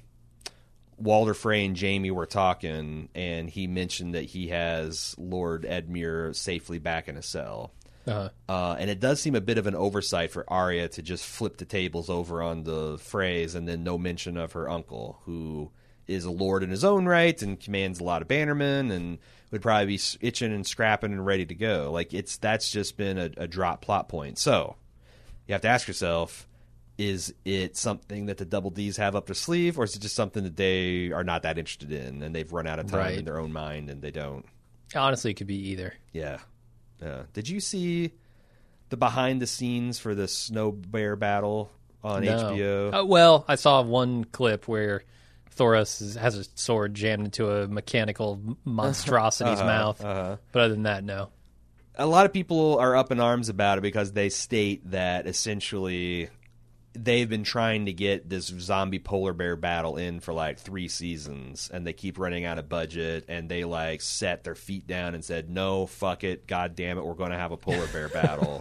Speaker 1: Walder Frey and Jaime were talking, and he mentioned that he has Lord Edmure safely back in a cell.
Speaker 2: Uh-huh.
Speaker 1: Uh, and it does seem a bit of an oversight for Arya to just flip the tables over on the Freys, and then no mention of her uncle, who is a lord in his own right and commands a lot of bannermen and would probably be itching and scrapping and ready to go. Like, it's that's just been a, a drop plot point. So you have to ask yourself, is it something that the Double D's have up their sleeve, or is it just something that they are not that interested in and they've run out of time
Speaker 2: Right.
Speaker 1: in their own mind and they don't?
Speaker 2: Honestly, it could be either.
Speaker 1: Yeah. Yeah. Did you see the behind the scenes for the Snow Bear battle on
Speaker 2: No.
Speaker 1: H B O?
Speaker 2: Uh, well, I saw one clip where Thoros is, has a sword jammed into a mechanical monstrosity's
Speaker 1: Uh-huh,
Speaker 2: mouth.
Speaker 1: uh-huh.
Speaker 2: But other than that, no.
Speaker 1: A lot of people are up in arms about it because they state that essentially they've been trying to get this zombie polar bear battle in for like three seasons, and they keep running out of budget, and they like set their feet down and said, no, fuck it, god damn it, we're going to have a polar bear battle.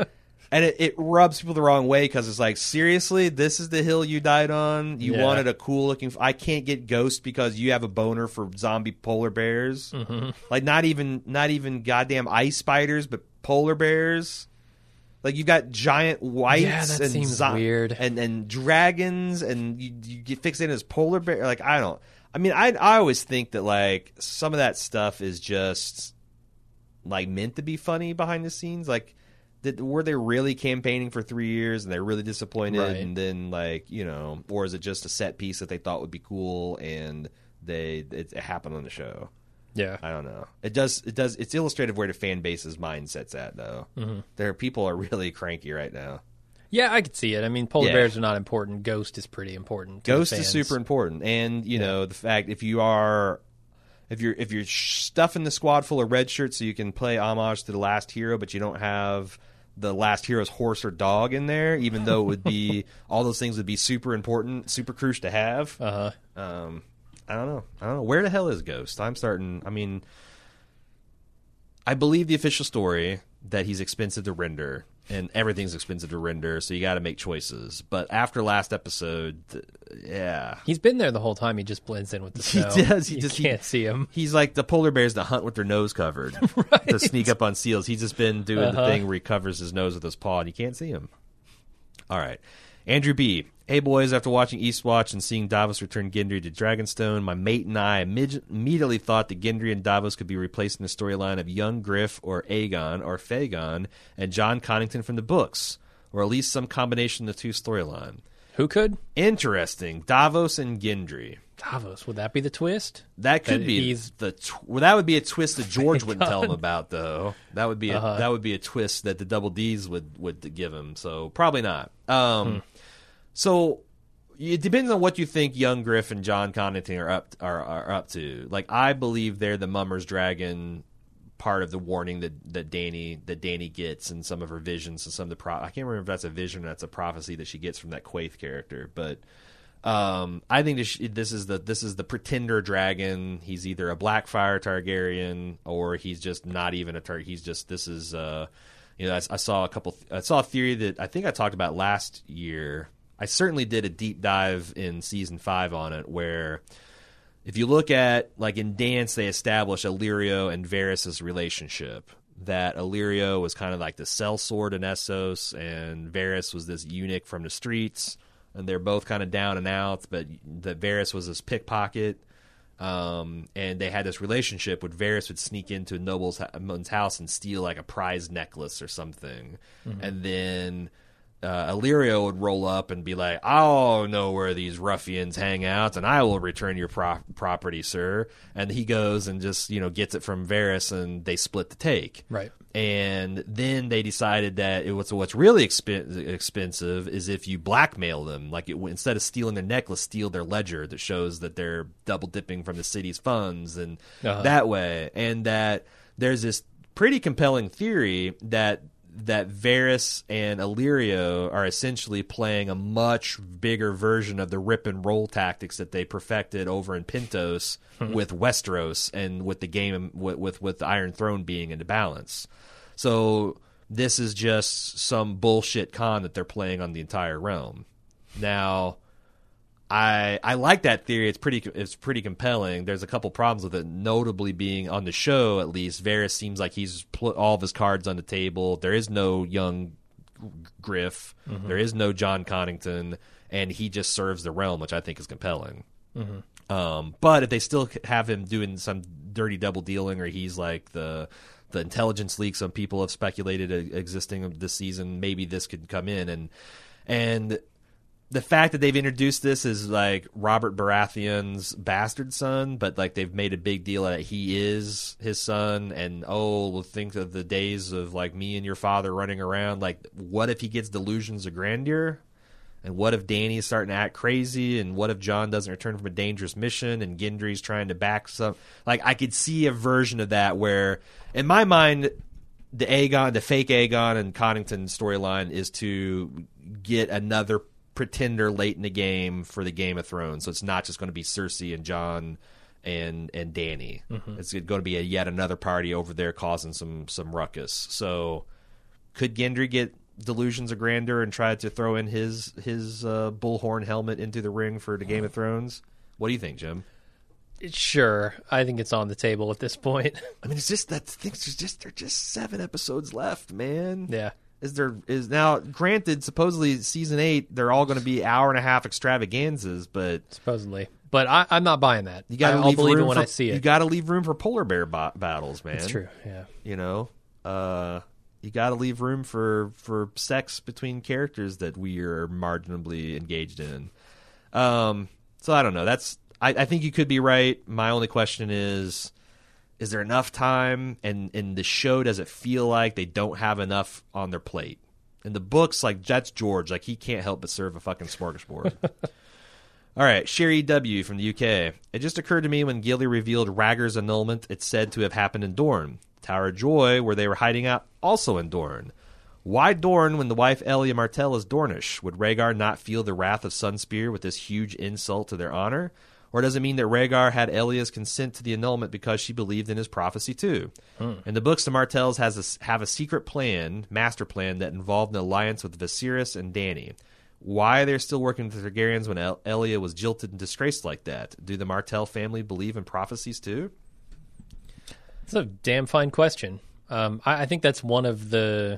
Speaker 1: And it, it rubs people the wrong way because it's like, seriously, this is the hill you died on? You
Speaker 2: Yeah.
Speaker 1: wanted a cool looking... F- I can't get Ghost because you have a boner for zombie polar bears?
Speaker 2: Mm-hmm.
Speaker 1: Like, not even not even goddamn ice spiders, but polar bears? Like, you've got giant whites
Speaker 2: Yeah, that
Speaker 1: and
Speaker 2: seems
Speaker 1: zo-
Speaker 2: weird.
Speaker 1: and and dragons, and you, you get fixated as polar bear. Like, I don't... I mean, I I always think that, like, some of that stuff is just, like, meant to be funny behind the scenes. Like... Did, were they really campaigning for three years and they're really disappointed,
Speaker 2: Right.
Speaker 1: and then like you know, or is it just a set piece that they thought would be cool and they it, it happened on the show?
Speaker 2: Yeah.
Speaker 1: I don't know. It does it does it's illustrative where the fan base's mindset's at though. Mm-hmm. There people are really cranky right now.
Speaker 2: Yeah, I could see it. I mean, polar
Speaker 1: Yeah.
Speaker 2: bears are not important. Ghost is pretty important. to the
Speaker 1: Ghost is
Speaker 2: fans.
Speaker 1: super important, and you know the fact if you are. If you're if you're stuffing the squad full of red shirts so you can play homage to the last hero, but you don't have the last hero's horse or dog in there, even though it would be all those things would be super important, super crucial to have.
Speaker 2: Uh-huh.
Speaker 1: Um, I don't know. I don't know. Where the hell is Ghost? I'm starting. I mean, I believe the official story that he's expensive to render, and everything's expensive to render, so you got to make choices. But after last episode, th- yeah,
Speaker 2: He's been there the whole time. He just blends in with the
Speaker 1: He
Speaker 2: snow.
Speaker 1: does. He
Speaker 2: you
Speaker 1: just- he-
Speaker 2: can't see him.
Speaker 1: he's like the polar bears that hunt with their nose covered to sneak up on seals. He's just been doing
Speaker 2: Uh-huh.
Speaker 1: the thing where he covers his nose with his paw, and you can't see him. All right. Andrew B. Hey, boys, after watching Eastwatch and seeing Davos return Gendry to Dragonstone, my mate and I imid- immediately thought that Gendry and Davos could be replaced in the storyline of young Griff or Aegon or Fagon and John Connington from the books, or at least some combination of the two storyline.
Speaker 2: Who could?
Speaker 1: Interesting. Davos and Gendry.
Speaker 2: Davos. Would that be the twist?
Speaker 1: That could
Speaker 2: That
Speaker 1: be
Speaker 2: he's-
Speaker 1: the tw- well. That would be a twist that George wouldn't tell him about, though. That would be a,
Speaker 2: Uh-huh.
Speaker 1: that would be a twist that the Double D's would would give him. So probably not. Um,
Speaker 2: Hmm.
Speaker 1: So it depends on what you think young Griff and John Connington are up are, are up to. Like, I believe they're the Mummer's Dragon part of the warning that that Dany that Dany gets in some of her visions and some of the pro. I can't remember if that's a vision or that's a prophecy that she gets from that Quaithe character, but. Um, I think this, this is the this is the pretender dragon. He's either a Blackfire Targaryen or he's just not even a Targaryen. He's just this is uh, you know I, I saw a couple. I saw a theory that I think I talked about last year. I certainly did a deep dive in season five on it, where if you look at like in Dance, they establish Illyrio and Varys' relationship. That Illyrio was kind of like the sellsword in Essos, and Varys was this eunuch from the streets. And they're both kind of down and out, but the Varys was this pickpocket, um, and they had this relationship where Varys would sneak into a noble's house and steal like a prize necklace or something, mm-hmm. and then uh, Illyrio would roll up and be like, "I'll know where these ruffians hang out, and I will return your pro- property, sir." And he goes and just, you know, gets it from Varys, and they split the take.
Speaker 2: Right.
Speaker 1: And then they decided that it was what's really exp- expensive is if you blackmail them, like it, instead of stealing their necklace, steal their ledger that shows that they're double dipping from the city's funds, and
Speaker 2: uh-huh.
Speaker 1: that way. And that there's this pretty compelling theory that that Varys and Illyrio are essentially playing a much bigger version of the rip and roll tactics that they perfected over in Pentos with Westeros and with the game with, with with the Iron Throne being into balance. So this is just some bullshit con that they're playing on the entire realm. Now, I I like that theory. It's pretty it's pretty compelling. There's a couple problems with it, notably being on the show, at least, Varys seems like he's put all of his cards on the table. There is no young Griff. Mm-hmm. There is no John Connington, and he just serves the realm, which I think is compelling. Mm-hmm. Um, but if they still have him doing some dirty double dealing, or he's like the the intelligence leak some people have speculated existing this season, maybe this could come in. And and the fact that they've introduced this as like Robert Baratheon's bastard son, but like they've made a big deal that he is his son, and oh, we'll think of the days of like me and your father running around. Like, what if he gets delusions of grandeur? And what if Dany's starting to act crazy? And what if Jon doesn't return from a dangerous mission and Gendry's trying to back some? Like, I could see a version of that where, in my mind, the Aegon, the fake Aegon and Connington storyline is to get another pretender late in the game for the Game of Thrones. So it's not just going to be Cersei and Jon and and Dany. Mm-hmm. It's going to be a yet another party over there causing some some ruckus. So could Gendry get delusions of grandeur and try to throw in his his uh, bullhorn helmet into the ring for the Game of Thrones? What do you think, Jim?
Speaker 2: Sure, I think it's on the table at this point.
Speaker 1: I mean, it's just that things are just there's just seven episodes left, man.
Speaker 2: Yeah.
Speaker 1: Is there is now granted supposedly season eight they're all going to be hour and a half extravaganzas, but
Speaker 2: supposedly, but I, I'm not buying that.
Speaker 1: You got to
Speaker 2: I'll believe it when
Speaker 1: for,
Speaker 2: I see it.
Speaker 1: You got to leave room for polar bear ba- battles, man.
Speaker 2: That's true. Yeah,
Speaker 1: you know, uh, you got to leave room for for sex between characters that we are marginally engaged in. Um, so I don't know. That's I, I think you could be right. My only question is. Is there enough time? And in the show, does it feel like they don't have enough on their plate? In the books, like, that's George. Like, he can't help but serve a fucking smorgasbord. All right, Sherry W. from the U K. It just occurred to me when Gilly revealed Rhaegar's annulment, it's said to have happened in Dorne. Tower of Joy, where they were hiding out, also in Dorne. Why Dorne when the wife Elia Martell is Dornish? Would Rhaegar not feel the wrath of Sunspear with this huge insult to their honor? Or does it mean that Rhaegar had Elia's consent to the annulment because she believed in his prophecy too? Hmm. In the books, the Martells has a, have a secret plan, master plan, that involved an alliance with Viserys and Dany. Why are they still working with the Targaryens when El- Elia was jilted and disgraced like that? Do the Martell family believe in prophecies too?
Speaker 2: That's a damn fine question. Um, I, I think that's one of the...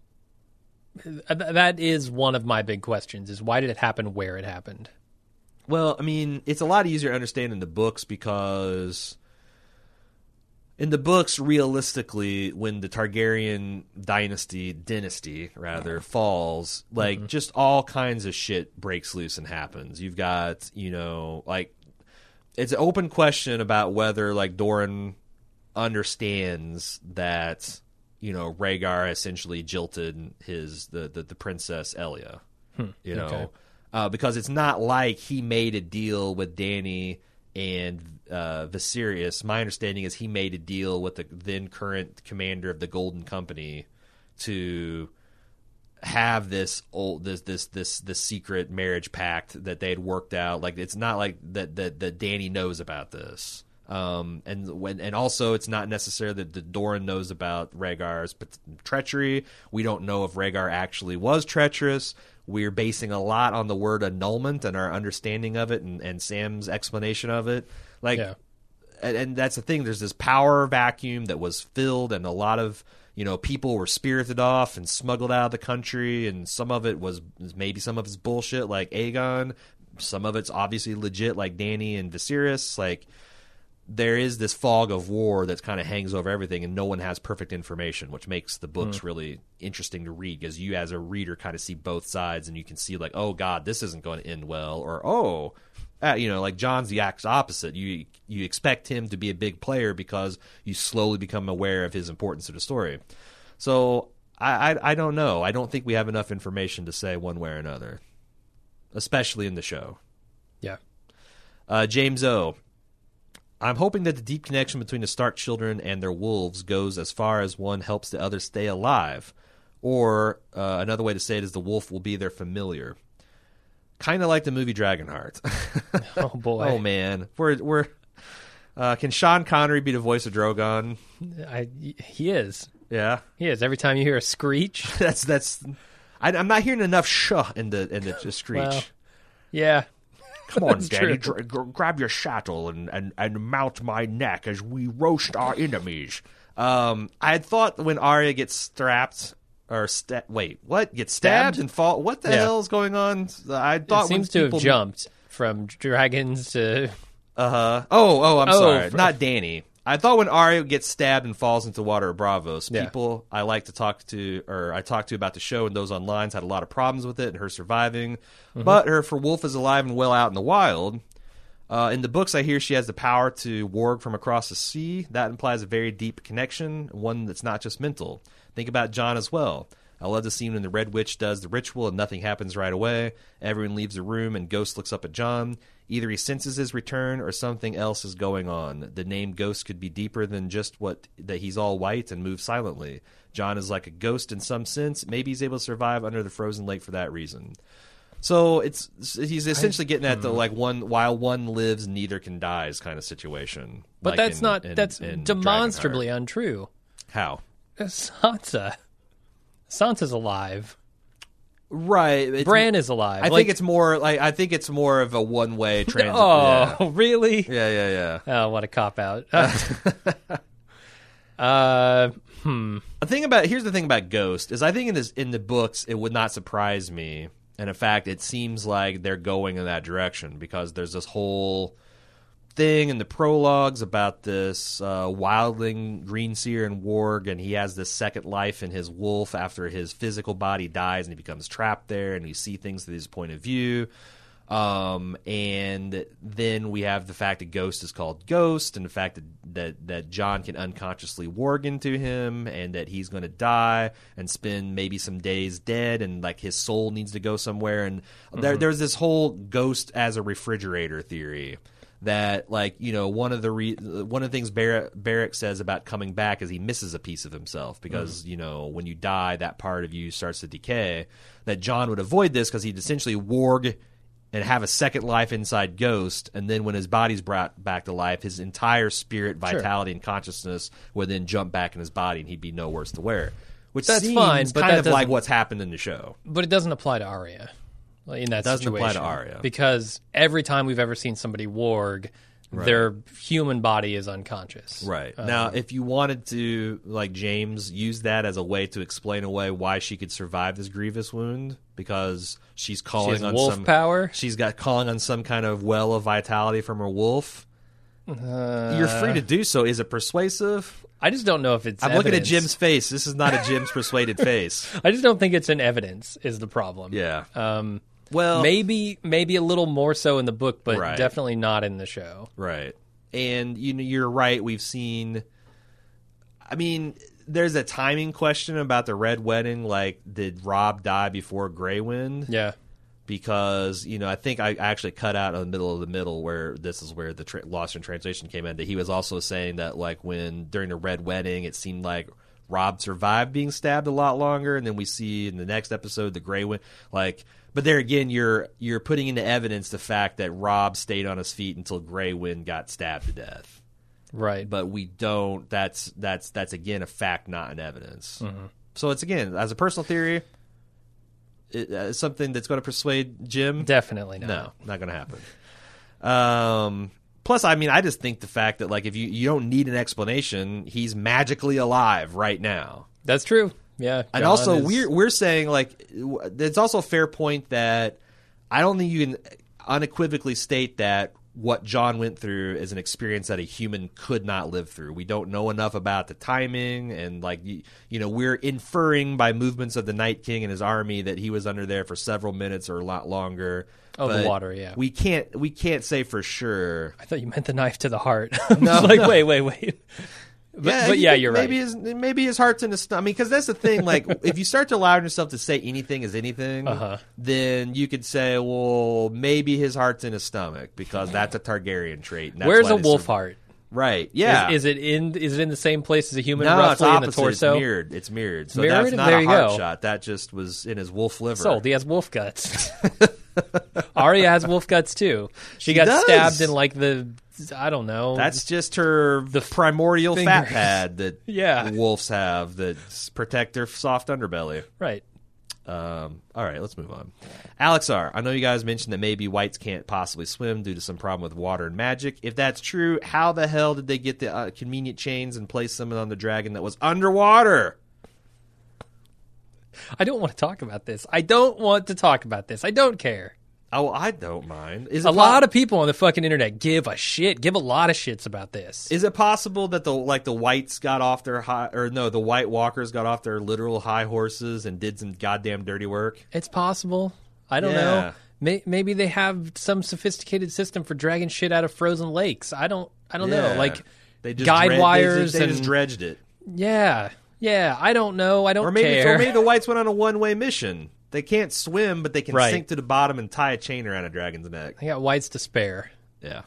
Speaker 2: That is one of my big questions, is why did it happen where it happened?
Speaker 1: Well, I mean, it's a lot easier to understand in the books because in the books, realistically, when the Targaryen dynasty, dynasty rather, falls, like mm-hmm. just all kinds of shit breaks loose and happens. You've got, you know, like it's an open question about whether like Doran understands that, you know, Rhaegar essentially jilted his the the, the princess Elia, hmm. you know. Okay. Uh, because it's not like he made a deal with Dany and uh, Viserys. My understanding is he made a deal with the then current commander of the Golden Company to have this old this this this this secret marriage pact that they had worked out. Like it's not like that that, that Dany knows about this. Um, and when and also it's not necessarily that the Doran knows about Rhaegar's treachery. We don't know if Rhaegar actually was treacherous. We're basing a lot on the word annulment and our understanding of it, and, and Sam's explanation of it. Like, yeah. and, and that's the thing. There's this power vacuum that was filled, and a lot of you know people were spirited off and smuggled out of the country, and some of it was maybe some of it's bullshit, like Aegon. Some of it's obviously legit, like Dany and Viserys. Like, there is this fog of war that kind of hangs over everything, and no one has perfect information, which makes the books mm. really interesting to read, because you as a reader kind of see both sides, and you can see like, oh God, this isn't going to end well, or oh, uh, you know, like John's the exact opposite. You you expect him to be a big player because you slowly become aware of his importance to the story. So I, I I don't know. I don't think we have enough information to say one way or another, especially in the show.
Speaker 2: Yeah.
Speaker 1: Uh, James O. I'm hoping that the deep connection between the Stark children and their wolves goes as far as one helps the other stay alive. Or uh, another way to say it is the wolf will be their familiar. Kind of like the movie Dragonheart.
Speaker 2: Oh, boy.
Speaker 1: Oh, man. We're, we're, uh, can Sean Connery be the voice of Drogon?
Speaker 2: I, he is.
Speaker 1: Yeah?
Speaker 2: He is. Every time you hear a screech.
Speaker 1: that's, that's, I, I'm not hearing enough shuh in the, in the screech.
Speaker 2: Well, yeah.
Speaker 1: Come on, Danny, dr- gr- grab your shuttle and, and, and mount my neck as we roast our enemies. Um, I had thought when Arya gets strapped, or sta- wait, what? Gets stabbed, stabbed? and fall? What the yeah. hell is going on? I thought
Speaker 2: it seems to people... have jumped from dragons to.
Speaker 1: Uh huh. Oh, oh, I'm
Speaker 2: oh,
Speaker 1: sorry,
Speaker 2: for...
Speaker 1: not Danny. I thought when Arya gets stabbed and falls into water of Bravos,
Speaker 2: yeah.
Speaker 1: people I like to talk to, or I talked to about the show and those online had a lot of problems with it and her surviving. Mm-hmm. But her for Wolf is alive and well out in the wild. Uh, in the books, I hear she has the power to warg from across the sea. That implies a very deep connection, one that's not just mental. Think about Jon as well. I love the scene when the Red Witch does the ritual and nothing happens right away. Everyone leaves the room and Ghost looks up at Jon. Either he senses his return or something else is going on. The name Ghost could be deeper than just what that he's all white and moves silently. Jon is like a ghost in some sense. Maybe he's able to survive under the frozen lake for that reason. So it's he's essentially getting at the like one while one lives, neither can die's kind of situation.
Speaker 2: But
Speaker 1: like
Speaker 2: that's
Speaker 1: in,
Speaker 2: not
Speaker 1: in,
Speaker 2: that's
Speaker 1: in
Speaker 2: demonstrably
Speaker 1: Dragonheart.
Speaker 2: Untrue.
Speaker 1: How?
Speaker 2: Sansa. Sansa's alive.
Speaker 1: Right. It's,
Speaker 2: Bran is alive.
Speaker 1: I
Speaker 2: like,
Speaker 1: think it's more like I think it's more of a one way transit.
Speaker 2: Oh,
Speaker 1: yeah.
Speaker 2: really?
Speaker 1: Yeah, yeah,
Speaker 2: yeah. Oh, what a cop out. uh, hmm.
Speaker 1: The thing about here's the thing about Ghost is I think in this in the books it would not surprise me, and in fact it seems like they're going in that direction because there's this whole thing in the prologues about this uh, wildling Greenseer and Warg, and he has this second life in his wolf after his physical body dies and he becomes trapped there, and we see things through his point of view. Um, and then we have the fact that Ghost is called Ghost, and the fact that, that, that Jon can unconsciously warg into him, and that he's going to die and spend maybe some days dead, and like his soul needs to go somewhere. And mm-hmm. there, there's this whole Ghost as a refrigerator theory. That, like, you know, one of the re- one of the things Barrick, Barrick says about coming back is he misses a piece of himself because, mm. you know, when you die, that part of you starts to decay. That Jon would avoid this because he'd essentially warg and have a second life inside Ghost, and then when his body's brought back to life, his entire spirit, vitality, sure. and consciousness would then jump back in his body, and he'd be no worse to wear. Which
Speaker 2: That's
Speaker 1: seems
Speaker 2: fine, but
Speaker 1: kind
Speaker 2: that
Speaker 1: of like what's happened in the show.
Speaker 2: But it doesn't apply to Arya. In that
Speaker 1: doesn't
Speaker 2: situation,
Speaker 1: apply to Arya
Speaker 2: because every time we've ever seen somebody warg, right. their human body is unconscious.
Speaker 1: Right
Speaker 2: um,
Speaker 1: now, if you wanted to, like James, use that as a way to explain away why she could survive this grievous wound, because she's calling
Speaker 2: she has
Speaker 1: on
Speaker 2: wolf
Speaker 1: some
Speaker 2: power.
Speaker 1: She's got calling on some kind of well of vitality from her wolf.
Speaker 2: Uh,
Speaker 1: You're free to do so. Is it persuasive?
Speaker 2: I just don't know if it's.
Speaker 1: I'm
Speaker 2: evidence.
Speaker 1: looking at Jim's face. This is not a Jim's persuaded face.
Speaker 2: I just don't think it's an evidence. Is the problem?
Speaker 1: Yeah.
Speaker 2: Um.
Speaker 1: Well,
Speaker 2: maybe maybe a little more so in the book, but
Speaker 1: right.
Speaker 2: definitely not in the show.
Speaker 1: Right. And you know, you're right. We've seen. I mean, there's a timing question about the Red Wedding. Like, did Robb die before Grey Wind?
Speaker 2: Yeah.
Speaker 1: Because, you know, I think I actually cut out in the middle of the middle where this is where the tra- lost in translation came in. That he was also saying that, like, when during the Red Wedding, it seemed like Robb survived being stabbed a lot longer, and then we see in the next episode the Grey Wind, like. But there again, you're you're putting into evidence the fact that Robb stayed on his feet until Grey Wind got stabbed to death.
Speaker 2: Right.
Speaker 1: But we don't. That's that's that's again a fact, not an evidence.
Speaker 2: Mm-hmm.
Speaker 1: So it's again as a personal theory, it, uh, something that's going to persuade Jim.
Speaker 2: Definitely not.
Speaker 1: No, not going to happen. Um. Plus, I mean, I just think the fact that like if you you don't need an explanation, he's magically alive right now.
Speaker 2: That's true. Yeah,
Speaker 1: and
Speaker 2: Jon
Speaker 1: also
Speaker 2: is...
Speaker 1: we're we're saying like it's also a fair point that I don't think you can unequivocally state that what Jon went through is an experience that a human could not live through. We don't know enough about the timing, and like you, you know, we're inferring by movements of the Night King and his army that he was under there for several minutes or a lot longer.
Speaker 2: Oh,
Speaker 1: but
Speaker 2: the water, yeah.
Speaker 1: We can't we can't say for sure.
Speaker 2: I thought you meant the knife to the heart. I was no, like, no. wait, wait, wait. But yeah, but yeah you're
Speaker 1: maybe
Speaker 2: right.
Speaker 1: His, maybe his heart's in his stomach. I mean, because that's the thing. Like, if you start to allow yourself to say anything is anything,
Speaker 2: uh-huh.
Speaker 1: then you could say, well, maybe his heart's in his stomach because that's a Targaryen trait. And that's
Speaker 2: Where's
Speaker 1: why
Speaker 2: a wolf
Speaker 1: sur-
Speaker 2: heart?
Speaker 1: Right. Yeah.
Speaker 2: Is, is it in? Is it in the same place as a human?
Speaker 1: No,
Speaker 2: roughly
Speaker 1: it's opposite.
Speaker 2: in the torso.
Speaker 1: It's mirrored. It's mirrored. So
Speaker 2: mirrored?
Speaker 1: that's not
Speaker 2: there
Speaker 1: a
Speaker 2: you
Speaker 1: heart
Speaker 2: go.
Speaker 1: shot. That just was in his wolf liver.
Speaker 2: Sold. He has wolf guts. Arya has wolf guts too. She,
Speaker 1: She
Speaker 2: got
Speaker 1: does.
Speaker 2: stabbed in like the. I don't know.
Speaker 1: That's just her the primordial
Speaker 2: fingers.
Speaker 1: fat pad that
Speaker 2: Yeah.
Speaker 1: wolves have that protect their soft underbelly.
Speaker 2: right.
Speaker 1: Um, all right, let's move on. Alex R., I know you guys mentioned that maybe whites can't possibly swim due to some problem with water and magic. If that's true, how the hell did they get the uh, convenient chains and place them on the dragon that was underwater?
Speaker 2: I don't want to talk about this. I don't want to talk about this. I don't care.
Speaker 1: Oh, I don't mind. Is
Speaker 2: A
Speaker 1: it
Speaker 2: lot
Speaker 1: po-
Speaker 2: of people on the fucking internet give a shit, give a lot of shits about this.
Speaker 1: Is it possible that the like the whites got off their high, or no, the White Walkers got off their literal high horses and did some goddamn dirty work?
Speaker 2: It's possible. I don't
Speaker 1: Yeah.
Speaker 2: know. May- Maybe they have some sophisticated system for dragging shit out of frozen lakes. I don't. I don't
Speaker 1: Yeah.
Speaker 2: know. Like
Speaker 1: They just
Speaker 2: guide
Speaker 1: dred-
Speaker 2: wires
Speaker 1: They just, they
Speaker 2: and
Speaker 1: just dredged it.
Speaker 2: yeah, yeah. I don't know. I don't
Speaker 1: Or maybe,
Speaker 2: care.
Speaker 1: or maybe the whites went on a one-way mission. They can't swim, but they can
Speaker 2: Right.
Speaker 1: sink to the bottom and tie a chain around a dragon's neck.
Speaker 2: I got whites to spare.
Speaker 1: Yeah.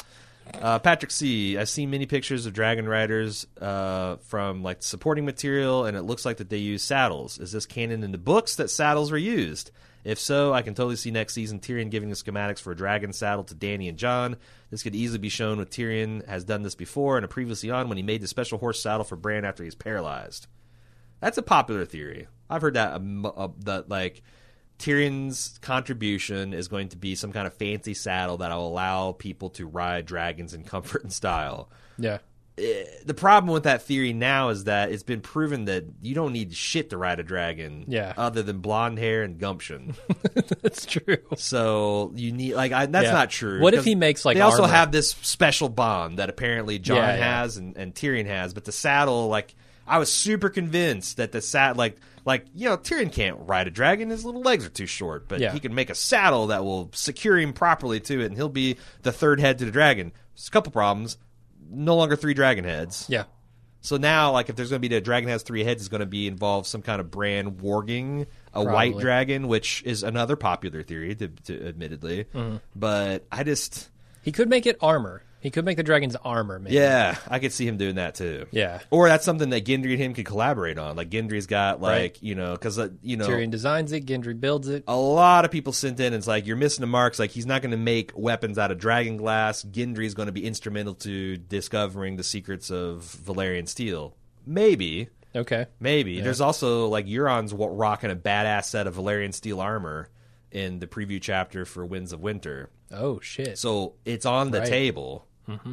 Speaker 1: Uh, Patrick C. I've seen many pictures of dragon riders uh, from like supporting material, and it looks like that they use saddles. Is this canon in the books that saddles were used? If so, I can totally see next season Tyrion giving the schematics for a dragon saddle to Dany and Jon. This could easily be shown with Tyrion has done this before and a previously on when he made the special horse saddle for Bran after he's paralyzed. That's a popular theory. I've heard that um, uh, that like Tyrion's contribution is going to be some kind of fancy saddle that will allow people to ride dragons in comfort and style.
Speaker 2: Yeah.
Speaker 1: The problem with that theory now is that it's been proven that you don't need shit to ride a dragon,
Speaker 2: Yeah.
Speaker 1: other than blonde hair and gumption.
Speaker 2: That's true.
Speaker 1: So you need like I, that's
Speaker 2: Yeah.
Speaker 1: not true.
Speaker 2: What if
Speaker 1: because
Speaker 2: he makes, like,
Speaker 1: they also
Speaker 2: armor?
Speaker 1: have this special bond that apparently Jon
Speaker 2: Yeah, yeah.
Speaker 1: has and, and Tyrion has, but the saddle, like I was super convinced that the sat like like you know Tyrion can't ride a dragon; his little legs are too short, but
Speaker 2: Yeah.
Speaker 1: he can make a saddle that will secure him properly to it, and he'll be the third head to the dragon. There's a couple problems. No longer three dragon heads.
Speaker 2: Yeah.
Speaker 1: So now, like, if there's going to be the dragon has three heads, it's going to be involve some kind of Bran warging a
Speaker 2: Probably.
Speaker 1: white dragon, which is another popular theory, to, to admittedly.
Speaker 2: Mm-hmm.
Speaker 1: But I just,
Speaker 2: He could make it armor. He could make the dragon's armor, maybe.
Speaker 1: yeah, I could see him doing that too.
Speaker 2: Yeah.
Speaker 1: Or that's something that Gendry and him could collaborate on. Like Gendry's got like
Speaker 2: Right.
Speaker 1: you know because uh, you know
Speaker 2: Tyrion designs it. Gendry builds it.
Speaker 1: a lot of people sent in and it's like you're missing the marks. Like he's not going to make weapons out of dragon glass. Gendry's going to be instrumental to discovering the secrets of Valyrian steel. Maybe.
Speaker 2: Okay.
Speaker 1: Maybe. There's also, like, Euron's wa- rocking a badass set of Valyrian steel armor in the preview chapter for Winds of Winter.
Speaker 2: Oh, shit.
Speaker 1: So it's on the
Speaker 2: Right.
Speaker 1: table.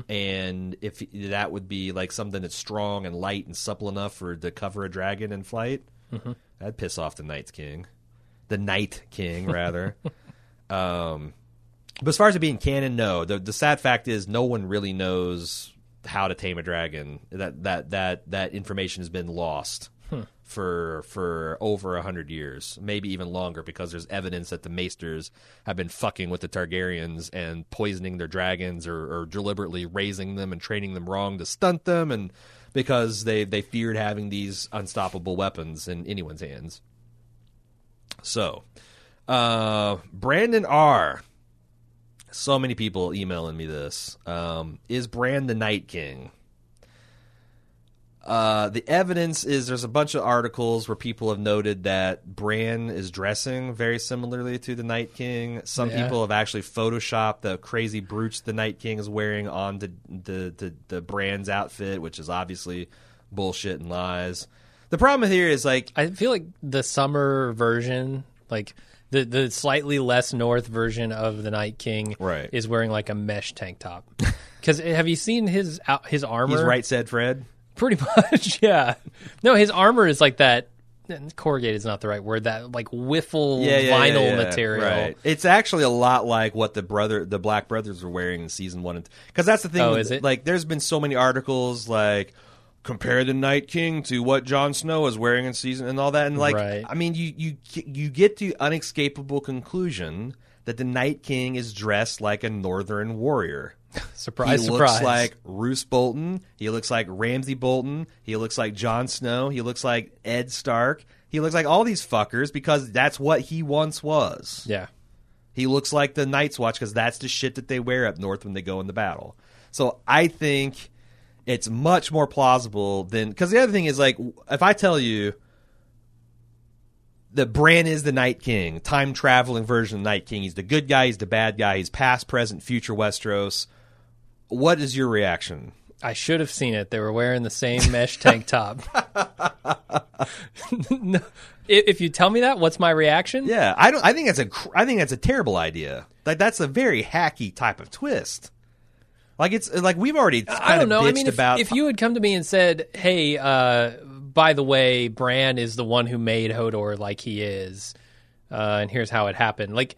Speaker 1: And if that would be, like, something that's strong and light and supple enough for to cover a dragon in flight, that'd piss off the Night King. The Night King, rather. um, but as far as it being canon, no. The, the sad fact is no one really knows how to tame a dragon. That that that that information has been lost for for over a hundred years, maybe even longer, because there's evidence that the Maesters have been fucking with the Targaryens and poisoning their dragons, or, or deliberately raising them and training them wrong to stunt them, and because they they feared having these unstoppable weapons in anyone's hands. So, uh, Brandon R. So many people emailing me this. Um, is Bran the Night King? Uh, the evidence is there's a bunch of articles where people have noted that Bran is dressing very similarly to the Night King. Some
Speaker 2: Yeah.
Speaker 1: people have actually photoshopped the crazy brooch the Night King is wearing onto the, the, the Bran's outfit, which is obviously bullshit and lies. The problem here is, like,
Speaker 2: I feel like the summer version, like the the slightly less north version of the Night King,
Speaker 1: Right.
Speaker 2: is wearing like a mesh tank top. Because have you seen his out- his armor?
Speaker 1: he's right, said Fred.
Speaker 2: Pretty much, yeah. No, his armor is like that. corrugated is not the right word. That like wiffle
Speaker 1: yeah, yeah,
Speaker 2: vinyl
Speaker 1: yeah, yeah.
Speaker 2: material.
Speaker 1: Right. It's actually a lot like what the brother, the Black Brothers were wearing in season one, because that's the thing.
Speaker 2: Oh,
Speaker 1: with,
Speaker 2: is it?
Speaker 1: Like, there's been so many articles like compare the Night King to what Jon Snow is wearing in season and all that, and like,
Speaker 2: Right.
Speaker 1: I mean, you you you get the unescapable conclusion that the Night King is dressed like a Northern warrior.
Speaker 2: Surprise,
Speaker 1: he
Speaker 2: surprise.
Speaker 1: looks like Roose Bolton. He looks like Ramsay Bolton. He looks like Jon Snow. He looks like Ed Stark. He looks like all these fuckers because that's what he once was.
Speaker 2: Yeah.
Speaker 1: He looks like the Night's Watch because that's the shit that they wear up north when they go into battle. So I think it's much more plausible than... Because the other thing is, like, if I tell you that Bran is the Night King, time-traveling version of the Night King, he's the good guy, he's the bad guy, he's past, present, future Westeros... What is your reaction?
Speaker 2: I should have seen it. They were wearing the same mesh tank top. No, if you tell me that, what's my reaction?
Speaker 1: Yeah, I don't. I think that's a. cr- I think that's a terrible idea. Like that's a very hacky type of twist. Like it's like we've already. Kind
Speaker 2: I don't
Speaker 1: of
Speaker 2: know.
Speaker 1: bitched
Speaker 2: I mean, if,
Speaker 1: about.
Speaker 2: if you had come to me and said, "Hey, uh, by the way, Bran is the one who made Hodor like he is, uh, and here's how it happened," like,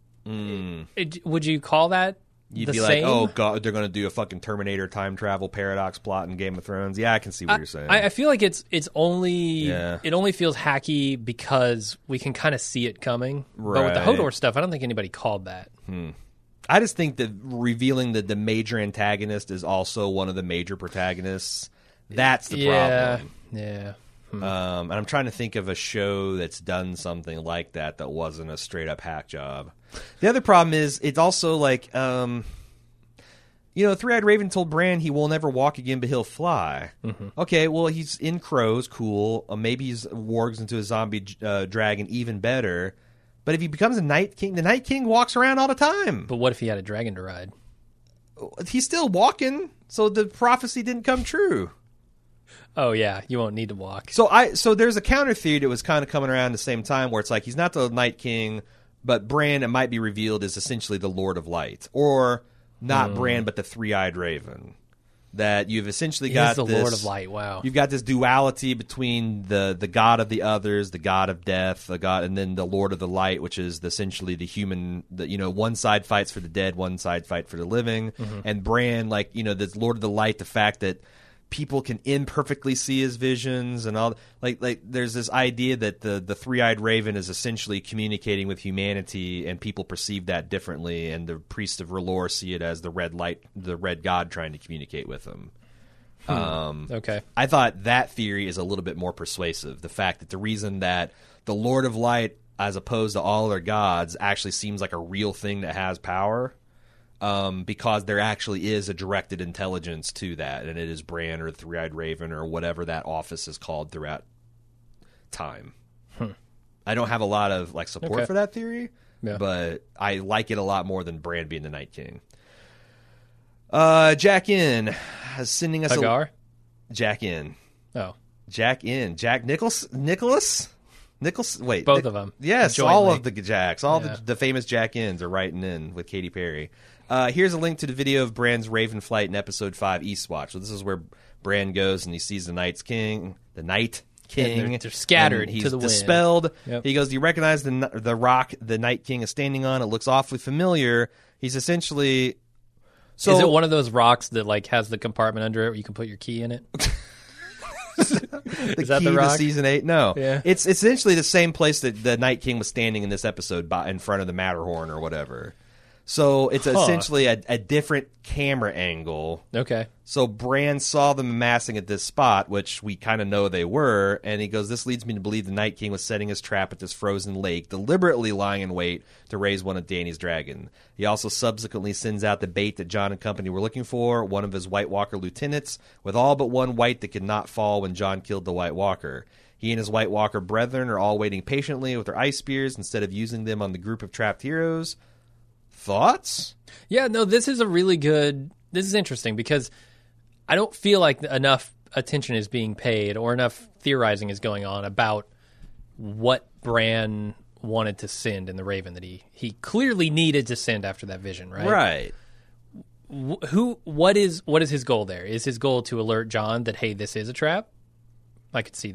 Speaker 1: Mm.
Speaker 2: it, would you call that?
Speaker 1: You'd
Speaker 2: the
Speaker 1: be
Speaker 2: same?
Speaker 1: like, oh god, they're going to do a fucking Terminator time travel paradox plot in Game of Thrones. Yeah, I can see what you're saying.
Speaker 2: I, I feel like it's it's only
Speaker 1: Yeah.
Speaker 2: it only feels hacky because we can kind of see it coming. But with the
Speaker 1: Right.
Speaker 2: Hodor stuff, I don't think anybody called that.
Speaker 1: I just think that revealing that the major antagonist is also one of the major protagonists. That's the
Speaker 2: yeah,
Speaker 1: problem.
Speaker 2: yeah.
Speaker 1: Um, and I'm trying to think of a show that's done something like that that wasn't a straight up hack job. The other problem is it's also like, um, you know, Three-Eyed Raven told Bran he will never walk again, but he'll fly. Mm-hmm. Okay, well, he's in crows, cool. Uh, maybe he's wargs into a zombie uh, dragon, even better. But if he becomes a Night King, the Night King walks around all the time.
Speaker 2: But what if he had a dragon to ride?
Speaker 1: He's still walking, so the prophecy didn't come true.
Speaker 2: Oh yeah, you won't need to walk.
Speaker 1: So I so there's a counter theory that was kind of coming around the same time where it's like he's not the Night King, but Bran, it might be revealed, is essentially the Lord of Light, or not
Speaker 2: Mm.
Speaker 1: Bran, but the Three-Eyed Raven. That you've essentially
Speaker 2: He
Speaker 1: got
Speaker 2: is the
Speaker 1: this,
Speaker 2: Lord of Light. Wow.
Speaker 1: You've got this duality between the the God of the others, the God of death, the God, and then the Lord of the Light, which is the, essentially the human. The, you know, one side fights for the dead, one side fight for the living,
Speaker 2: Mm-hmm.
Speaker 1: and Bran, like you know, this Lord of the Light, the fact that people can imperfectly see his visions and all like like there's this idea that the the three-eyed raven is essentially communicating with humanity and people perceive that differently, and the priests of R'hllor see it as the red light, the red god trying to communicate with them. Um,
Speaker 2: Okay.
Speaker 1: I thought that theory is a little bit more persuasive. The fact that the reason that the Lord of Light, as opposed to all other gods, actually seems like a real thing that has power, um, because there actually is a directed intelligence to that, and it is Bran or Three-Eyed Raven or whatever that office is called throughout time.
Speaker 2: Hmm.
Speaker 1: I don't have a lot of like support
Speaker 2: Okay.
Speaker 1: for that theory,
Speaker 2: Yeah.
Speaker 1: but I like it a lot more than Bran being the Night King. Uh, Jack In is sending us
Speaker 2: Hagar?
Speaker 1: a Jack In.
Speaker 2: Oh,
Speaker 1: Jack In. Jack Nichols Nicholas? Nichols wait.
Speaker 2: Both
Speaker 1: Nic-
Speaker 2: of them.
Speaker 1: Yes,
Speaker 2: Jointly.
Speaker 1: all of the Jacks. All
Speaker 2: Yeah.
Speaker 1: the, the famous Jack Ins are writing in with Katy Perry. Uh, here's a link to the video of Bran's Raven flight in episode five, Eastwatch. So this is where Bran goes and he sees the Night's King, the Night King.
Speaker 2: they're- they're scattered
Speaker 1: and he's
Speaker 2: to the wind.
Speaker 1: dispelled.
Speaker 2: Yep.
Speaker 1: He goes, "Do you recognize the n- the rock the Night King is standing on? It looks awfully familiar." He's essentially so
Speaker 2: is it one of those rocks that like has the compartment under it where you can put your key in it?
Speaker 1: the
Speaker 2: Is that
Speaker 1: key
Speaker 2: the
Speaker 1: to
Speaker 2: rock?
Speaker 1: season eight? No,
Speaker 2: Yeah.
Speaker 1: it's it's essentially the same place that the Night King was standing in this episode, by, in front of the Matterhorn or whatever. So it's
Speaker 2: Huh.
Speaker 1: essentially a, a different camera angle.
Speaker 2: Okay.
Speaker 1: So Bran saw them amassing at this spot, which we kind of know they were, and he goes, "This leads me to believe the Night King was setting his trap at this frozen lake, deliberately lying in wait to raise one of Dany's dragon." He also subsequently sends out the bait that Jon and company were looking for, one of his White Walker lieutenants, with all but one white that could not fall when Jon killed the White Walker. He and his White Walker brethren are all waiting patiently with their ice spears instead of using them on the group of trapped heroes. Thoughts?
Speaker 2: Yeah, no, this is a really good. This is interesting because I don't feel like enough attention is being paid or enough theorizing is going on about what Bran wanted to send in the Raven that he he clearly needed to send after that vision, right?
Speaker 1: Right.
Speaker 2: Wh- Who? What is what is his goal there? Is his goal to alert Jon that hey, this is a trap? I could see that.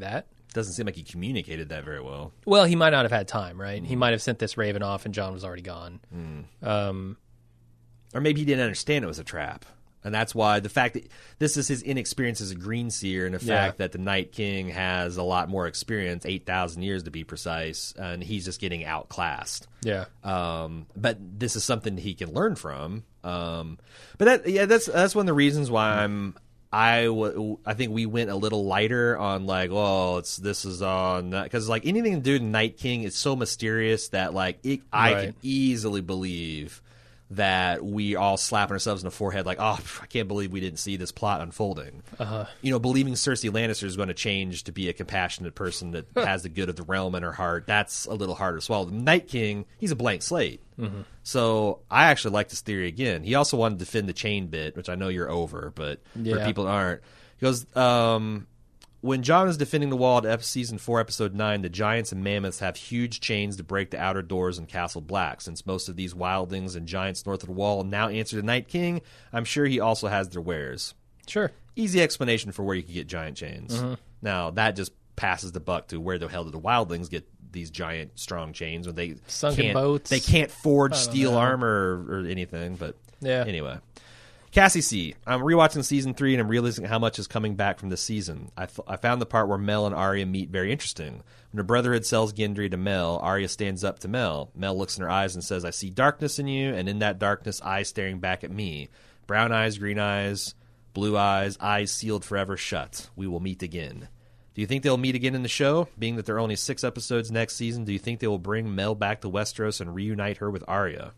Speaker 1: doesn't seem like he communicated that very well.
Speaker 2: Well, he might not have had time, right? Mm. He might have sent this raven off and Jon was already gone.
Speaker 1: Mm.
Speaker 2: Um,
Speaker 1: or maybe he didn't understand it was a trap. And that's why the fact that this is his inexperience as a green seer, and the
Speaker 2: yeah.
Speaker 1: fact that the Night King has a lot more experience, eight thousand years to be precise, and he's just getting outclassed.
Speaker 2: Yeah.
Speaker 1: Um, but this is something he can learn from. Um, but that, yeah, that's that's one of the reasons why I'm I w- I think we went a little lighter on like, oh, it's this is on because like anything to do with Night King is so mysterious that like it, I
Speaker 2: Right.
Speaker 1: can easily believe that we all slapping ourselves in the forehead like, oh, I can't believe we didn't see this plot unfolding.
Speaker 2: Uh-huh.
Speaker 1: You know, believing Cersei Lannister is going to change to be a compassionate person that has the good of the realm in her heart, that's a little harder to swallow. The Night King, he's a blank slate.
Speaker 2: Mm-hmm.
Speaker 1: So I actually like this theory again. He also wanted to defend the chain bit, which I know you're over, but
Speaker 2: Yeah.
Speaker 1: for people that aren't. He goes, um... when Jon is defending the wall at season four, episode nine, the giants and mammoths have huge chains to break the outer doors in Castle Black. Since most of these wildlings and giants north of the wall now answer to Night King, I'm sure he also has their wares.
Speaker 2: Sure.
Speaker 1: Easy explanation for where you can get giant chains.
Speaker 2: Mm-hmm.
Speaker 1: Now, that just passes the buck to where the hell did the wildlings get these giant, strong chains when they
Speaker 2: Sunken
Speaker 1: can't,
Speaker 2: boats.
Speaker 1: They can't forge steel
Speaker 2: know.
Speaker 1: armor or, or anything, but
Speaker 2: Yeah.
Speaker 1: anyway. Cassie C. I'm rewatching season three and I'm realizing how much is coming back from this season. I, f- I found the part where Mel and Arya meet very interesting. When her brotherhood sells Gendry to Mel, Arya stands up to Mel. Mel looks in her eyes and says, I see darkness in you, and in that darkness, eyes staring back at me. Brown eyes, green eyes, blue eyes, eyes sealed forever shut. We will meet again. Do you think they'll meet again in the show? Being that there are only six episodes next season, do you think they will bring Mel back to Westeros and reunite her with Arya?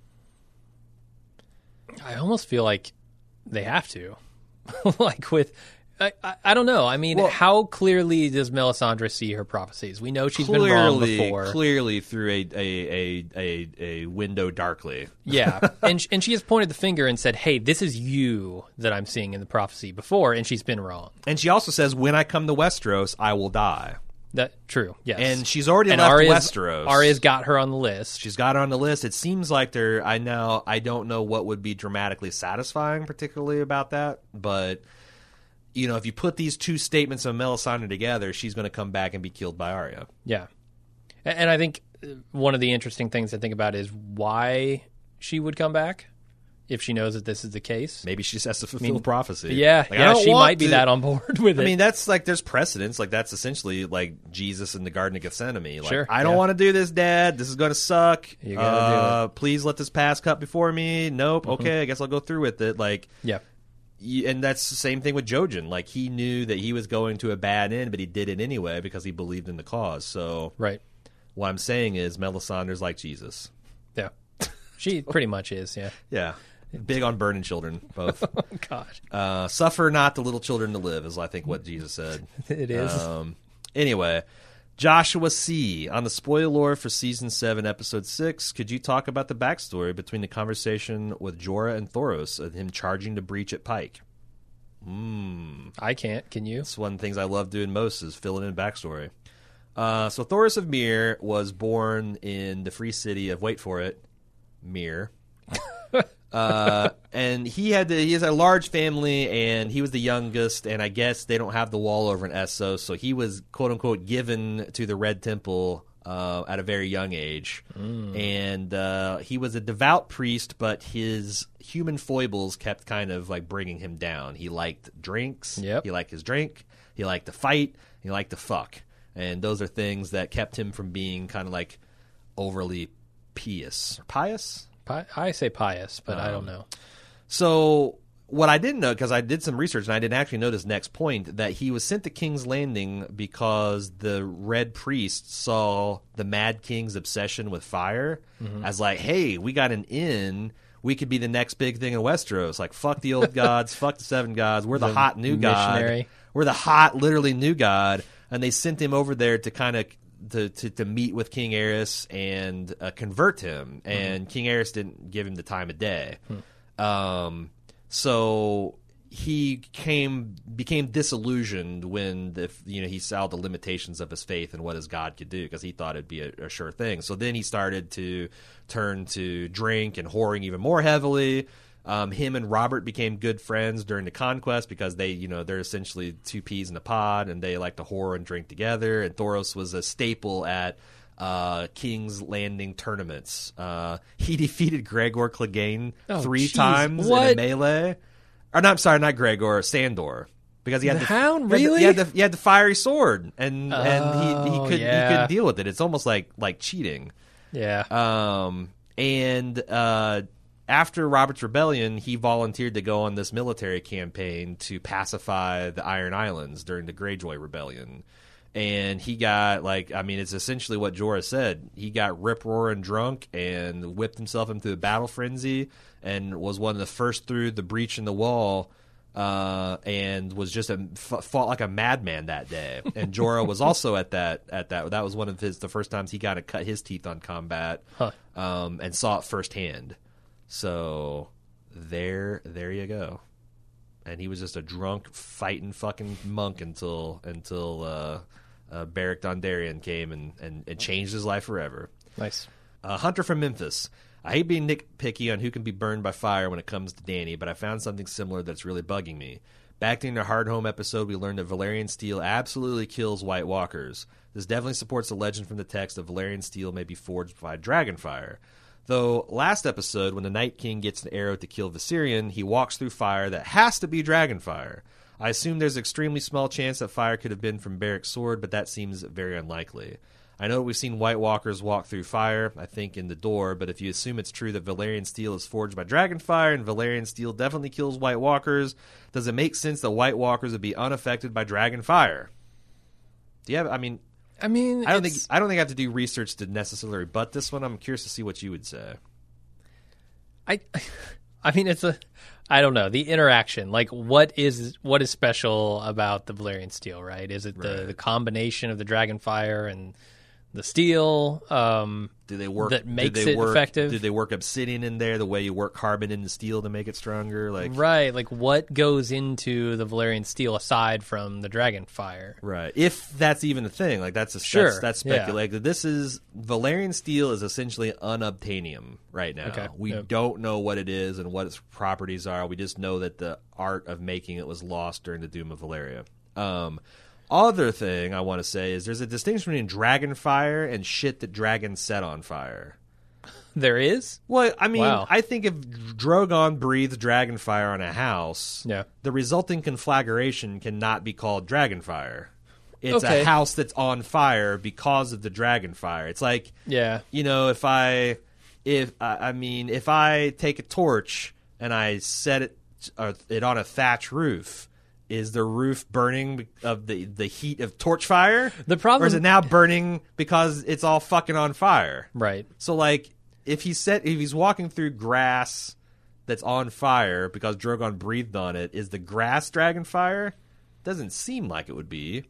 Speaker 2: I almost feel like they have to. like with, I, I, I don't know. I mean,
Speaker 1: Well-
Speaker 2: how clearly does Melisandre see her prophecies? We know she's
Speaker 1: clearly,
Speaker 2: been wrong before.
Speaker 1: Clearly through a a, a, a a window darkly.
Speaker 2: Yeah, and sh- and she has pointed the finger and said, "Hey, this is you that I'm seeing in the prophecy before," and she's been wrong.
Speaker 1: And she also says, when I come to Westeros, I will die.
Speaker 2: That true. Yes,
Speaker 1: And she's already
Speaker 2: and
Speaker 1: left
Speaker 2: Arya's,
Speaker 1: Westeros.
Speaker 2: Arya's got her on the list.
Speaker 1: She's got her on the list. It seems like there. I now I don't know what would be dramatically satisfying, particularly about that. But you know, if you put these two statements of Melisandre together, she's going to come back and be killed by Arya.
Speaker 2: Yeah, and, and I think one of the interesting things to think about is why she would come back if she knows that this is the case.
Speaker 1: Maybe she just has to fulfill prophecy.
Speaker 2: Yeah,
Speaker 1: Like, I
Speaker 2: yeah,
Speaker 1: don't
Speaker 2: she
Speaker 1: want
Speaker 2: might be
Speaker 1: to-
Speaker 2: that on board with it.
Speaker 1: I mean, that's like there's precedence. Like that's essentially like Jesus in the Garden of Gethsemane. Like,
Speaker 2: Sure,
Speaker 1: I don't
Speaker 2: yeah.
Speaker 1: want to do this, Dad. This is going to suck.
Speaker 2: You gotta do
Speaker 1: uh, Please let this pass cut before me. Nope. Okay, I guess I'll go through with it. Like,
Speaker 2: yeah,
Speaker 1: y- and that's the same thing with Jojen. Like he knew that he was going to a bad end, but he did it anyway because he believed in the cause. So
Speaker 2: right.
Speaker 1: what I'm saying is, Melisandre's like Jesus.
Speaker 2: Yeah, she pretty much is. Yeah.
Speaker 1: Yeah. Big on burning children, both.
Speaker 2: Oh gosh,
Speaker 1: Uh, suffer not the little children to live is, I think, what Jesus said.
Speaker 2: it is.
Speaker 1: Um, anyway, Joshua C. On the spoiler lore for Season seven, Episode six, could you talk about the backstory between the conversation with Jorah and Thoros and him charging the breach at Pike? Mm.
Speaker 2: I can't. Can you?
Speaker 1: It's one of the things I love doing most is filling in backstory. Uh, so Thoros of Myr was born in the free city of, wait for it, Myr. Uh, and he had to, he has a large family, and he was the youngest, and I guess they don't have the wall over in Essos, so he was quote unquote given to the Red Temple uh, at a very young age,
Speaker 2: Mm.
Speaker 1: and uh, he was a devout priest, but his human foibles kept kind of like bringing him down. He liked drinks,
Speaker 2: Yep.
Speaker 1: he liked his drink, he liked to fight, he liked to fuck, and those are things that kept him from being kind of like overly pious, pious.
Speaker 2: Pi- I say pious, but I
Speaker 1: Um,
Speaker 2: don't know.
Speaker 1: So what I didn't know, because I did some research and I didn't actually know this next point, that he was sent to King's Landing because the Red Priest saw the Mad King's obsession with fire as like, hey, we got an inn. We could be the next big thing in Westeros. Like, fuck the old gods, fuck the seven gods. We're the,
Speaker 2: The
Speaker 1: hot new
Speaker 2: missionary.
Speaker 1: god. We're the hot, literally new god. And they sent him over there to kind of to, to, to meet with King Aerys and uh, convert him. And King Aerys didn't give him the time of day. Um, so he came became disillusioned when the you know he saw the limitations of his faith and what his God could do, because he thought it'd be a, a sure thing. So then he started to turn to drink and whoring even more heavily. Um, him and Robert became good friends during the conquest because they, you know, they're essentially two peas in a pod, and they like to whore and drink together. And Thoros was a staple at uh, King's Landing tournaments. Uh, he defeated Gregor Clegane
Speaker 2: Oh,
Speaker 1: three
Speaker 2: geez.
Speaker 1: times
Speaker 2: What?
Speaker 1: in a melee. Or, no, I'm sorry, not Gregor, Sandor. Because he had
Speaker 2: The
Speaker 1: the
Speaker 2: Hound?
Speaker 1: he had the-
Speaker 2: Really?
Speaker 1: He had the, he had the fiery sword, and and he he
Speaker 2: Oh,
Speaker 1: couldn't
Speaker 2: yeah.
Speaker 1: he couldn't deal with it. It's almost like like cheating.
Speaker 2: Yeah.
Speaker 1: Um, and uh, after Robert's rebellion, he volunteered to go on this military campaign to pacify the Iron Islands during the Greyjoy Rebellion. And he got, like, I mean, it's essentially what Jorah said. He got rip-roaring drunk and whipped himself into a battle frenzy and was one of the first through the breach in the wall, uh, and was just a, f- fought like a madman that day. And Jorah was also at that at that. That was one of his the first times he got to cut his teeth on combat,
Speaker 2: Huh.
Speaker 1: um, and saw it firsthand. So there, there you go. And he was just a drunk fighting fucking monk until until uh, uh, Beric Dondarrion came and, and, and changed his life forever.
Speaker 2: Nice.
Speaker 1: Uh, Hunter from Memphis. I hate being nitpicky on who can be burned by fire when it comes to Dany, but I found something similar that's really bugging me. Back during the Hard Home episode, we learned that Valyrian steel absolutely kills White Walkers. This definitely supports the legend from the text that Valyrian steel may be forged by dragonfire. Though, last episode, when the Night King gets an arrow to kill Viserion, he walks through fire that has to be dragonfire. I assume there's an extremely small chance that fire could have been from Beric's sword, but that seems very unlikely. I know we've seen White Walkers walk through fire, I think in the door, but if you assume it's true that Valyrian steel is forged by dragonfire and Valyrian steel definitely kills White Walkers, does it make sense that White Walkers would be unaffected by dragonfire? Do you have, I mean...
Speaker 2: I mean,
Speaker 1: I don't think
Speaker 2: it's-
Speaker 1: I don't think I have to do research to necessarily rebut this one. I'm curious to see what you would say.
Speaker 2: I, I mean, it's a, I don't know, the interaction. Like, what is what is special about the Valyrian steel? Right? Is it the,
Speaker 1: Right.
Speaker 2: the combination of the dragonfire and the steel? Um,
Speaker 1: Do they work
Speaker 2: that makes
Speaker 1: did they
Speaker 2: it
Speaker 1: work,
Speaker 2: effective?
Speaker 1: Did they work obsidian in there the way you work carbon into steel to make it stronger? Like
Speaker 2: right. Like, what goes into the Valyrian steel aside from the dragonfire?
Speaker 1: right. If that's even a thing, like that's a
Speaker 2: Sure,
Speaker 1: that's, that's
Speaker 2: yeah.
Speaker 1: speculative. This is Valyrian steel is essentially unobtainium right now.
Speaker 2: Okay,
Speaker 1: We
Speaker 2: yep.
Speaker 1: don't know what it is and what its properties are. We just know that the art of making it was lost during the Doom of Valyria. Um Other thing I want to say is there's a distinction between dragon fire and shit that dragons set on fire.
Speaker 2: There is?
Speaker 1: Well, I mean,
Speaker 2: Wow.
Speaker 1: I think if Drogon breathes dragon fire on a house,
Speaker 2: Yeah.
Speaker 1: the resulting conflagration cannot be called dragon fire. It's
Speaker 2: Okay.
Speaker 1: a house that's on fire because of the dragon fire. It's like,
Speaker 2: Yeah.
Speaker 1: you know, if I, if I I mean, if I take a torch and I set it uh, it on a thatch roof, is the roof burning of the the heat of torch fire?
Speaker 2: The problem-
Speaker 1: or is it now burning because it's all fucking on fire?
Speaker 2: Right.
Speaker 1: So, like, if he's set, if he's walking through grass that's on fire because Drogon breathed on it, is the grass dragon fire? Doesn't seem like it would be.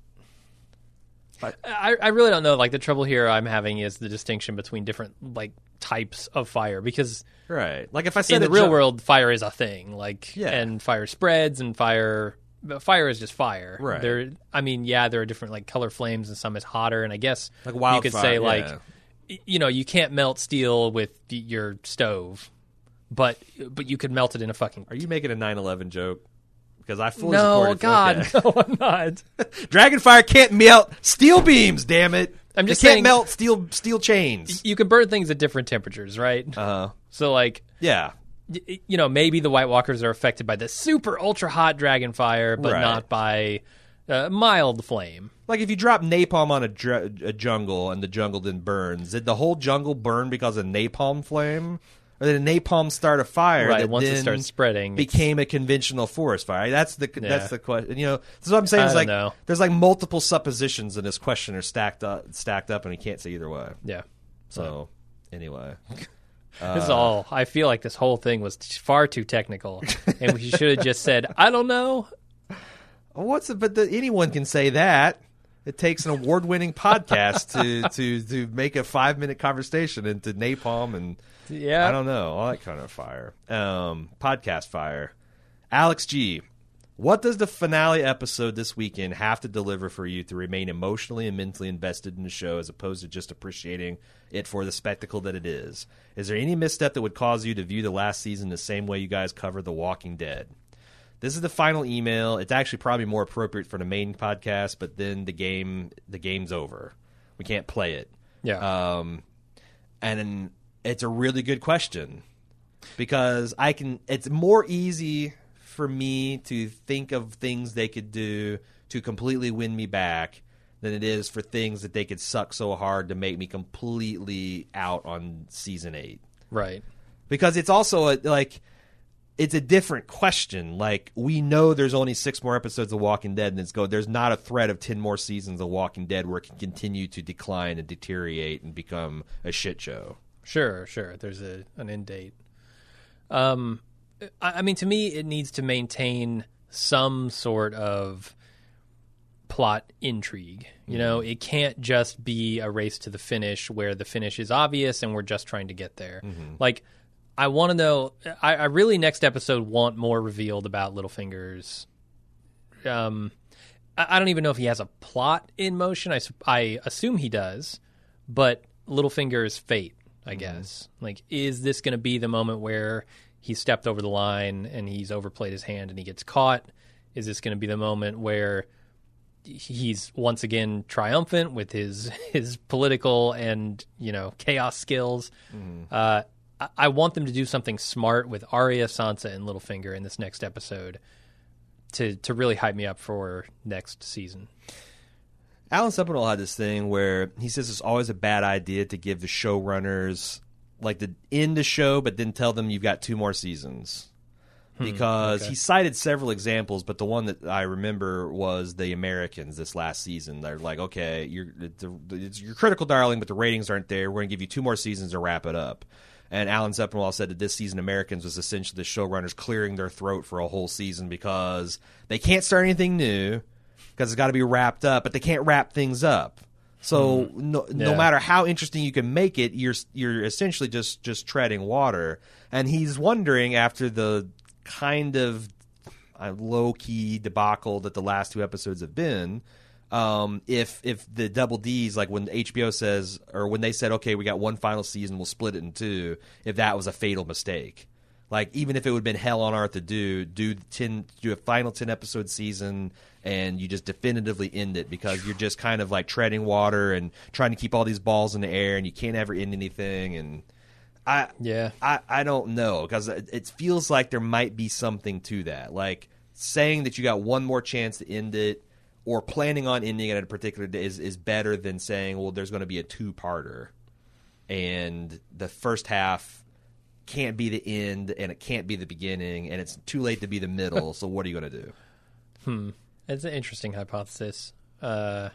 Speaker 2: I, I really don't know. Like, the trouble here I'm having is the distinction between different, like, types of fire. Because
Speaker 1: Right. Like, if I said
Speaker 2: in the
Speaker 1: a
Speaker 2: real
Speaker 1: ju-
Speaker 2: world, fire is a thing. Like,
Speaker 1: Yeah.
Speaker 2: and fire spreads, and fire... but fire is just fire.
Speaker 1: Right.
Speaker 2: There, I mean, yeah, there are different, like, color flames, and some is hotter. And I guess
Speaker 1: Like
Speaker 2: you
Speaker 1: wildfire,
Speaker 2: could say, like,
Speaker 1: yeah.
Speaker 2: y- you know, you can't melt steel with y- your stove. But but you could melt it in a fucking...
Speaker 1: Are you making a nine eleven joke? Because I fully
Speaker 2: No,
Speaker 1: support it.
Speaker 2: God,
Speaker 1: Okay.
Speaker 2: no, I'm not.
Speaker 1: Dragonfire can't melt steel beams, damn it.
Speaker 2: I'm just
Speaker 1: it can't
Speaker 2: saying-
Speaker 1: melt steel steel chains.
Speaker 2: You can burn things at different temperatures, right?
Speaker 1: Uh-huh.
Speaker 2: So, like,
Speaker 1: Yeah.
Speaker 2: y- you know, maybe the White Walkers are affected by the super ultra hot dragon fire, but
Speaker 1: Right.
Speaker 2: not by uh, mild flame.
Speaker 1: Like, if you drop napalm on a, dr- a jungle and the jungle then burns, did the whole jungle burn because of napalm flame? Or did a napalm start a fire
Speaker 2: Right,
Speaker 1: that
Speaker 2: once it
Speaker 1: then
Speaker 2: starts spreading, it's-
Speaker 1: became a conventional forest fire? That's the
Speaker 2: Yeah.
Speaker 1: that's the question. You know, so what I'm saying
Speaker 2: I
Speaker 1: is
Speaker 2: don't
Speaker 1: like
Speaker 2: know.
Speaker 1: there's like multiple suppositions in this question are stacked up, stacked up, and you can't say either way.
Speaker 2: Yeah.
Speaker 1: So anyway,
Speaker 2: This is all. I feel like this whole thing was t- far too technical, and we should have just said, "I don't know."
Speaker 1: what's it? But the, anyone can say that. It takes an award-winning podcast to, to to make a five-minute conversation into napalm and
Speaker 2: Yeah.
Speaker 1: I don't know all that kind of fire. Um, podcast fire. Alex G. What does the finale episode this weekend have to deliver for you to remain emotionally and mentally invested in the show as opposed to just appreciating it for the spectacle that it is? Is there any misstep that would cause you to view the last season the same way you guys covered The Walking Dead? This is the final email. It's actually probably more appropriate for the main podcast, but then the game, the game's over. We can't play it.
Speaker 2: Yeah.
Speaker 1: Um, and it's a really good question because I can. It's more easy for me to think of things they could do to completely win me back than it is for things that they could suck so hard to make me completely out on season eight.
Speaker 2: Right.
Speaker 1: Because it's also a, like, it's a different question. Like, we know there's only six more episodes of Walking Dead, and it's go. There's not a threat of ten more seasons of Walking Dead where it can continue to decline and deteriorate and become a shit show.
Speaker 2: Sure, sure. There's a an end date. Um, I, I mean, to me, it needs to maintain some sort of plot intrigue. You know, it can't just be a race to the finish where the finish is obvious and we're just trying to get there.
Speaker 1: Mm-hmm.
Speaker 2: Like, I want to know. I, I really next episode want more revealed about Littlefinger's. Um, I, I don't even know if he has a plot in motion. I, I assume he does, but Littlefinger's fate, I mm-hmm. guess. Like, is this going to be the moment where he stepped over the line and he's overplayed his hand and he gets caught? Is this going to be the moment where he's once again triumphant with his his political and, you know, chaos skills? Mm-hmm. Uh, I want them to do something smart with Arya, Sansa, and Littlefinger in this next episode to to really hype me up for next season.
Speaker 1: Alan Sepinwall had this thing where he says it's always a bad idea to give the showrunners like the end the show, but then tell them you've got two more seasons. Because hmm, okay. he cited several examples, but the one that I remember was the Americans this last season. They're like, okay, you're it's, you're critical, darling, but the ratings aren't there. We're going to give you two more seasons to wrap it up. And Alan Sepinwall said that this season Americans was essentially the showrunners clearing their throat for a whole season because they can't start anything new because it's got to be wrapped up, but they can't wrap things up. So mm. no, yeah. no matter how interesting you can make it, you're you're essentially just, just treading water. And he's wondering after the kind of uh, low-key debacle that the last two episodes have been, Um, if if the double D's, like when H B O says, or when they said, okay, we got one final season, we'll split it in two, if that was a fatal mistake. Like, even if it would have been hell on earth to do, do ten, do a final ten-episode season, and you just definitively end it because you're just kind of like treading water and trying to keep all these balls in the air, and you can't ever end anything. And I,
Speaker 2: yeah,
Speaker 1: I, I don't know, because it, it feels like there might be something to that. Like, saying that you got one more chance to end it, or planning on ending it at a particular day is, is better than saying, well, there's going to be a two-parter. And the first half can't be the end, and it can't be the beginning, and it's too late to be the middle, so what are you going to do?
Speaker 2: Hmm. It's an interesting hypothesis. Uh,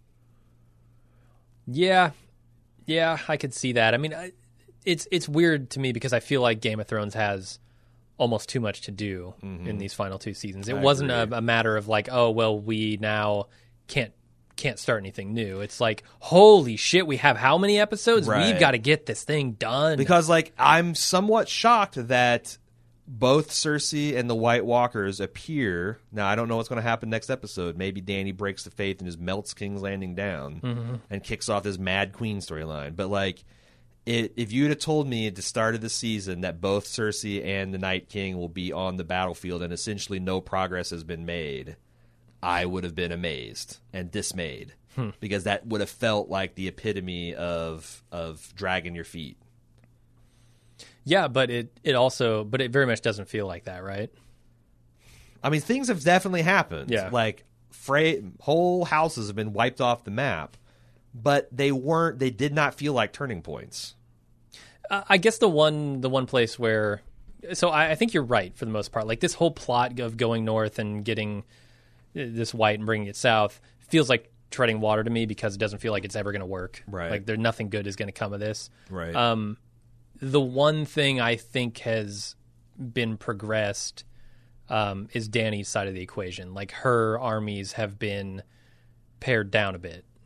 Speaker 2: yeah. Yeah, I could see that. I mean, I, it's it's weird to me because I feel like Game of Thrones has almost too much to do mm-hmm. in these final two seasons. It I wasn't a, a matter of like, oh, well, we now can't can't start anything new. It's like, holy shit, we have how many episodes?
Speaker 1: Right.
Speaker 2: We've got to get this thing done.
Speaker 1: Because, like, I'm somewhat shocked that both Cersei and the White Walkers appear. Now, I don't know what's going to happen next episode. Maybe Dany breaks the faith and just melts King's Landing down mm-hmm. and kicks off this Mad Queen storyline. But, like, It, if you'd have told me at the start of the season that both Cersei and the Night King will be on the battlefield and essentially no progress has been made, I would have been amazed and dismayed hmm. because that would have felt like the epitome of of dragging your feet.
Speaker 2: Yeah, but it, it also, but it very much doesn't feel like that, right?
Speaker 1: I mean, things have definitely happened.
Speaker 2: Yeah.
Speaker 1: Like, Frey, whole houses have been wiped off the map. But they weren't. They did not feel like turning points.
Speaker 2: Uh, I guess the one, the one place where, so I, I think you're right for the most part. Like, this whole plot of going north and getting this white and bringing it south feels like treading water to me because it doesn't feel like it's ever going to work.
Speaker 1: Right.
Speaker 2: Like, there nothing good is going to come of this.
Speaker 1: Right.
Speaker 2: Um, the one thing I think has been progressed um, is Dany's side of the equation. Like, her armies have been pared down a bit.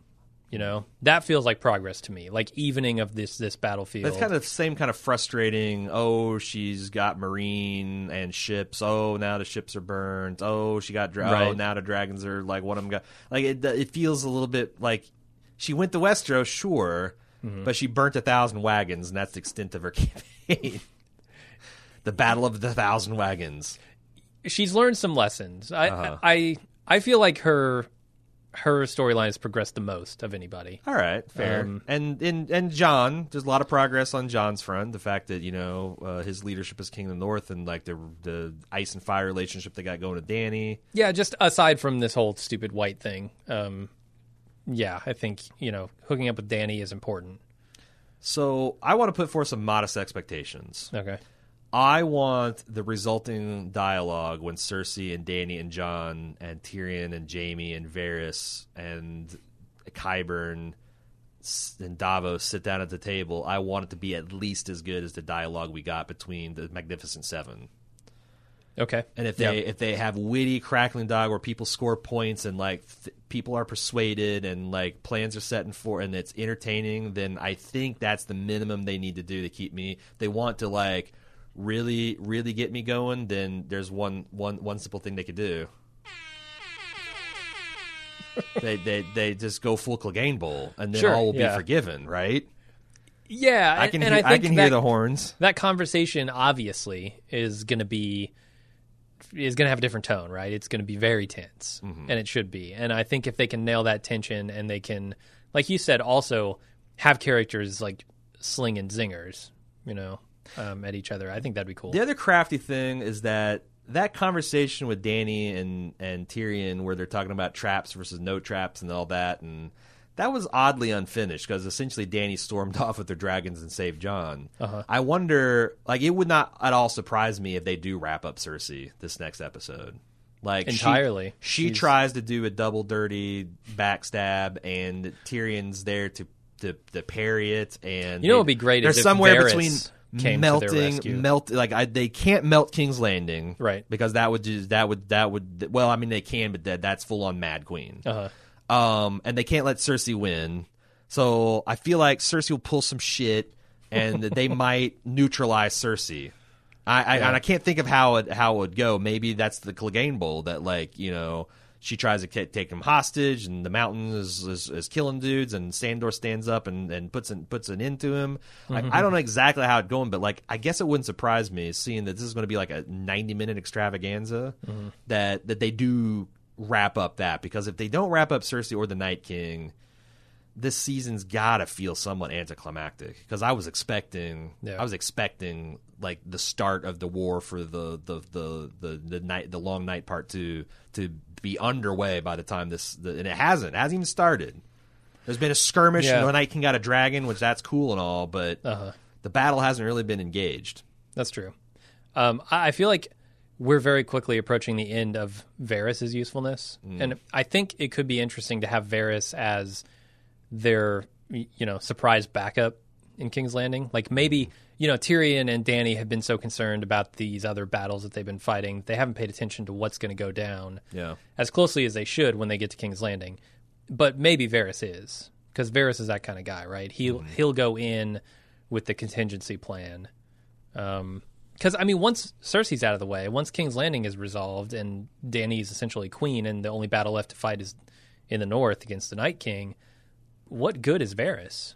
Speaker 2: You know, that feels like progress to me, like evening of this this battlefield.
Speaker 1: It's kind of the same kind of frustrating, oh, she's got marine and ships. Oh, now the ships are burned. Oh, she got, dra-
Speaker 2: Right.
Speaker 1: oh, now the dragons are, like, one of them got, like, it, it feels a little bit like she went to Westeros, sure, mm-hmm. but she burnt a thousand wagons, and that's the extent of her campaign. The Battle of the Thousand Wagons.
Speaker 2: She's learned some lessons. I
Speaker 1: Uh-huh.
Speaker 2: I I feel like her her storyline has progressed the most of anybody.
Speaker 1: All right, fair.
Speaker 2: Um,
Speaker 1: and and and Jon, there's a lot of progress on Jon's front. The fact that you know uh, his leadership as King of the North, and like the the ice and fire relationship they got going with Dany.
Speaker 2: Yeah, just aside from this whole stupid white thing, um, yeah, I think you know hooking up with Dany is important.
Speaker 1: So I want to put forth some modest expectations.
Speaker 2: Okay.
Speaker 1: I want the resulting dialogue when Cersei and Dany and Jon and Tyrion and Jaime and Varys and Qyburn and Davos sit down at the table. I want it to be at least as good as the dialogue we got between the Magnificent Seven.
Speaker 2: Okay.
Speaker 1: And if they
Speaker 2: Yeah.
Speaker 1: if they have witty, crackling dialogue where people score points and like th- people are persuaded and like plans are set in for and it's entertaining, then I think that's the minimum they need to do to keep me. They want to like really, really get me going, then there's one, one, one simple thing they could do. they, they they just go full Clegane Bowl, and then
Speaker 2: Sure,
Speaker 1: all will
Speaker 2: yeah.
Speaker 1: be forgiven, right?
Speaker 2: Yeah,
Speaker 1: I can
Speaker 2: and
Speaker 1: hear,
Speaker 2: I, think
Speaker 1: I can
Speaker 2: that,
Speaker 1: hear the horns.
Speaker 2: That conversation obviously is going to be is going to have a different tone, right? It's going to be very tense,
Speaker 1: Mm-hmm.
Speaker 2: and it should be. And I think if they can nail that tension, and they can, like you said, also have characters like slinging zingers, you know. Um, at each other, I think that'd be cool.
Speaker 1: The other crafty thing is that that conversation with Dany and, and Tyrion where they're talking about traps versus no traps and all that, and that was oddly unfinished because essentially Dany stormed off with their dragons and saved Jon.
Speaker 2: Uh-huh.
Speaker 1: I wonder, like, it would not at all surprise me if they do wrap up Cersei this next episode. Like
Speaker 2: Entirely.
Speaker 1: She, she
Speaker 2: She's-
Speaker 1: tries to do a double dirty backstab, and Tyrion's there to to, to parry it. And
Speaker 2: You know
Speaker 1: they-
Speaker 2: what would be great
Speaker 1: they're
Speaker 2: is if
Speaker 1: somewhere
Speaker 2: Varys
Speaker 1: between
Speaker 2: came to their
Speaker 1: melting,
Speaker 2: rescue.
Speaker 1: melt like I, they can't melt King's Landing,
Speaker 2: Right.
Speaker 1: Because that would just that would that would well, I mean they can, but that that's full on Mad Queen.
Speaker 2: Uh-huh.
Speaker 1: Um, and they can't let Cersei win, so I feel like Cersei will pull some shit, and they might neutralize Cersei. I, I and I can't think of how it how it would go. Maybe that's the Clegane Bowl that like you know. She tries to t- take him hostage, and the mountain is, is, is killing dudes, and Sandor stands up and, and puts an, puts an end to him.
Speaker 2: Mm-hmm.
Speaker 1: I, I don't know exactly how it's going, but like I guess it wouldn't surprise me seeing that this is going to be like a ninety minute extravaganza
Speaker 2: Mm-hmm.
Speaker 1: that that they do wrap up that, because if they don't wrap up Cersei or the Night King, this season's gotta feel somewhat anticlimactic. Because I was expecting,
Speaker 2: Yeah.
Speaker 1: I was expecting like the start of the war for the the the the, the night, the long night part two to be underway by the time this, the, and it hasn't, it hasn't even started. There's been a skirmish,
Speaker 2: Yeah.
Speaker 1: and the Night King got a dragon, which that's cool and all, but
Speaker 2: Uh-huh.
Speaker 1: the battle hasn't really been engaged.
Speaker 2: That's true. Um, I I feel like we're very quickly approaching the end of Varys' usefulness,
Speaker 1: Mm.
Speaker 2: and I think it could be interesting to have Varys as their, you know, surprise backup in King's Landing. Like maybe, you know, Tyrion and Dany have been so concerned about these other battles that they've been fighting, they haven't paid attention to what's going to go down
Speaker 1: Yeah.
Speaker 2: as closely as they should when they get to King's Landing. But maybe Varys is, because Varys is that kind of guy, right? He'll he'll go in with the contingency plan. Um, because I mean, once Cersei's out of the way, once King's Landing is resolved, and Dany is essentially queen, and the only battle left to fight is in the north against the Night King, what good is Varys?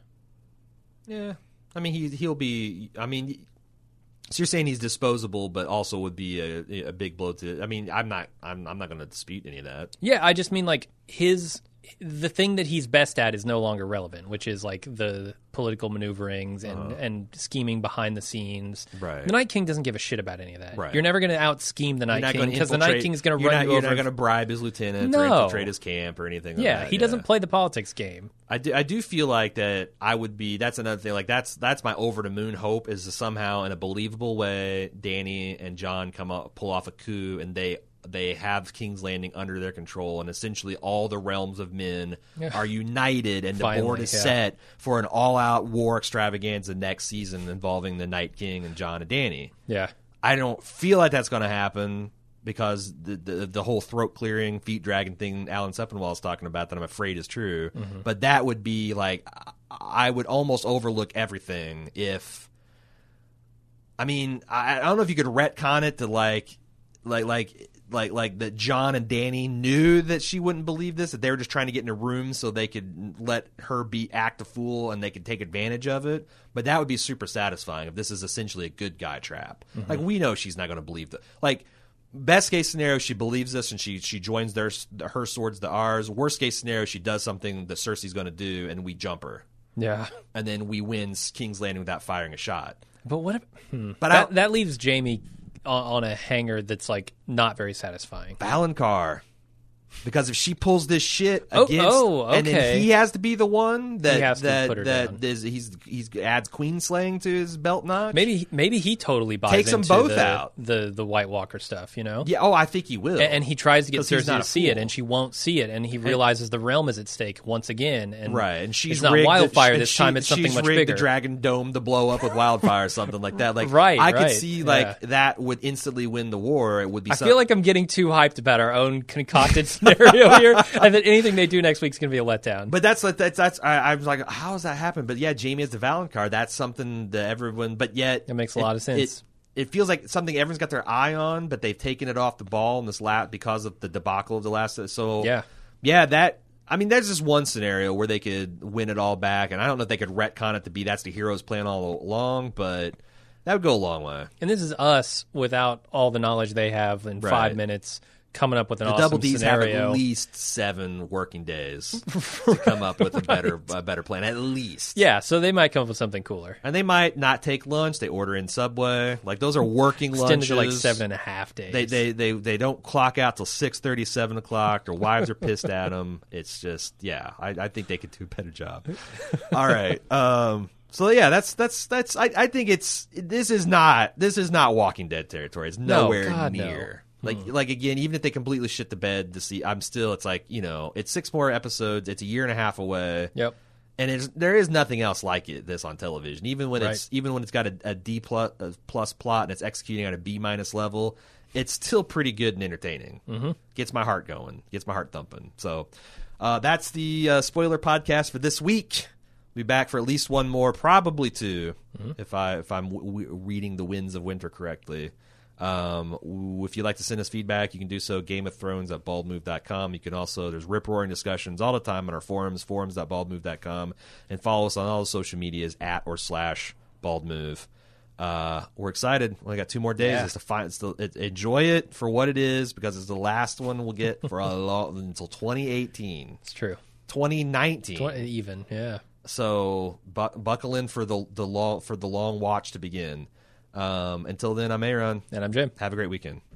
Speaker 1: Yeah, I mean he he'll be. I mean, so you're saying he's disposable, but also would be a, a big blow to. I mean, I'm not. I'm I'm not going to dispute any of that.
Speaker 2: Yeah, I just mean like his the thing that he's best at is no longer relevant, which is like the political maneuverings and, and scheming behind the scenes.
Speaker 1: Right.
Speaker 2: The Night King doesn't give a shit about any of that.
Speaker 1: Right.
Speaker 2: You're never going to out scheme the
Speaker 1: You're
Speaker 2: Night
Speaker 1: not
Speaker 2: King
Speaker 1: gonna
Speaker 2: because the Night
Speaker 1: infiltrate-
Speaker 2: King's going to
Speaker 1: you're
Speaker 2: run
Speaker 1: not,
Speaker 2: you
Speaker 1: You're
Speaker 2: over.
Speaker 1: not going to bribe his lieutenant
Speaker 2: No.
Speaker 1: or infiltrate his camp or anything. Like
Speaker 2: yeah,
Speaker 1: that.
Speaker 2: he doesn't play the politics game.
Speaker 1: I do, I do feel like that I would be. That's another thing. Like that's that's my over the moon hope is to somehow in a believable way, Dany and Jon come up, pull off a coup, and they they have King's Landing under their control, and essentially all the realms of men
Speaker 2: Yeah.
Speaker 1: are united, and the
Speaker 2: Finally,
Speaker 1: board is
Speaker 2: yeah.
Speaker 1: set for an all-out war extravaganza next season involving the Night King and Jon and Dany.
Speaker 2: Yeah.
Speaker 1: I don't feel like that's going to happen. because the, the the whole throat clearing, feet dragging thing Alan Sepinwall is talking about that I'm afraid is true. Mm-hmm. But that would be like, I would almost overlook everything if, I mean, I, I don't know if you could retcon it to like, like, like, like, like that John and Danny knew that she wouldn't believe this, that they were just trying to get in a room so they could let her be act a fool and they could take advantage of it. But that would be super satisfying if this is essentially a good guy trap. Mm-hmm. Like, we know she's not going to believe that. Like, best case scenario, she believes this and she she joins their her swords to ours. Worst case scenario, she does something that Cersei's going to do and we jump her.
Speaker 2: Yeah,
Speaker 1: and then we win King's Landing without firing a shot.
Speaker 2: But what? If, hmm.
Speaker 1: But
Speaker 2: that, that leaves Jaime on, on a hanger that's like not very satisfying.
Speaker 1: Valonqar. Because if she pulls this shit
Speaker 2: oh,
Speaker 1: against,
Speaker 2: oh, okay.
Speaker 1: and then he has to be the one that
Speaker 2: he has to
Speaker 1: that
Speaker 2: put her
Speaker 1: that
Speaker 2: down.
Speaker 1: is, he's he's adds queen slaying to his belt notch.
Speaker 2: Maybe maybe he totally buys
Speaker 1: Takes them
Speaker 2: into
Speaker 1: both
Speaker 2: the,
Speaker 1: out.
Speaker 2: the the White Walker stuff, you know?
Speaker 1: Yeah. Oh, I think he will.
Speaker 2: And, and he tries to get
Speaker 1: 'Cause he's
Speaker 2: Cersei
Speaker 1: not
Speaker 2: to
Speaker 1: a
Speaker 2: see it,
Speaker 1: fool.
Speaker 2: and she won't see it, and he realizes the realm is at stake once again. And
Speaker 1: Right, and she's
Speaker 2: it's not
Speaker 1: rigged
Speaker 2: wildfire
Speaker 1: the,
Speaker 2: this
Speaker 1: she,
Speaker 2: time; it's something
Speaker 1: she's
Speaker 2: much
Speaker 1: rigged
Speaker 2: bigger.
Speaker 1: the Dragon Dome to blow up with wildfire or something like that. Like,
Speaker 2: Right,
Speaker 1: I could
Speaker 2: right,
Speaker 1: see like
Speaker 2: yeah.
Speaker 1: that would instantly win the war. It would be.
Speaker 2: I
Speaker 1: some,
Speaker 2: feel like I'm getting too hyped about our own concocted scenario here, and that anything they do next week is going to be a letdown.
Speaker 1: But that's like that's that's I, I was like, how does that happen? But yeah, Jaime is the Valonqar. That's something that everyone. But yet,
Speaker 2: It makes a lot of sense.
Speaker 1: It, it feels like something everyone's got their eye on, but they've taken it off the ball in this lap because of the debacle of the last. So
Speaker 2: Yeah.
Speaker 1: yeah, that. I mean, there's just one scenario where they could win it all back, and I don't know if they could retcon it to be that's the hero's plan all along, but that would go a long way.
Speaker 2: And this is us without all the knowledge they have in
Speaker 1: Right.
Speaker 2: five minutes coming up with an
Speaker 1: The
Speaker 2: awesome
Speaker 1: Double D's
Speaker 2: scenario.
Speaker 1: have at least seven working days to come up with a better a better plan, at least.
Speaker 2: Yeah, so they might come up with something cooler.
Speaker 1: And they might not take lunch. They order in Subway. Like, those are working
Speaker 2: Extended
Speaker 1: lunches.
Speaker 2: to like seven and a half days.
Speaker 1: They they they they don't clock out till six thirty, seven o'clock. Their wives are pissed at them. It's just, yeah, I, I think they could do a better job. All right. Um. So yeah, that's that's that's. I, I think it's this is not this is not Walking Dead territory. It's
Speaker 2: No,
Speaker 1: nowhere
Speaker 2: God,
Speaker 1: near.
Speaker 2: no.
Speaker 1: Like like again, even if they completely shit the bed to see, I'm still. It's like, you know, it's six more episodes. It's a year and a half away.
Speaker 2: Yep.
Speaker 1: And it's, there is nothing else like it this on television. Even when
Speaker 2: Right.
Speaker 1: it's even when it's got a, a D plus, a plus plot and it's executing at a B minus level, it's still pretty good and entertaining. Mm-hmm. Gets my heart going. Gets my heart thumping. So uh, that's the uh, spoiler podcast for this week. We'll be back for at least one more, probably two, mm-hmm. if I if I'm w- w- reading The Winds of Winter correctly. Um, if you'd like to send us feedback, you can do so Game of Thrones at bald move dot com. You can also, there's rip-roaring discussions all the time on our forums, forums dot bald move dot com, and follow us on all the social medias at or slash baldmove. Uh, we're excited. We only got two more days.
Speaker 2: Yeah.
Speaker 1: It's to find, it's to, it, enjoy it for what it is, because it's the last one we'll get for a long, until twenty eighteen,
Speaker 2: It's true.
Speaker 1: twenty nineteen.
Speaker 2: twenty, even, yeah.
Speaker 1: So bu- buckle in for the the long for the long watch to begin. Um, until then, I'm Aaron.
Speaker 2: And I'm Jim.
Speaker 1: Have a great weekend.